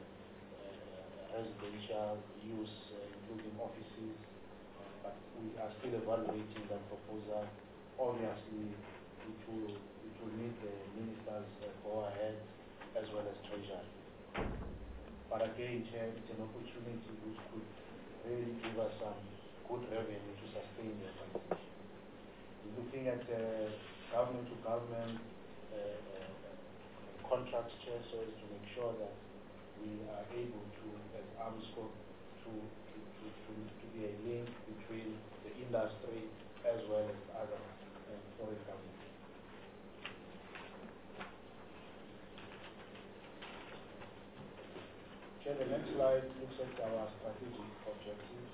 Speaker 13: residential use, including offices, but we are still evaluating that proposal. Obviously, it will need the minister's go-ahead as well as treasury. But again, Chair, it's an opportunity which could really give us some good revenue to sustain the organization. We're looking at government-to-government contracts, Chair, so as to make sure that we are able to, as AMSCO, to be a link between the industry as well as other foreign governments. Chair, the next slide looks at our strategic objectives.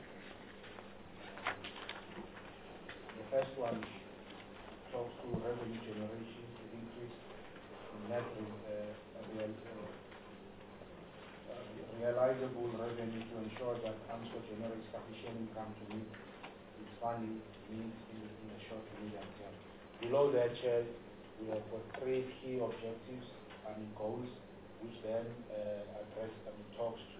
Speaker 13: The first one talks to revenue generation, to increase in net realizable available revenue to ensure that AMSCO generates sufficient income to meet its funding needs in the short to medium term. Below that, Chair, we have got 3 key objectives and goals, which then address and talks to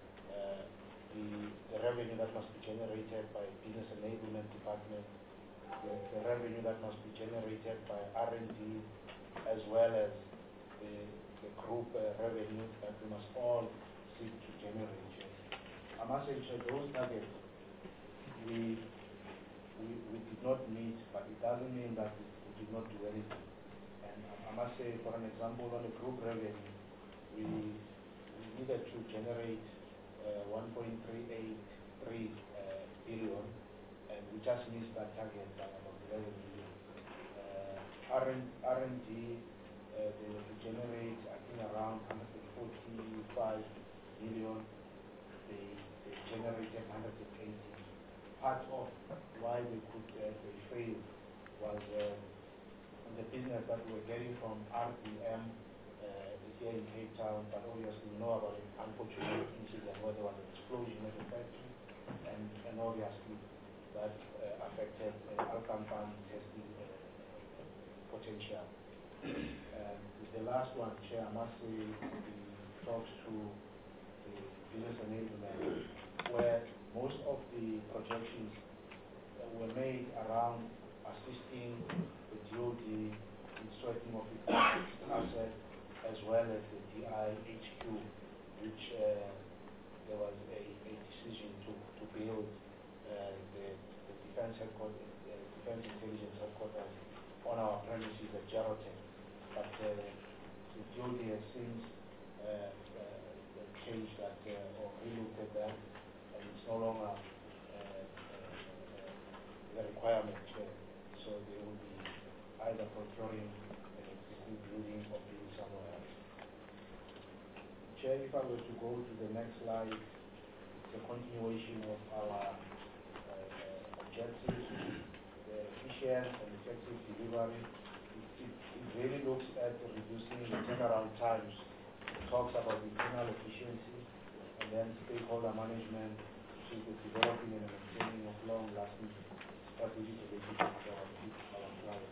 Speaker 13: the revenue that must be generated by Business Enablement Department, the revenue that must be generated by R&D, as well as the group revenue that we must all seek to generate. I must say, Chair, those targets we did not meet, but it doesn't mean that we did not do anything. And I must say, for an example, on the group revenue, we needed to generate 1.383 billion, and we just missed that target by about 11 million. R&D, they were to generate, I think, around 145 million. They generated 180. Part of why they failed was on the business that we were getting from RBM here in Cape Town, but obviously we know about an unfortunate incident where there was an explosion at the factory, and obviously that affected Alkampan testing potential. The last one, Chair, I must say, talks to the business enablement, where most of the projections were made around assisting the DOD in sorting of its assets, as well as the DIHQ, which there was a decision to build the Defense Intelligence Headquarters on our premises at Geraldton. But the DOD has since changed that or relooked at that, and it's no longer the requirement. So they will be either procuring an existing building or building somewhere else. Chair, if I were to go to the next slide, it's a continuation of our objectives, the efficient and effective delivery. It really looks at reducing the turnaround times. It talks about internal efficiency, and then stakeholder management, which is the developing and maintaining of long-lasting strategic relationships with our clients.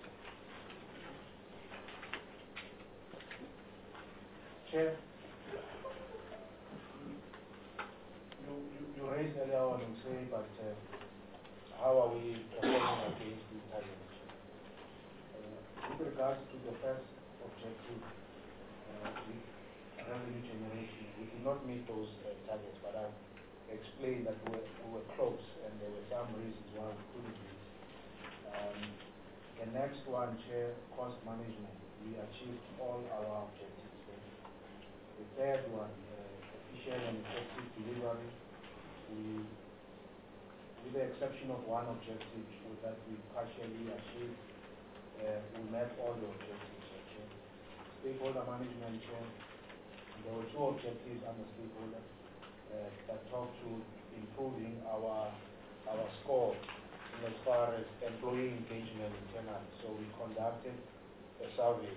Speaker 13: Chair, you raised earlier on and say, but how are we performing against these targets? With regards to the first objective, revenue generation, we did not meet those targets, but I explained that we were close, and there were some reasons why we couldn't meet. The next one, Chair, cost management. We achieved all our objectives. The third one, efficient and effective delivery. With the exception of one objective that we partially achieved, we met all the objectives. Chair. Stakeholder management, Chair. There were 2 objectives under stakeholder that talk to improving our score as far as employee engagement internally. So we conducted a survey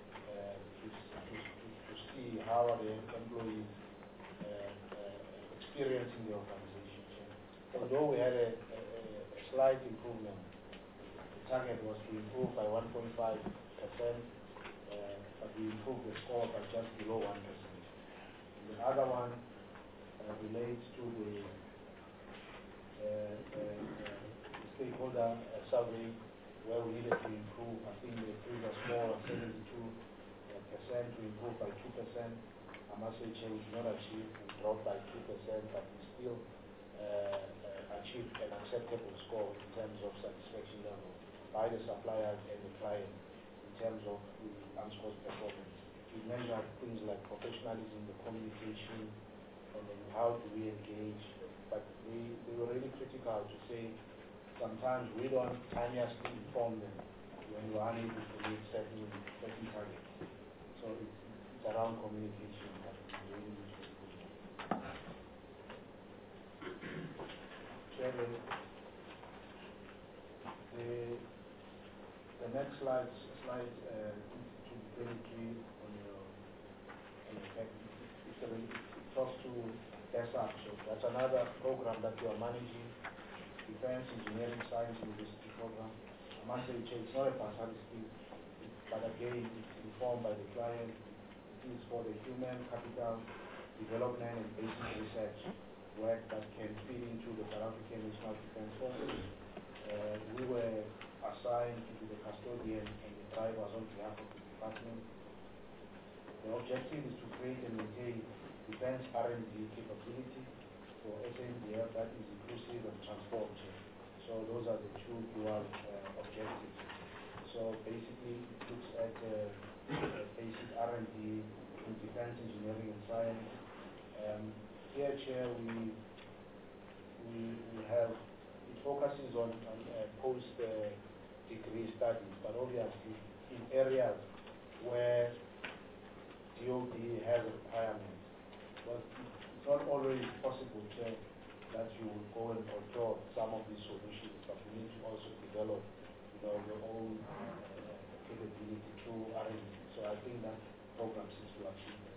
Speaker 13: to see how are the employees experiencing the organization. Although we had a slight improvement, the target was to improve by 1.5%, but we improved the score by just below 1%. And the other one relates to the stakeholder survey, where we needed to improve. I think the previous score was 72%, to improve by 2%. I must say, Chair, we did not achieve, we dropped by 2%, but we still achieved an acceptable score in terms of satisfaction level by the suppliers and the client in terms of the AMSCO's performance. We measured things like professionalism, the communication, and then how do we engage. But they were really critical to say sometimes we don't timeously inform them when we are unable to meet certain targets. So it's around communication that we really need to improve. Chairman, the next slide 223 on your effective it talks to DESAP. So that's another program that we are managing, Defense Engineering Science University program. I must say, it's not a bursary scheme, but again, it's informed by the client. It is for the human capital development and basic research work that can feed into the South African National Defense Forces. We were assigned to be the custodian and the drivers on behalf of the department. The objective is to create and maintain defense R&D capability for SANDF that is inclusive and transformative. So those are the two dual objectives. So basically, it looks at basic R&D in defense engineering and science. Here, Chair, we have, it focuses on post-degree studies, but obviously in areas where DOD has requirements. But it's not always possible, Chair, that you will go and procure some of these solutions, but you need to also develop, your own capability through R&D. So I think that program seems to achieve that.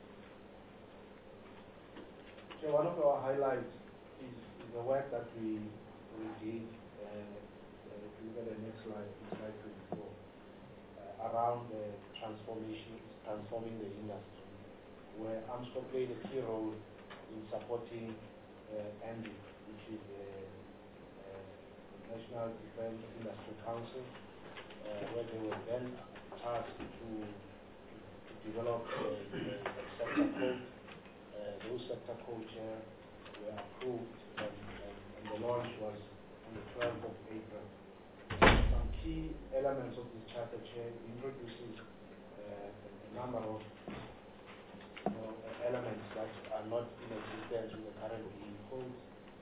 Speaker 13: So one of our highlights is the work that we did, if you look at the next slide, slide 24, around transforming the industry, where AMSCO played a key role in supporting ANDI, which is the National Defense Industry Council, where they were then tasked to develop a sector code. Those sector codes were approved, and the launch was on the 12th of April. Some key elements of this charter, Chair, introduces a number of elements that are not in existence with the current EU codes.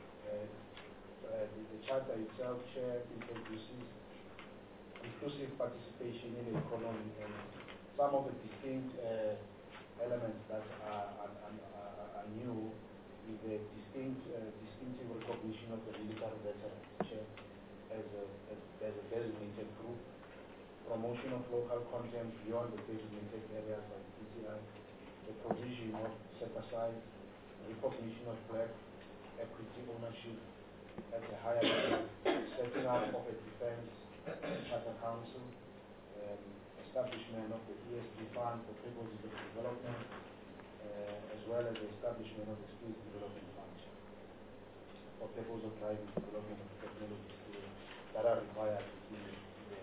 Speaker 13: The charter itself, Chair, introduces inclusive participation in the economy, and some of the distinct elements that are new is the distinctive recognition of the military veterans, Chair, as a designated group, promotion of local content beyond the designated areas like PCI, the provision of set-aside, recognition of black equity ownership at a higher level, setting up of a defense charter council, establishment of the ESD fund for purposes of development, as well as the establishment of the skills development fund for purposes of driving development of technology skills that are required in the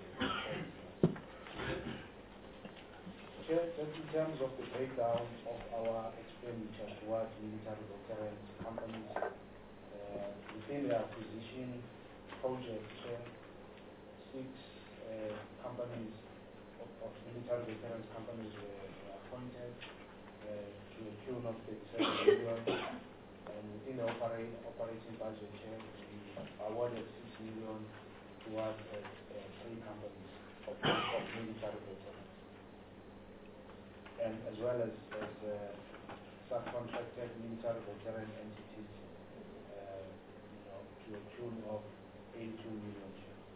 Speaker 13: Chair, just in terms of the breakdown of our expenditure towards military veteran companies, within the acquisition project, Chair, 6 companies of military veterans companies were appointed to the tune of 37 million, and within the operating budget, Chair, we awarded 6 million towards 3 companies of military veterans, and as well as subcontracted military veteran entities to a tune of 82 million.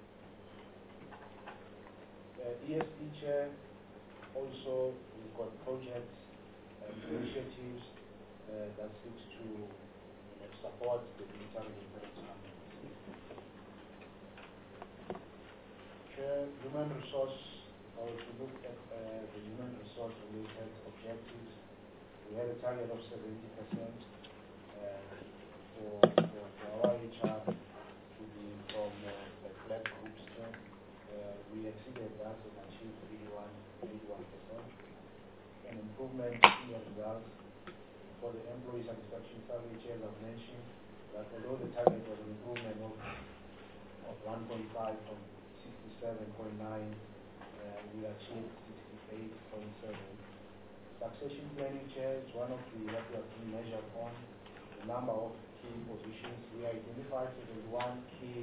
Speaker 13: ESD, Chair, also we've got projects and initiatives that seeks to support the military veterans companies. Chair, human resource, or to look at the human resource related objectives, we had a target of 70% for our HR to be from the black groups. We exceeded that and achieved 81%. An improvement in the results for the employee satisfaction survey, Chair, I've mentioned that although the target was an improvement of 1.5 from 67.9, we achieved 68.7. Succession planning, Chair, is one of the what we have been measured on. The number of key positions, we identified 71 key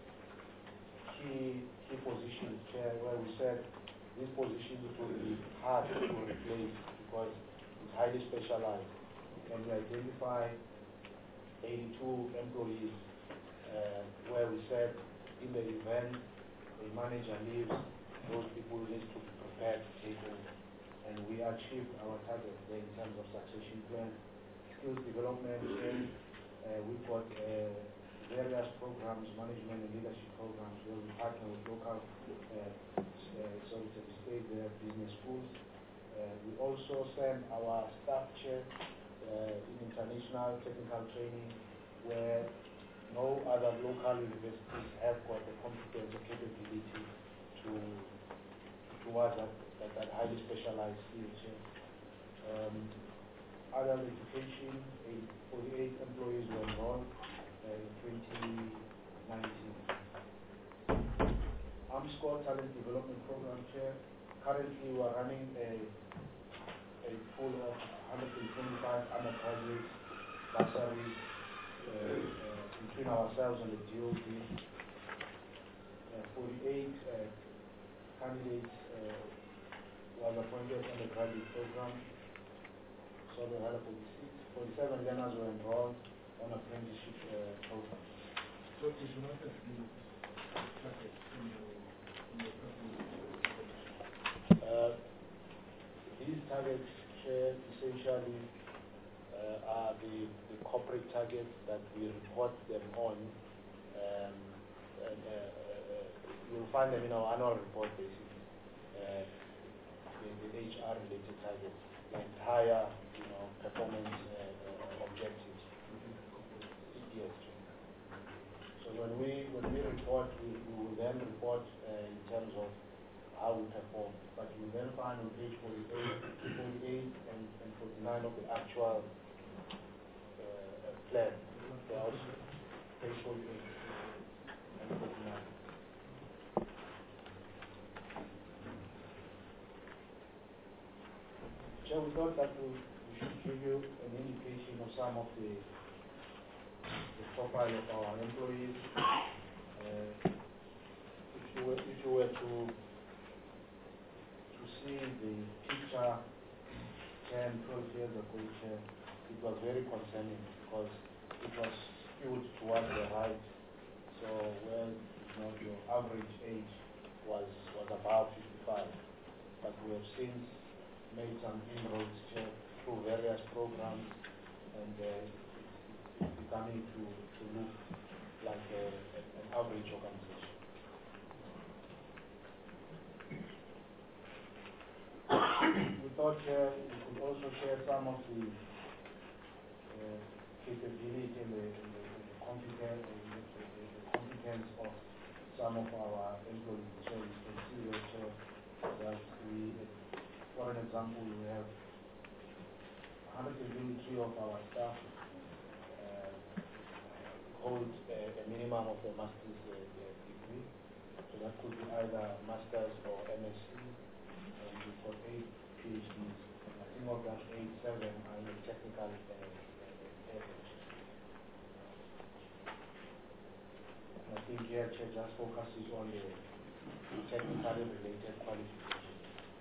Speaker 13: positions, Chair, where we said these positions will be hard to replace because it's highly specialized. And we identified 82 employees where we said in the event a manager leaves, those people need to be prepared to take over. and we achieved our target there in terms of succession plan, skills development. We've got various programs, management and leadership programs, where we partner with local, state business schools. We also send our staff chair in international technical training, where no other local universities have got the competence or capability towards that highly specialized field. Adult education, 48 employees were enrolled in 2019. AMSCO Talent Development Program Chair. Currently, we are running a pool of 125 undergraduates, bursaries, between ourselves and the DOD. 48 candidates was appointed on the graduate program. So we had 47 learners were enrolled on apprenticeship program.
Speaker 3: So it is not a few targets in your
Speaker 13: these targets, Chair, essentially are the corporate targets that we report them on. You'll find them in our annual report, basically. The HR-related targets, the entire, performance objectives. Yes. So when we report, we will then report in terms of how we perform. But you will then find on page 48 and 49 of the actual plan. They are also page 48 and 49. So we thought that we should give you an indication of some of the profile of our employees. If you were to see the picture 10, 12 years ago, it was very concerning because it was skewed towards the right. So when your average age was about 55, but we have since made some inroads through various programs, and it's becoming to look like an average organization. We thought we could also share some of the capability and the competence of some of our employees. So you can see that we, for an example, we have 123 of our staff hold a minimum of a master's degree. So that could be either master's or MSc. And we've got 8 PhDs. I think of that 7 are in the technical area. And I think here Chair just focuses on the technically related qualifications.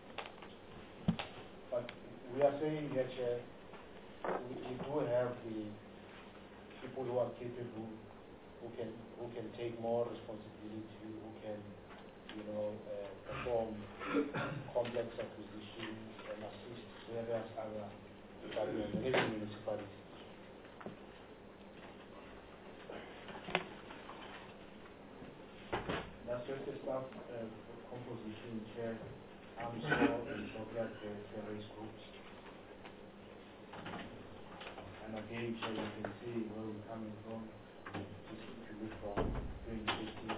Speaker 13: But we are saying here, Chair, we do have the people who are capable, who can take more responsibility, who can, perform complex acquisitions and assist various other departments and even municipalities. That's just the staff composition, Chair. AMSCO and Soviet race groups. And again, Chair, you can see where we're coming from. Just if you look from 2015,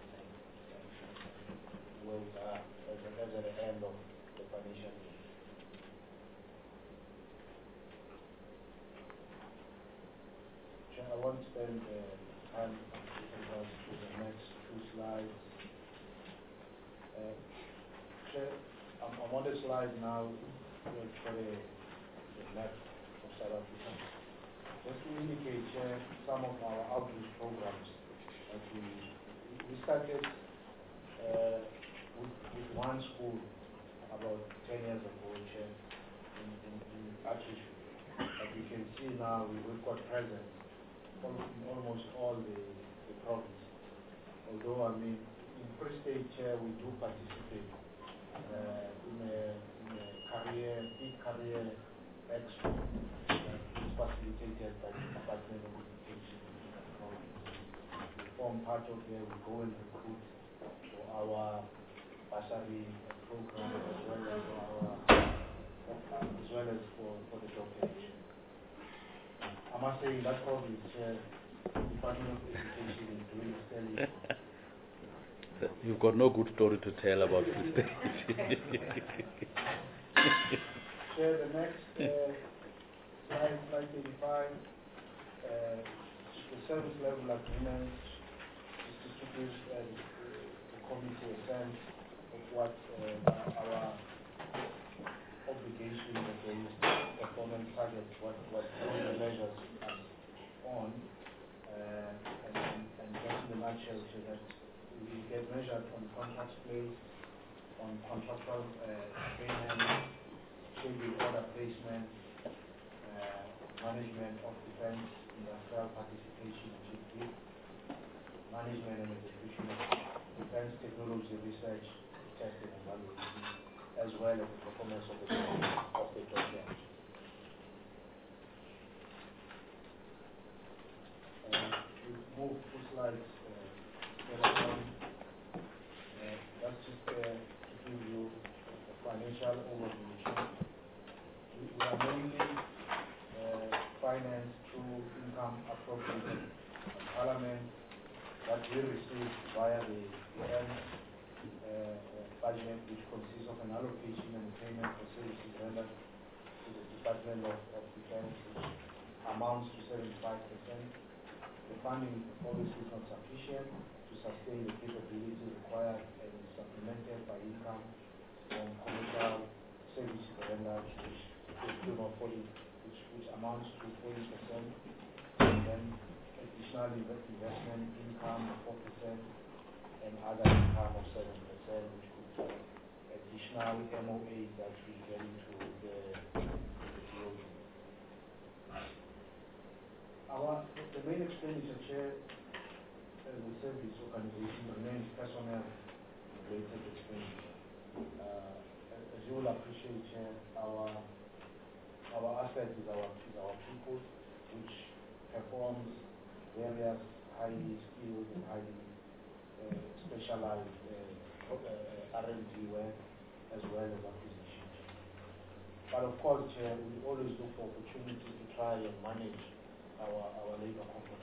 Speaker 13: where we are as at the end of the financial year. Chair, I won't spend time with us to the next 2 slides. Chair, I'm on the slide now for the map of South Africa. Just to indicate, Chair, some of our outreach programs that we started with one school about 10 years ago, Chair, in outreach. But you can see now we've got presence in almost all the province. Although, in Free State, Chair, we do participate in a career expo that is facilitated by the Department of Education. We form part of there, we go and recruit for our bursary program as well as for the job page. I must say that probably Department of Education is doing fairly.
Speaker 7: You've got no good story to tell about this.
Speaker 13: Chair, the next slide 85, the service level agreement is to give the committee a sense of what our obligations against performance targets, what the measures are on, and just in a nutshell, so that we get measured on contracts placed, on contractual payment, scheduled order placement, management of defense industrial participation, management and execution of defense technology research, testing and evaluation, as well as the performance of the job bench. We move to slides. That's just to give you a financial overview. We are mainly financed through income appropriated by Parliament that we receive via the budget, which consists of an allocation and payment for services rendered to the Department of Defense, which amounts to 75%. The funding obviously is not sufficient to sustain the capability required and is supplemented by income from commercial services rendered, which amounts to 40%, and then additional investment income of 4%, and other income of 7%, which could additional MOA that we get into the field. The main expenditure, Chair, the service organization remains personnel-related expenditure. As you will appreciate, Chair, our asset is our people, which performs various highly skilled and highly specialized R&D work as well as acquisition. But of course, Chair, we always look for opportunities to try and manage our labor component.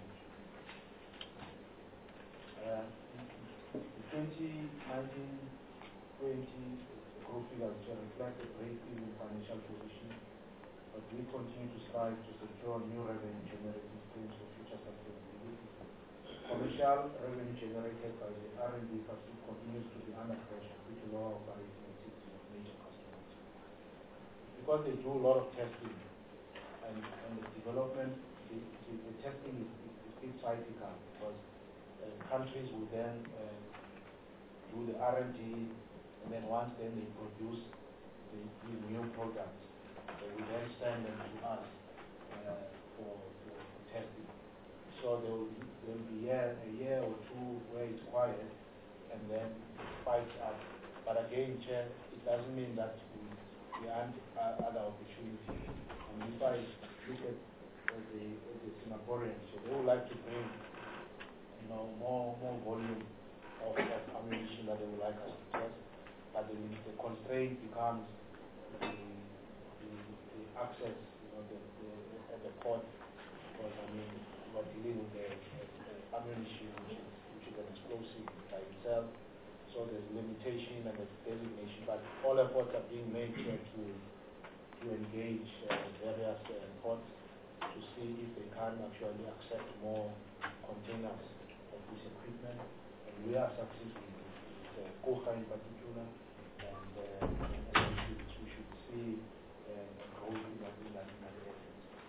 Speaker 13: In 2019-20, the group figures reflect a break-even financial position, but we continue to strive to secure new revenue-generating streams for future sustainability. Commercial revenue generated by the R&D pursuit continues to be under pressure due to lower operating activity of major customers. Because they do a lot of testing and the development, the testing is cyclical, because countries will then do the R&D, and then once then they produce these new products, they will then send them to us for testing. So there will be a year or two where it's quiet, and then spikes up. But again, Chair, it doesn't mean that we aren't other opportunities. And if I look at the Singaporeans, so they would like to bring, more volume of ammunition that they would like us to test. But the constraint becomes the access, at the port, because we're dealing with the ammunition, which is an explosive by itself. So there's limitation and there's designation, but all efforts are being made here to engage various ports to see if they can actually accept more containers of this equipment. And we are succeeding with Kocha in particular, and we should see growth in that area.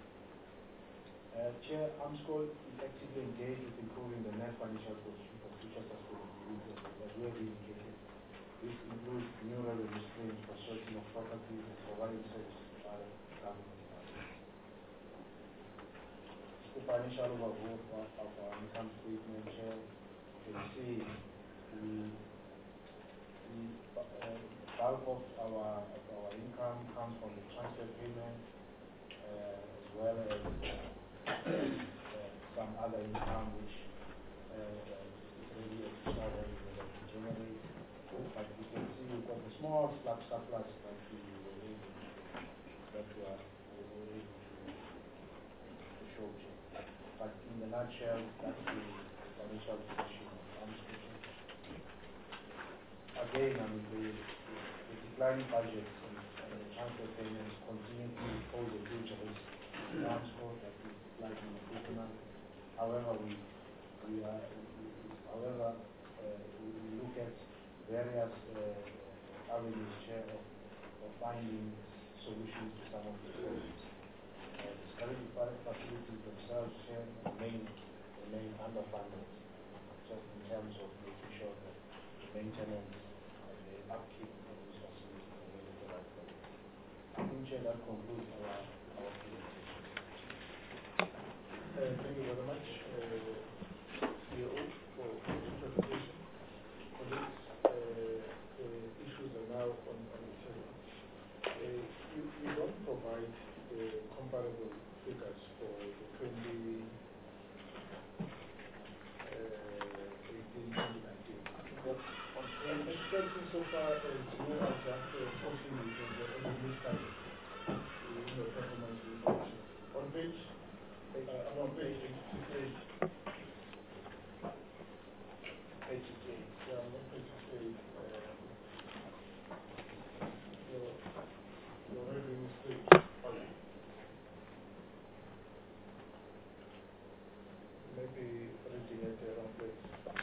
Speaker 13: Chair, AMSCO is actively engaged with improving the net financial position for future sustainability, as we have indicated. This includes new revenue streams for sourcing of properties and providing services to other government departments. The financial overview of our income statement, Chair, you can see the bulk of our income comes from the transfer payment as well as some other income which is really extraordinary that we generate. But you can see we've got a small surplus that we were able to show to. But in the nutshell, that's the financial position of AMSCO. Again, I mean, the declining budgets and the transfer payments continue to pose a huge risk to AMSCO that is declining equipment. However, we look at various avenues here of finding solutions to some of the problems. The security facilities themselves here remain underfunded, just in terms of making sure that the maintenance and the upkeep of these facilities remain at the right level. I think, Chair, that concludes our presentation.
Speaker 3: Thank you very much, CEO, for the presentation. Colleagues, the issues are now on the table. You don't provide the comparable figures for the 2018-2019. But on expecting so far as you are just posting it on the release target in your performance information. On page 88. Yeah, on page 88. Your revenue stage. Maybe reading at the wrong place.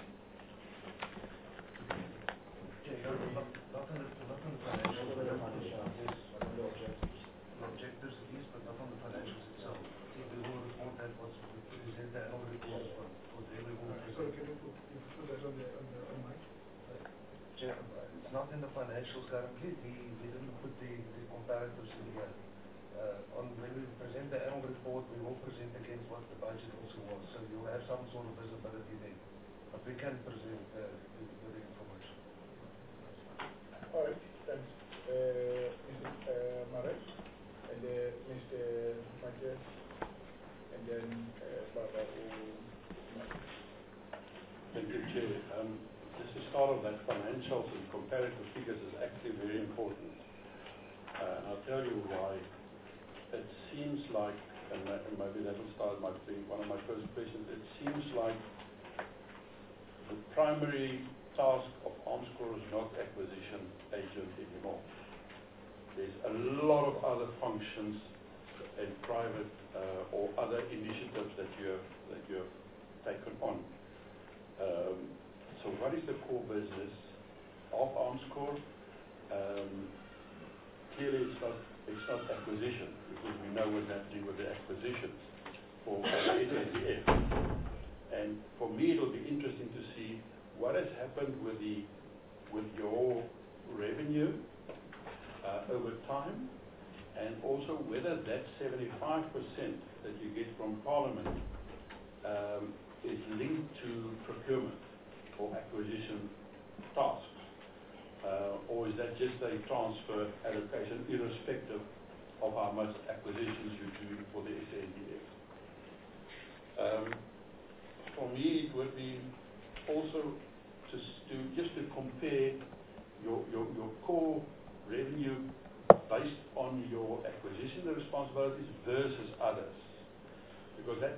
Speaker 13: Not on the financials, but on the objectives.
Speaker 3: The objectives at least, but not on the financials itself. We will report that once we present the annual report for the we will present.
Speaker 6: So can you put that on the mic?
Speaker 3: Chair, it's not in the financials currently. We didn't put the comparatives in here. When we present the annual report, we will present against what the budget also was. So you'll have some sort of visibility there. But we can present the information.
Speaker 6: All right, thanks. Mr. Marek, and Mr. Matthias, and then Baba.
Speaker 1: Thank you, Chair. Just to start off, that financials and comparative figures is actually very important. And I'll tell you why. It seems like, and maybe that will start being one of my first questions, it seems like the primary task of AMSCO is not acquisition agent anymore. There's a lot of other functions and private or other initiatives that you have taken on. So what is the core business of AMSCO? Clearly it's not acquisition, because we know what's happening with the acquisitions for SADF. And for me, it'll be interesting to see what has happened with your revenue over time, and also whether that 75% that you get from Parliament is linked to procurement or acquisition tasks. Or is that just a transfer allocation irrespective of how much acquisitions you do for the SANDF? For me, it would be also just to compare your core revenue based on your acquisition responsibilities versus others, because that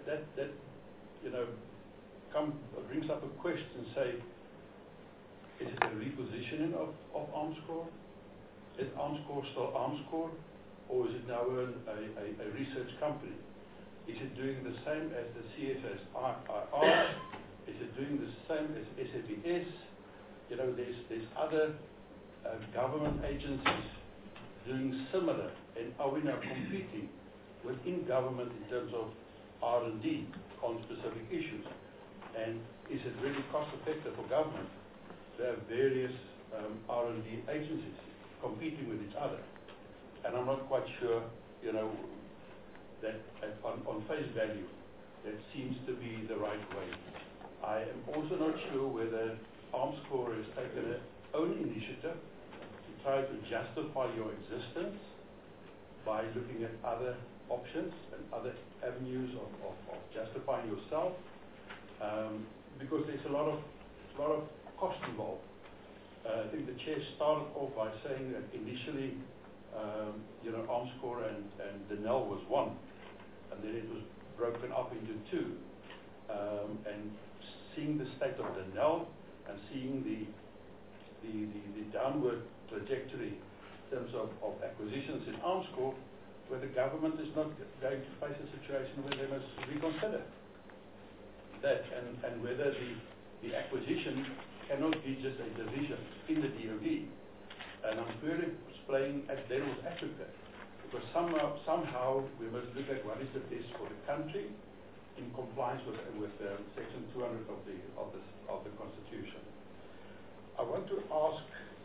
Speaker 1: brings up a question. Say, is it a repositioning of AMSCO? Is AMSCO still AMSCO, or is it now a research company? Is it doing the same as the CSIR? Is it doing the same as SABS? There's other government agencies doing similar, and are we now competing within government in terms of R&D on specific issues? And is it really cost effective for government to have various R&D agencies competing with each other? And I'm not quite sure, that on face value, that seems to be the right way. I am also not sure whether AMSCO has taken its own initiative to try to justify your existence by looking at other options and other avenues of justifying yourself, because there's a lot of cost involved. I think the chair started off by saying that initially, Armscor and Denel was one, and then it was broken up into two. And seeing the state of Denel and seeing the downward trajectory in terms of acquisitions in Armscor, where the government is not going to face a situation where they must reconsider that, and whether the acquisition cannot be just a division in the DOD. And I'm purely playing at devil's advocate, because somehow we must look at what is the best for the country in compliance with Section 200 of the Constitution. I want to ask,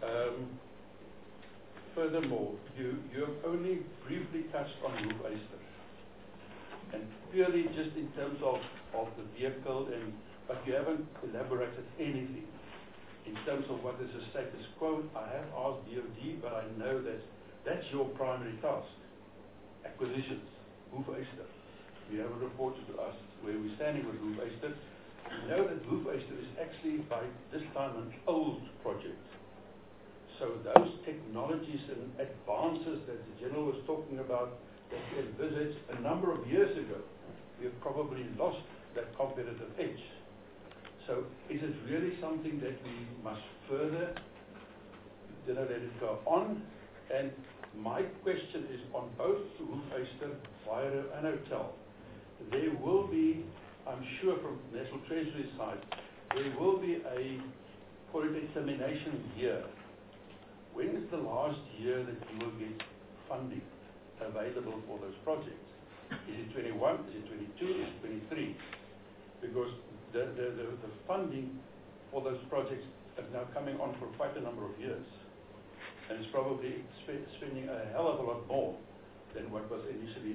Speaker 1: furthermore, you have only briefly touched on Hoef Eyster, and purely just in terms of the vehicle, but you haven't elaborated anything in terms of what is the status quo. I have asked DOD, but I know that's your primary task, acquisitions, Hoef Eyster. You haven't reported to us where we're standing with Hoef Eyster. We know that Hoef Eyster is actually, by this time, an old project. So those technologies and advances that the General was talking about, that we envisaged a number of years ago, we have probably lost that competitive edge. So is it really something that we must further, let it go on? And my question is on both Hoef Eyster, Viro and Hotel. There will be, I'm sure from National Treasury side, there will be a, call it a termination year. When is the last year that you will get funding available for those projects? Is it 21? Is it 22? Is it 23? Because the funding for those projects is now coming on for quite a number of years. And it's probably spending a hell of a lot more than what was initially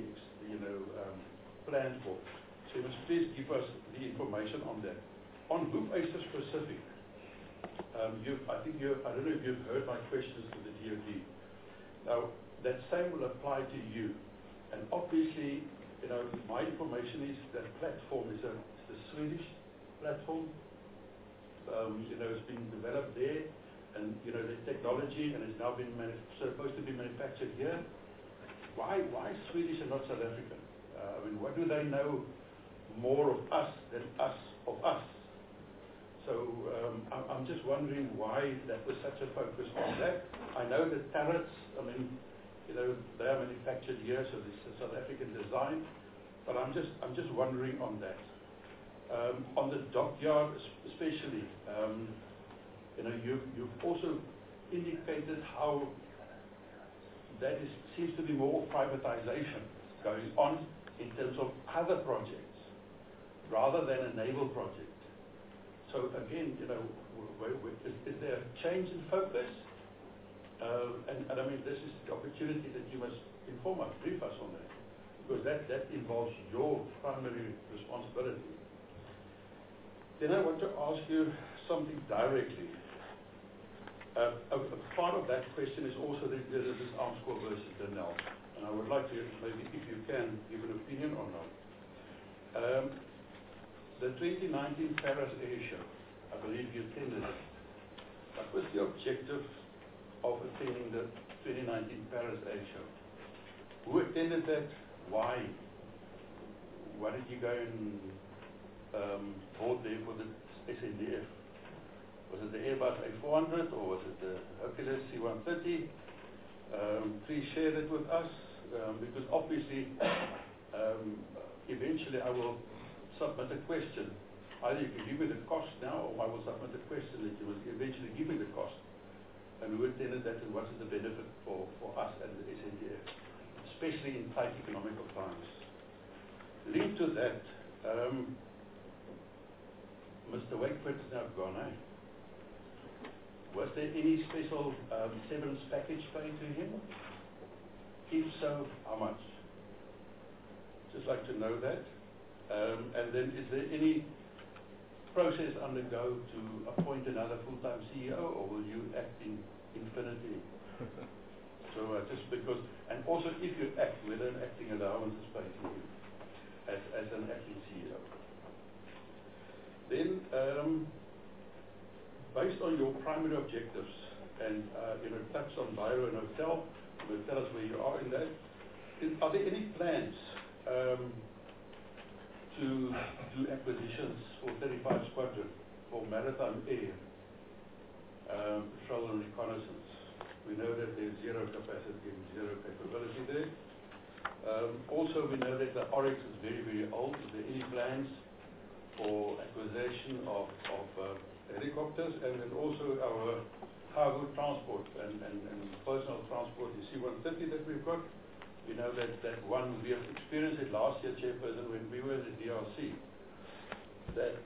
Speaker 1: planned for. So you must please give us the information on that. On Hoef Eyster specific, I don't know if you've heard my questions to the DOD. Now, that same will apply to you. And obviously, my information is that platform is a Swedish platform. It's been developed there, and the technology, and it's now been supposed to be manufactured here. Why Swedish and not South African? What do they know more of us than us of us? So I'm just wondering why that was such a focus on that. I know that turrets, they are manufactured here, so this is a South African design. But I'm just wondering on that. On the dockyard, especially, you've also indicated how that seems to be more privatization going on in terms of other projects rather than a naval project. So again, is there a change in focus? And this is the opportunity that you must inform us, brief us on that, because that involves your primary responsibility. Then I want to ask you something directly. A part of that question is also this Armscor versus Denel, and I would like to maybe, if you can, give an opinion on that. The 2019 Paris Air Show, I believe you attended it. What was the objective of attending the 2019 Paris Air Show? Who attended that? Why? Why did you go and board there for the SNDF? Was it the Airbus A400 or was it the Hercules C-130? Please share that with us, because obviously, eventually I will submit a question. Either you can give me the cost now, or I will submit a question that you will eventually give me the cost. And who attended that, and what is the benefit for us and the SNDF, especially in tight economical times. Linked to that, Mr. Wakeford's now gone, eh? Was there any special severance package paid to him? If so, how much? Just like to know that. And then is there any process undergo to appoint another full-time CEO, or will you act in infinity? So just because, and also if you act, whether an acting allowance is paid to you as an acting CEO. Then, based on your primary objectives, and touch on Biro and Hotel, you tell us where you are in that. Are there any plans to do acquisitions for 35 Squadron, for maritime air, patrol and reconnaissance? We know that there's zero capacity and zero capability there. Also, we know that the Oryx is very, very old. Are there any plans for acquisition of helicopters, and then also our cargo transport and personal transport, the C-130 that we've got? We know that one, we have experienced it last year, Chairperson, when we were at the DRC, that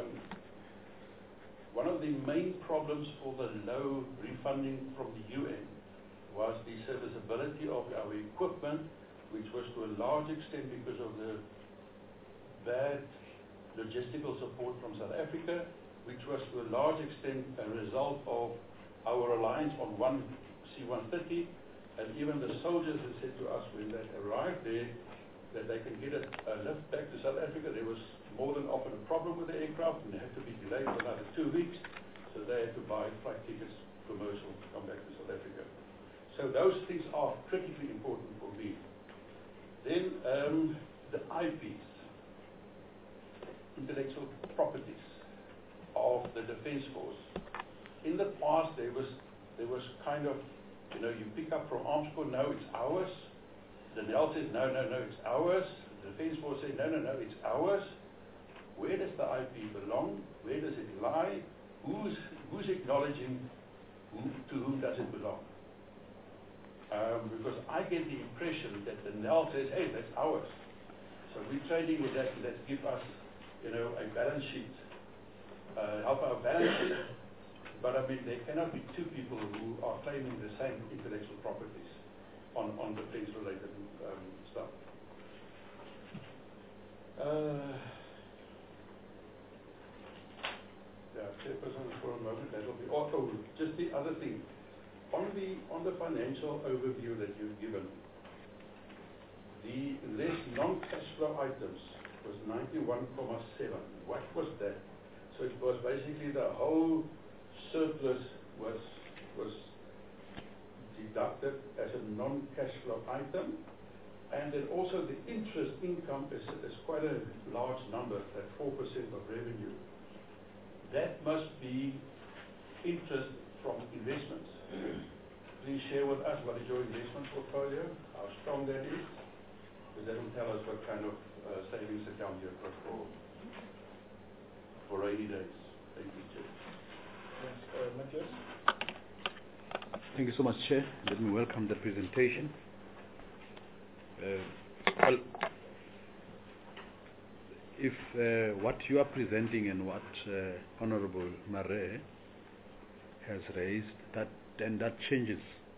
Speaker 1: one of the main problems for the low refunding from the UN was the serviceability of our equipment, which was to a large extent because of the bad logistical support from South Africa, which was to a large extent a result of our reliance on one C-130, and even the soldiers had said to us when they arrived there that they can get a lift back to South Africa. There was more than often a problem with the aircraft, and they had to be delayed for another 2 weeks, so they had to buy flight tickets, commercial, to come back to South Africa. So those things are critically important for me. Then the IPs, intellectual properties of the Defence Force. In the past, there was kind of, you pick up from Arms Corps, no, it's ours. The NEL says, no, it's ours. The Defence Force says, no, it's ours. Where does the IP belong? Where does it lie? Who's acknowledging to whom does it belong? Because I get the impression that the NEL says, hey, that's ours. So we're trading with that. Let's give us, a balance sheet, help our balance sheet. But I mean, there cannot be two people who are claiming the same intellectual properties on defense-related stuff. Chairperson, for a moment, that will be. Oh, just the other thing. On the financial overview that you've given, the less non-cash flow items was 91.7. What was that? So it was basically the whole surplus was deducted as a non-cash flow item, and then also the interest income is quite a large number, at 4% of revenue. That must be interest from investments. Please share with us what is your investment portfolio, how strong that is, because that will tell us what kind of savings account you've got for rainy days. Thank you, Chair.
Speaker 3: Yes, Matthias?
Speaker 7: Thank you so much, Chair. Let me welcome the presentation. Well, if what you are presenting and what Honorable Marais has raised, then that changes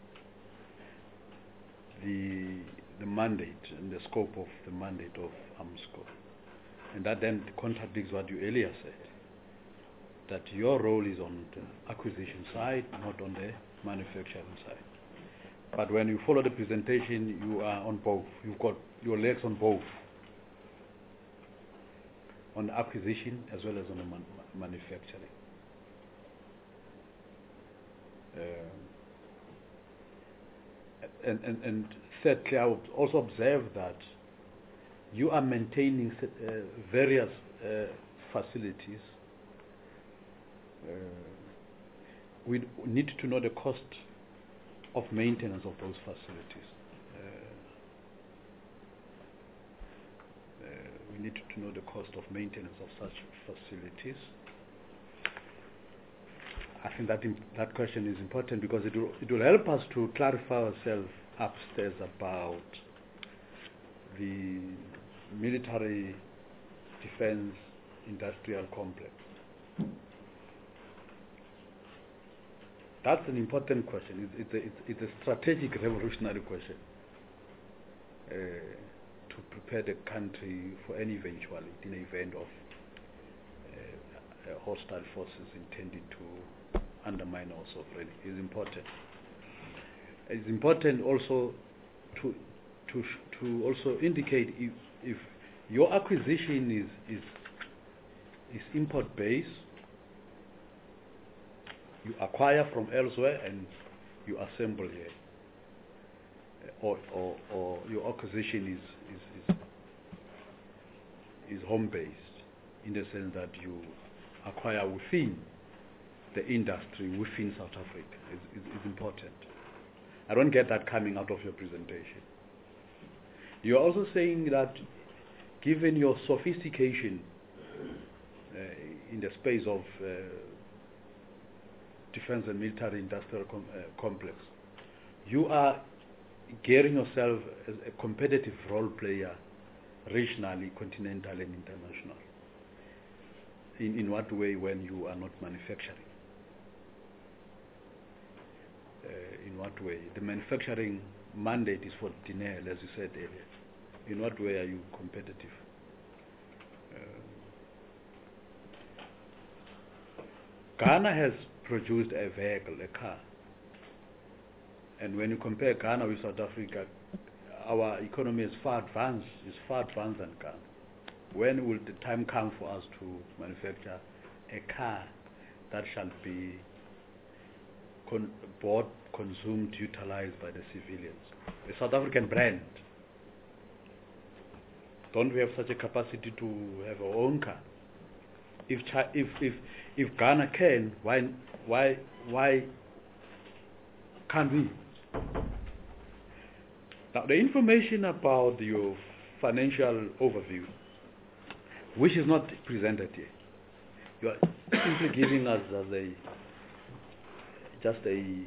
Speaker 7: the mandate and the scope of the mandate of AMSCO. And that then contradicts what you earlier said, that your role is on the acquisition side, not on the manufacturing side. But when you follow the presentation, you are on both. You've got your legs on both, on the acquisition as well as on the manufacturing. And thirdly, I would also observe that you are maintaining various facilities. We need to know the cost of maintenance of those facilities. We need to know the cost of maintenance of such facilities. I think that question is important because it will help us to clarify ourselves upstairs about the military defense industrial complex. That's an important question. It's a strategic revolutionary question to prepare the country for any eventuality in the event of hostile forces intending to undermine our sovereignty. Is important. It's important also to also indicate if your acquisition is import based, you acquire from elsewhere and you assemble here, or your acquisition is home based, in the sense that you acquire within the industry within South Africa. Is important. I don't get that coming out of your presentation. You're also saying that given your sophistication in the space of defense and military industrial complex, you are gearing yourself as a competitive role player regionally, continental and international. In what way when you are not manufacturing? In what way? The manufacturing mandate is for Tinel, as you said earlier. In what way are you competitive? Ghana has produced a vehicle, a car. And when you compare Ghana with South Africa, our economy is far advanced than Ghana. When will the time come for us to manufacture a car that shall be bought, consumed, utilized by the civilians? A South African brand. Don't we have such a capacity to have our own car? If Ghana can, why can't we? Now, the information about your financial overview, which is not presented here, you are simply giving us as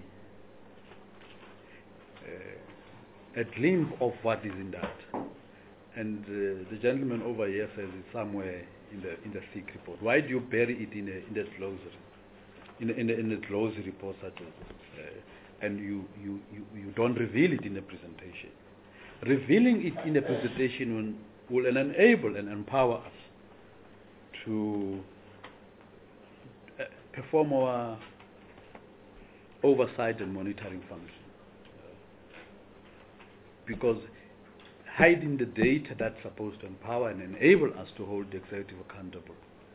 Speaker 7: a glimpse of what is in that. And the gentleman over here says it's somewhere in the thick report. Why do you bury it in the glossary, in the glossary report such as, and you don't reveal it in the presentation? Revealing it in the presentation will enable and empower us to perform our oversight and monitoring function. Because hiding the data that's supposed to empower and enable us to hold the executive accountable,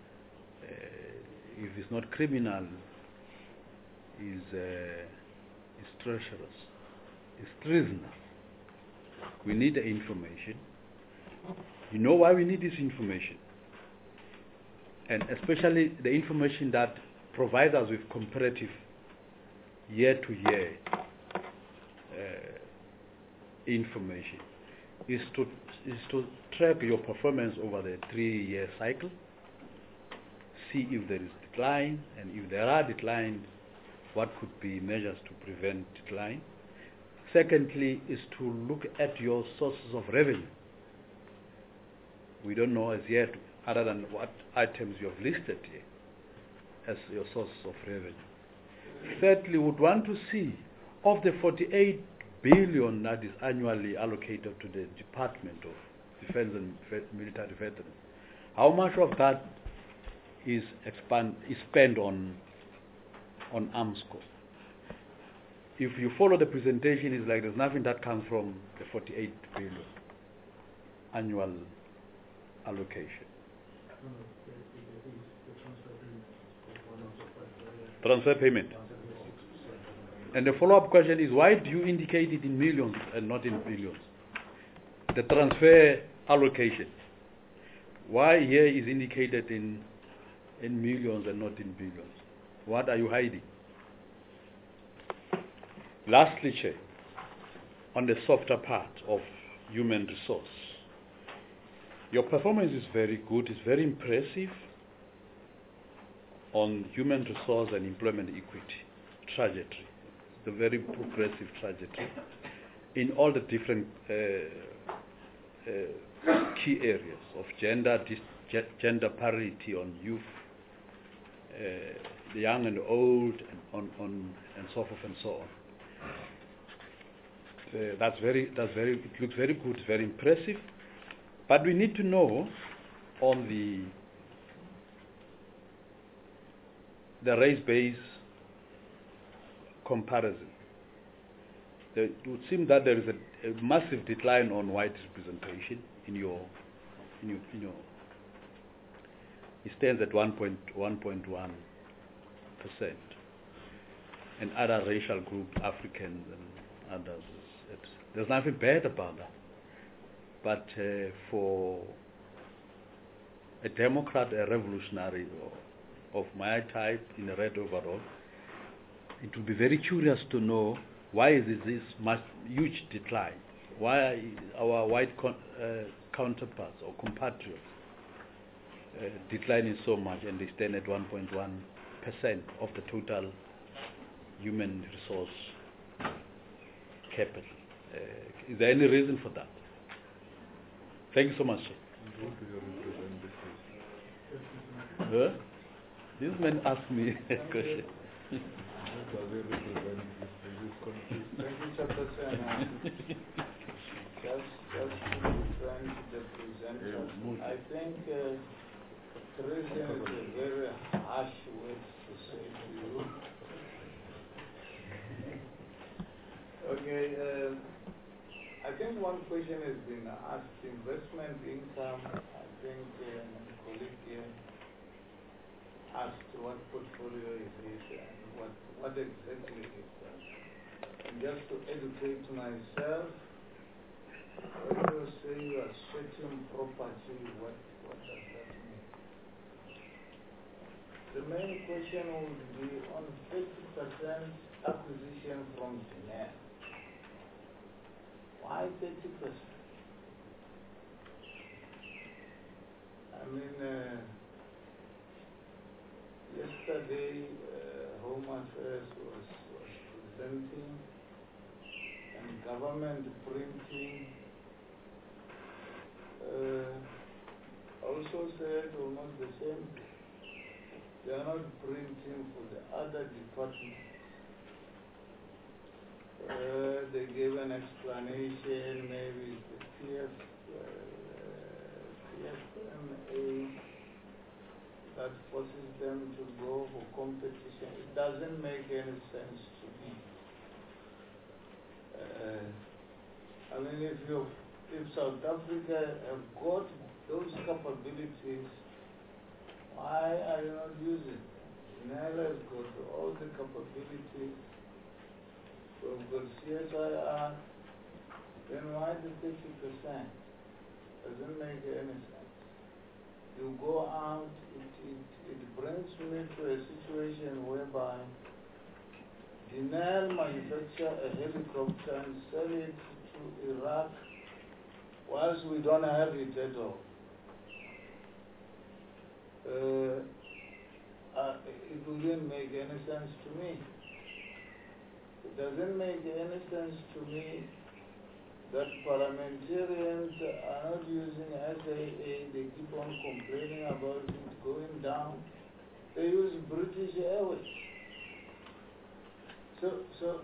Speaker 7: if it's not criminal, is treacherous, is treasonous. We need the information. You know why we need this information? And especially the information that provides us with comparative year-to-year information. Is to track your performance over the 3-year cycle, see if there is decline, and if there are declines, what could be measures to prevent decline. Secondly, is to look at your sources of revenue. We don't know as yet, other than what items you have listed here as your sources of revenue. Thirdly, we would want to see, of the 48 billion that is annually allocated to the Department of Defense and Military Veterans, how much of that is spent on AMSCO? If you follow the presentation, it's like there's nothing that comes from the 48 billion annual allocation. Transfer payment. And the follow-up question is, why do you indicate it in millions and not in billions? The transfer allocation. Why here is indicated in millions and not in billions? What are you hiding? Lastly, Chair, on the softer part of human resource, your performance is very good, it's very impressive on human resource and employment equity trajectory. The very progressive trajectory in all the different key areas of gender parity on youth, the young and old, and so forth and so on. It looks very good, very impressive. But we need to know on the race-based comparison. it would seem that there is a massive decline on white representation in your. It stands at 1.1%, and other racial groups, Africans and others, there's nothing bad about that. But for a Democrat, a revolutionary of my type in a red overall, it would be very curious to know why is this huge decline? Why our white counterparts or compatriots declining so much, and they stand at 1.1% of the total human resource capital? Is there any reason for that? Thank you so much, sir. This man asked me a question.
Speaker 2: Thank you, Chairperson. Just trying to present. I think treason is a very harsh word to say to you. Okay, I think one question has been asked, investment income. I think my colleague here asked what portfolio is it and what exactly is that. And just to educate myself, when you say you are sweating property, what does that mean? The main question would be on 30% acquisition from Dinero. Why 30%? I mean, yesterday Home Affairs was presenting and government printing also said almost the same. They are not printing for the other departments. They gave an explanation, maybe the PFMA that forces them to go for competition. It doesn't make any sense to me. I mean, if South Africa have got those capabilities, why are you not using it? Nala has got all the capabilities. We've got CSIR, then why the 30%? Doesn't make any sense. You go out, it brings me to a situation whereby Dinero manufacture a helicopter and sell it to Iraq whilst we don't have it at all. It wouldn't make any sense to me. It doesn't make any sense to me that parliamentarians are not using SAA. They keep on complaining about it going down. They use British Airways. So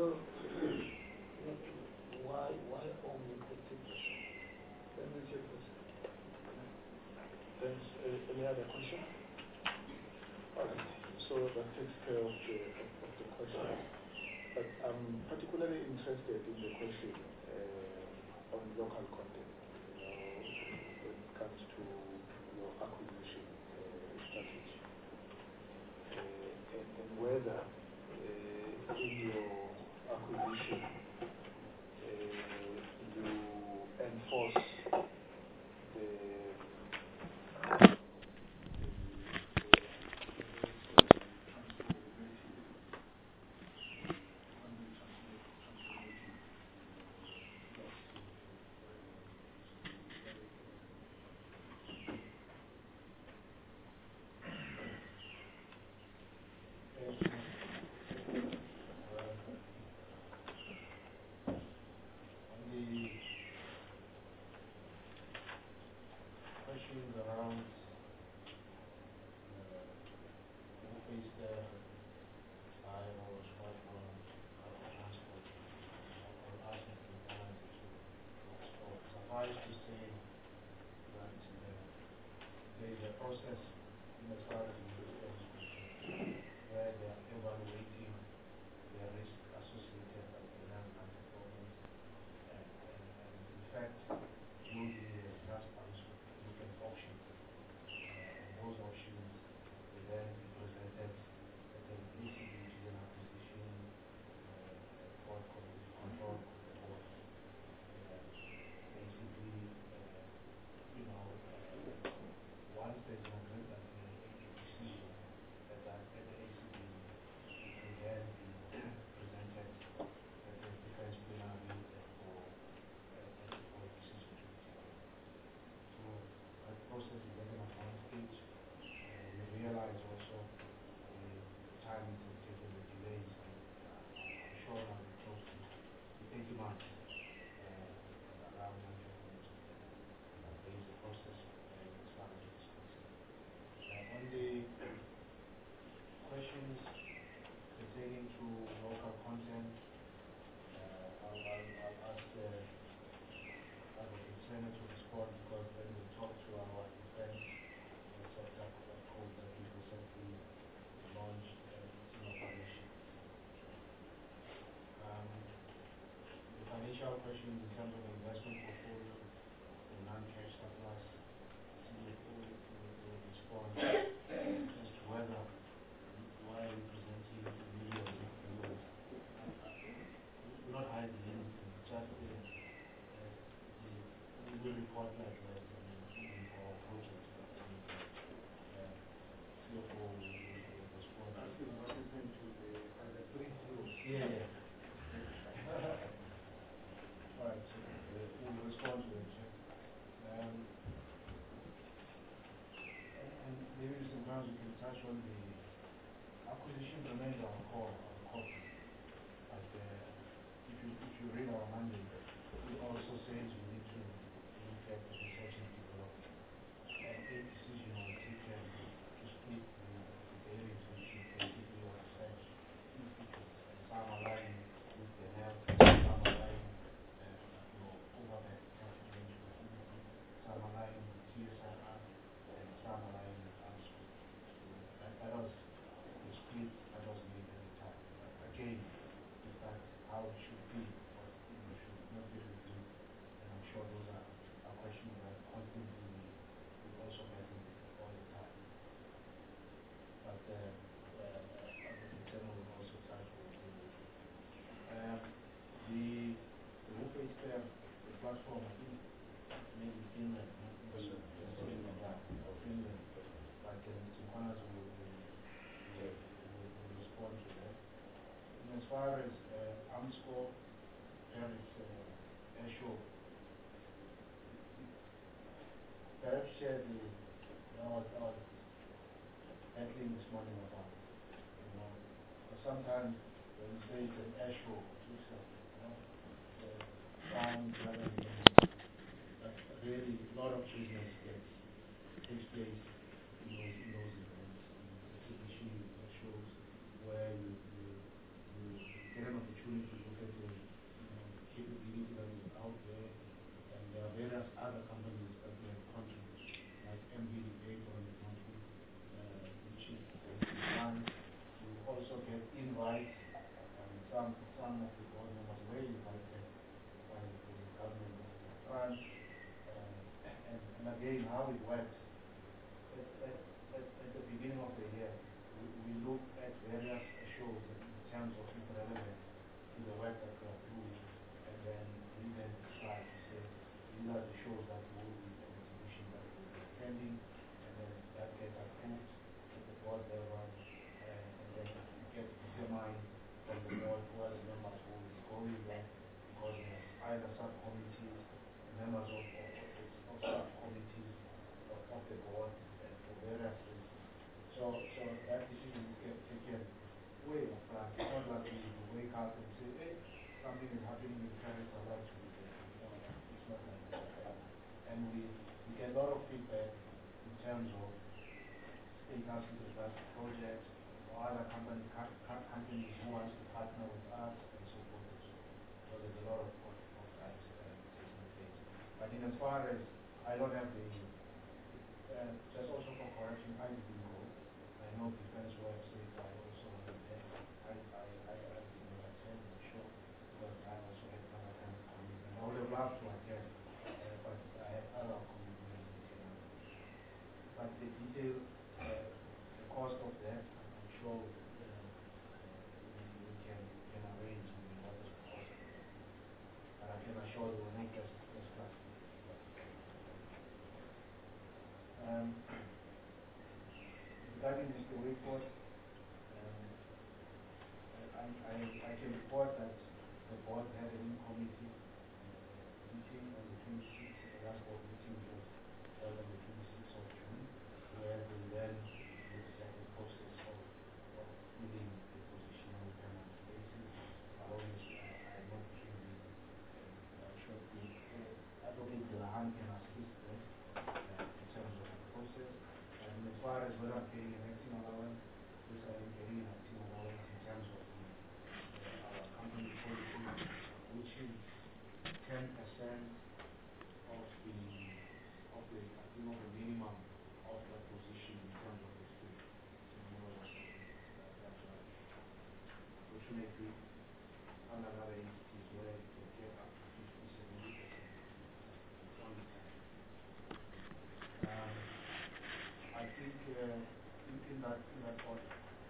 Speaker 2: why only 30%? Let me check this.
Speaker 3: Thanks. Any other question? All right. So that takes care of the question. But I'm particularly interested in the question on local content, when it comes to your acquisition strategy, and whether in your acquisition you enforce
Speaker 13: suffice to say that there is a process in as far as where they are evaluating the risk associated with the land matter. months around the process as far as it's concerned. On the questions pertaining to local content, I'll ask Advocate Senate to respond, because when we talk to our defense sector code that we recently launched in operation. The financial questions in terms of the investment portfolio, the non-cash surplus, CFO will respond as to whether why are we presenting immediately. We're not hiding anything, just we will report like that in our project. CFO will respond. Asking what happened to the other 3 groups. Yeah. Alright, so we'll respond to it. And maybe sometimes we can touch on the acquisition remains our core. But if you read our mandate, it also says we need to look at the research and development. And a decision was taken to split the areas which is basically our research institutes, and some align with the health, some align overhead management, some align with CSIR, and some align with AMSCO. That was the split that was made at the time. Again, is that how it should be, or should not be reviewed? And I'm sure those are questions that constantly we also having all the time. But the general will also touch on the rule-based the platform. I think maybe Finland, Finland, but Tijuana will respond to that. And as far as AMSCO, there is Esho. Perhaps share I was battling this morning about, sometimes when you say it's an Esho, it's sound rather than but really a lot of business takes place in those events, exhibition shows where you get an opportunity to look at the capability that is out there, and there are various other companies that we have contributed, like MVDA for example, which is fun. You also get invites, and some of the board members were invited by the government of France, and again how it works. At the beginning of the year, we look at various shows in terms of its relevance to the work that we are doing, and then we then decide to say these are the shows that will be an exhibition that we will be attending, and then that gets approved at the board level, and then it gets determined from the board who are the members who will be going there, because there's either subcommittees, members of subcommittees of the board, and for various reasons. So that decision gets taken way upfront. It's not like we wake up and say, hey, something is happening in Paris, I'd like to be there. No, it's not like that. And we get a lot of feedback in terms of status with regards to projects, or other companies who want to partner with us, and so forth and so on. So there's a lot of that taking place. But in as far as I don't have the just also for correction, I didn't go. I know defense website, I also attend. I did not attend the show because I also had other kind of commitment. I would have loved to attend, but I had other commitments. But the detail, the cost of that, I'm sure we can arrange what is the cost. But I can assure you will not first class. Regarding Mr. Wakeford, I can report that the board had an in-committee meeting on the 26th, the last board meeting was held on the 26th of June, where they then looked at the process of filling the position on a permanent basis. But obviously, I am not privy setting of a minimum of that position in terms of experience. That's right. Fortunately, under other entities where it can get up to 50, 70%. I think in that order,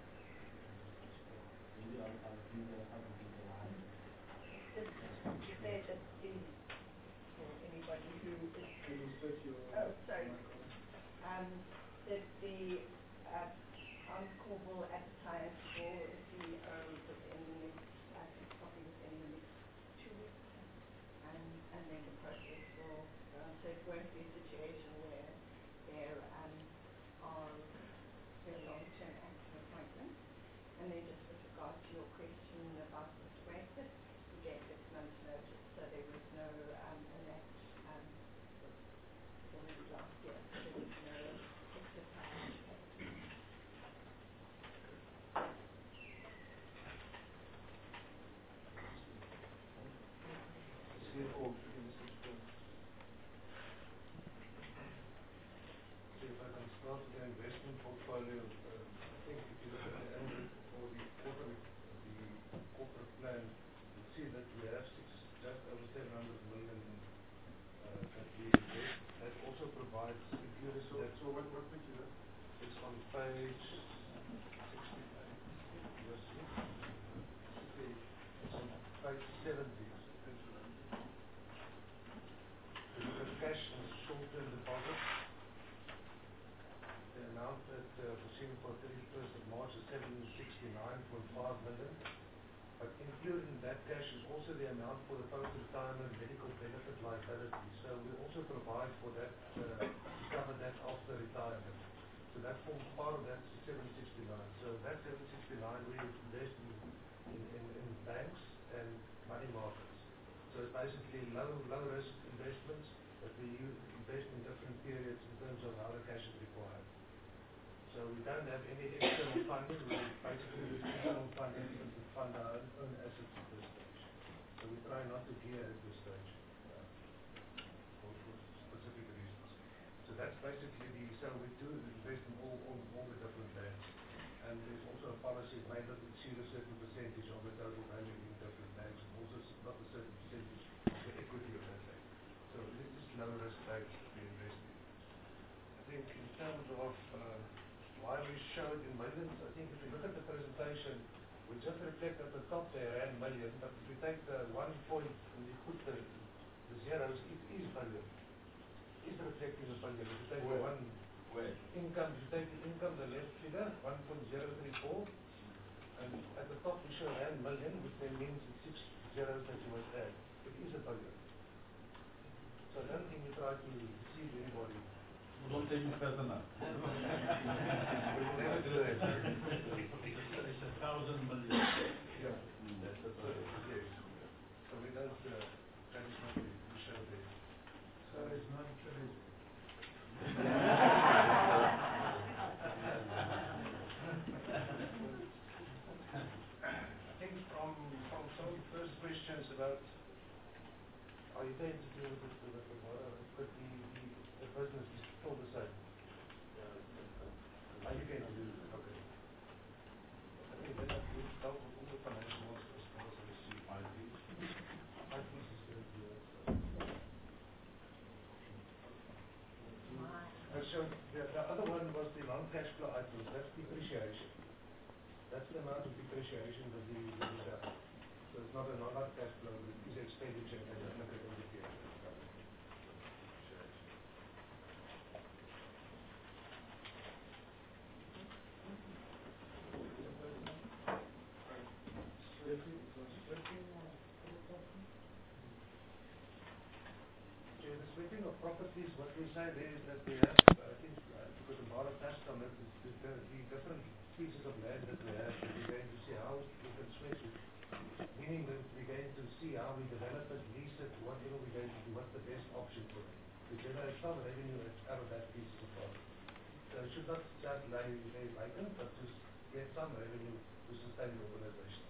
Speaker 13: maybe I'll do the line.
Speaker 9: Just to say that for anybody who is...
Speaker 3: Illustrate your...
Speaker 9: Oh, sorry. That the AMSCO will advertise for a CEO within the next, I think probably within the next 2 weeks. And then the process will, so it won't be a situation where there are very long-term active appointments. And then just with regard to your question about Mr. Brexit, we gave 6 months notice, so there was no, and that was already last year, so there was no exit package paid.
Speaker 13: CFO, Mr. Stone.
Speaker 14: So if I can start with the investment portfolio, I think if you look at the annual or the corporate plan, you see that we have just over 700 million that we invest. That also provides security.
Speaker 3: So what page is that?
Speaker 14: It's on page 68. Yes, it's on page 70. You look at cash and short-term deposits. The amount that foreseen for 31st of March is 769.5 million. But included in that cash is also the amount for the post-retirement medical benefit liability. So we also provide for that, to cover that after retirement. So that forms part of that 769. So that 769 we invest in banks and money markets. So it's basically low risk investments that we invest in different periods in terms of how the cash is required. So we don't have any external funding. We basically use internal funding to fund our own assets at this stage. So we try not to gear at this stage for specific reasons. So that's basically so we do invest in all the different banks. And there's also a policy made that we see a certain percentage of the total value in different banks, and also not a certain percentage of the equity of that bank. So this is low risk banks that we invest in. I think in terms of why we show it in millions, I think if you look at the presentation, we just reflect at the top there rand million, but if you take the 1 point and you put the zeros, it is billion. It is reflecting the billion. If you take the one income, if you take the income, the left figure, 1.034, and at the top we show rand million, which then means it's 6 zeros that you must add. It is a billion. So I don't think you try to deceive anybody.
Speaker 7: Don't take it personal.
Speaker 14: We will never do that.
Speaker 7: It's 1,000 million.
Speaker 14: Yeah. That's the yes. So we don't, that is not we show there. So it's not true. I think from some of the first questions about are you going to do with the business is still the same? Are you going to do it? Okay. I think then that we've dealt with all the financials as far as I see IPs. IPs is going to do it. So the other one was the non-cash flow items. That's depreciation. That's the amount of depreciation that we have. So it's not a non-cash flow. It's expenditure and it's not a indicator. The splitting of properties, what we say there is that we have, I think, because the Bharat touched on it, the different pieces of land that we have, that we're going to see how we can switch it. Meaning that we're going to see how we develop it, lease it, whatever we're going to do, what's the best option for it. To generate some revenue out of that piece of property. So it should not just lay vacant, but to get some revenue to sustain the organization.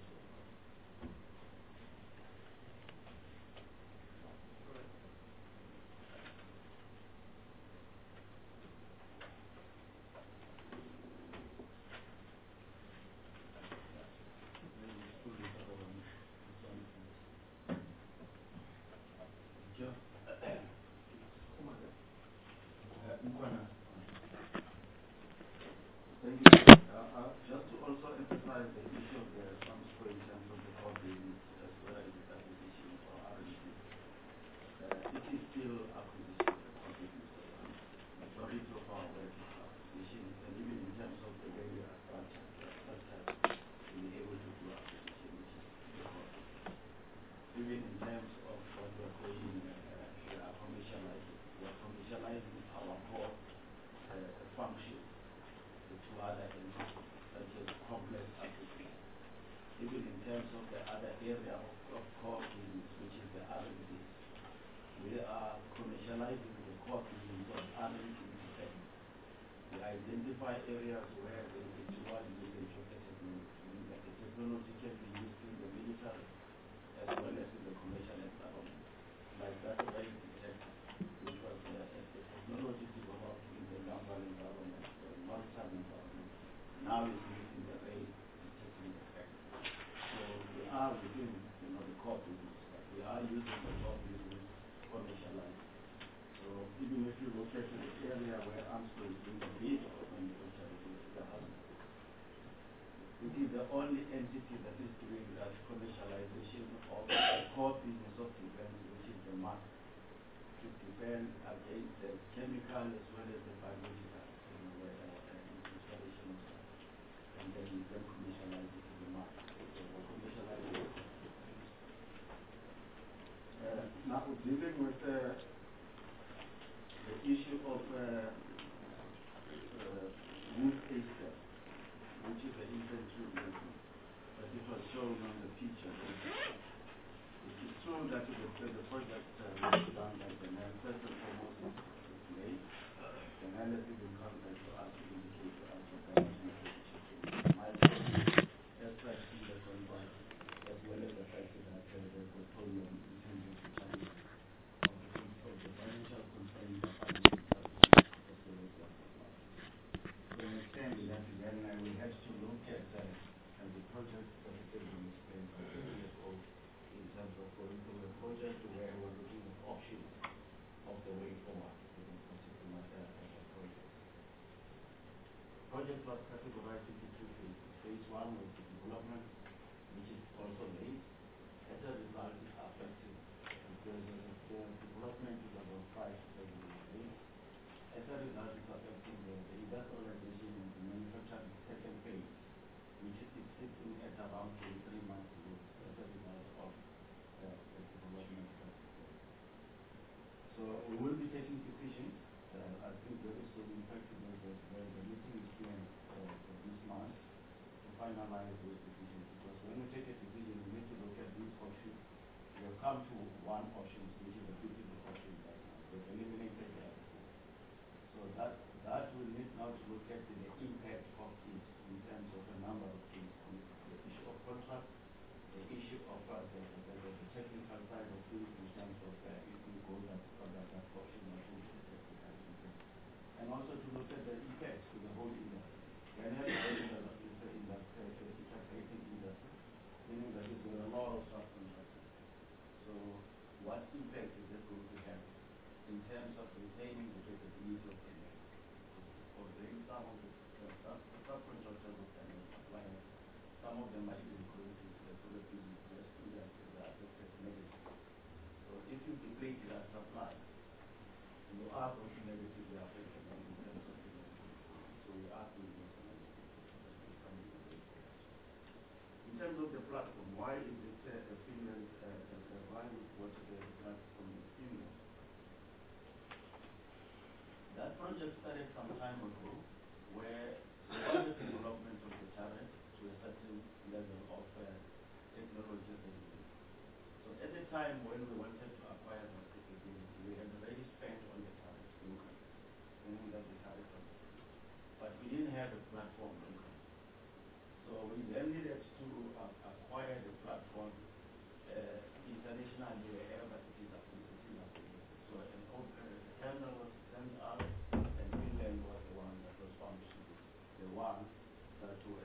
Speaker 7: Thank you. Just to also emphasize the issue of the transfer in terms of the core business as well as the acquisition or R&D. It is still acquisition of the core business. Majority of our work is acquisition, and even in terms of the way we are structured, to be able to do acquisition, which is the core business. Even in terms of what we are saying, we are commercializing. We are commercializing our core functions to other entities, such as complex acquisition. Even in terms of the other area of core business, which is the R&D, we are commercializing the core business of R&D. We identify areas where there is a dual usage of the technology, that the technology can be used in the military as well as in the commercial environment. Like that rail detector, which was a technology developed in the naval environment, the maritime environment. Now it's used in the rail detecting effect. So we are within the core business, but we are using the core business commercialized. So even if you look at the area where Armstrong is doing the lead of manufacturing, the hospital, it is the only entity that is doing that commercialization of the core business of defense, which is the mark, to defend against the chemical as well as the biological installation of that. And then you can commercialize it to the market. So we're commercializing it. Now dealing with the issue of Move Easter, which is the infantry movement, but it was shown on the picture. It is true that the project was done by the man. First and foremost, it's late. The man has been contact to us to indicate to us what the milestone as such in the contract, as well as the fact that the portfolio in terms of the Chinese of the financial constraints of to understand that then we have to look at the project that is being explained by the CFO in terms of going through a project where we're looking at options of the way forward with this particular project. Project was categorized into two phases. Phase one was the development, which is also late. As a result, it's affected because the development is about 5 to 7 years late. As a result, it's affecting the industrialization and the manufacturing second phase, which is sitting at around 23 months ago as a result of the development process. So we will be taking decisions. I think very soon, in fact, the meeting is planned for this month to finalize those decisions. Because when we take a decision, we need to look at these options. We have come to one option, which is the beautiful option right now. We've eliminated the other two. So that will need now to look at the impact of it in terms of a number of things. The issue of contract, the issue of the technical side of things in terms of if we go that option or and also to look at the effects to the whole industry. Whenever it's a creating industry, meaning that it's got a lot of subcontractors. So what impact is it going to have in terms of retaining the capability of the for doing some of the subcontractors of the suppliers, some of them might be going to the business industry that affected negatively. So if you deplete that supply, you are going to negatively affect the in terms of the so we are doing this in terms of the platform. Why is it a Finland? Why would what the platform in Finland? That project started some time ago, where there was the development of the turret to a certain level of technology. So at the time when we wanted to acquire that capability, we had already spent on the turret locally, meaning that the turret was, but we didn't have a platform locally. So we then needed to acquire the platform internationally wherever it is available. So the terminal was sent out, and Finland was the one that was functioning, the one that was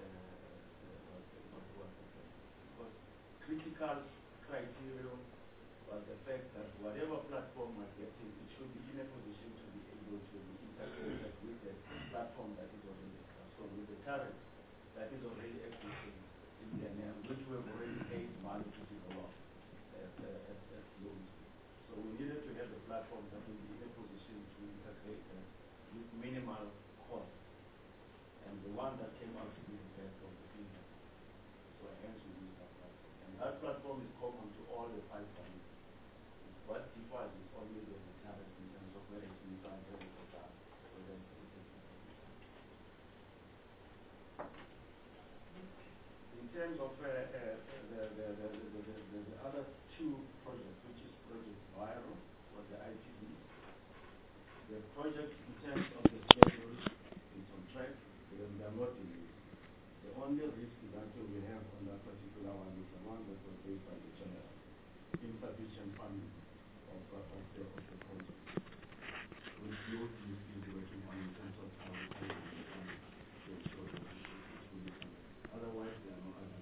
Speaker 7: affected. Because critical criteria was the
Speaker 15: fact that whatever platform we're getting, it should be in a position to be able to be integrated with the platform that is already so with the tariff that is already existing in Kenya, which we have already paid money to develop as loans. So we needed to have a platform that will be in a position to integrate with minimal cost. And the one that came out to be the best of the fintech. So hence we use that platform. And that platform is common to all the 5 banks. What differs is only the tariff in terms of whether it's inside or whether it's in terms of the other 2 projects, which is Project Viral for the ITB. The project in terms of the schedule is on track. They are not delayed. The only risk that we have on that particular one is the one that was raised by the general insufficient funding of the project, which DOT is working on in terms of how we can to ensure that it's fully funded. Otherwise, there are no other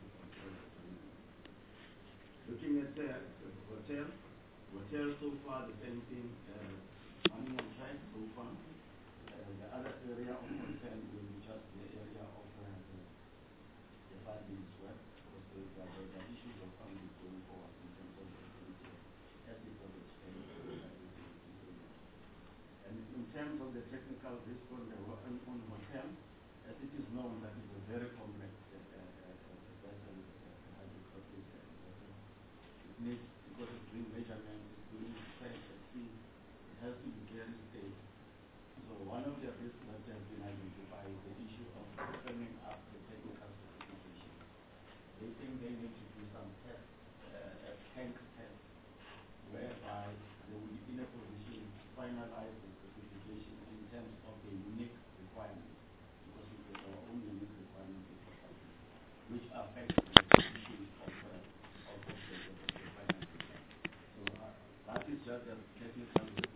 Speaker 15: looking at the hotel so far the same thing, running on track so far. The other area of concern will be just the area of the funding as well, because there are issues of funding going forward in terms of the ethical expense. And in terms of the technical risk on the hotel, as it is known that it's a very complex vessel, it needs, because it's doing measurements, it's doing tests at sea, it has to be very stable. So one of the risks that has been identified is the issue of firming up the technical specification. They think they need to do some tests, tank tests, whereby they will be in a position to finalize the specification in terms of the unique requirements, because it is our own unique requirements, which affect the issues of the finance. So that is just a technical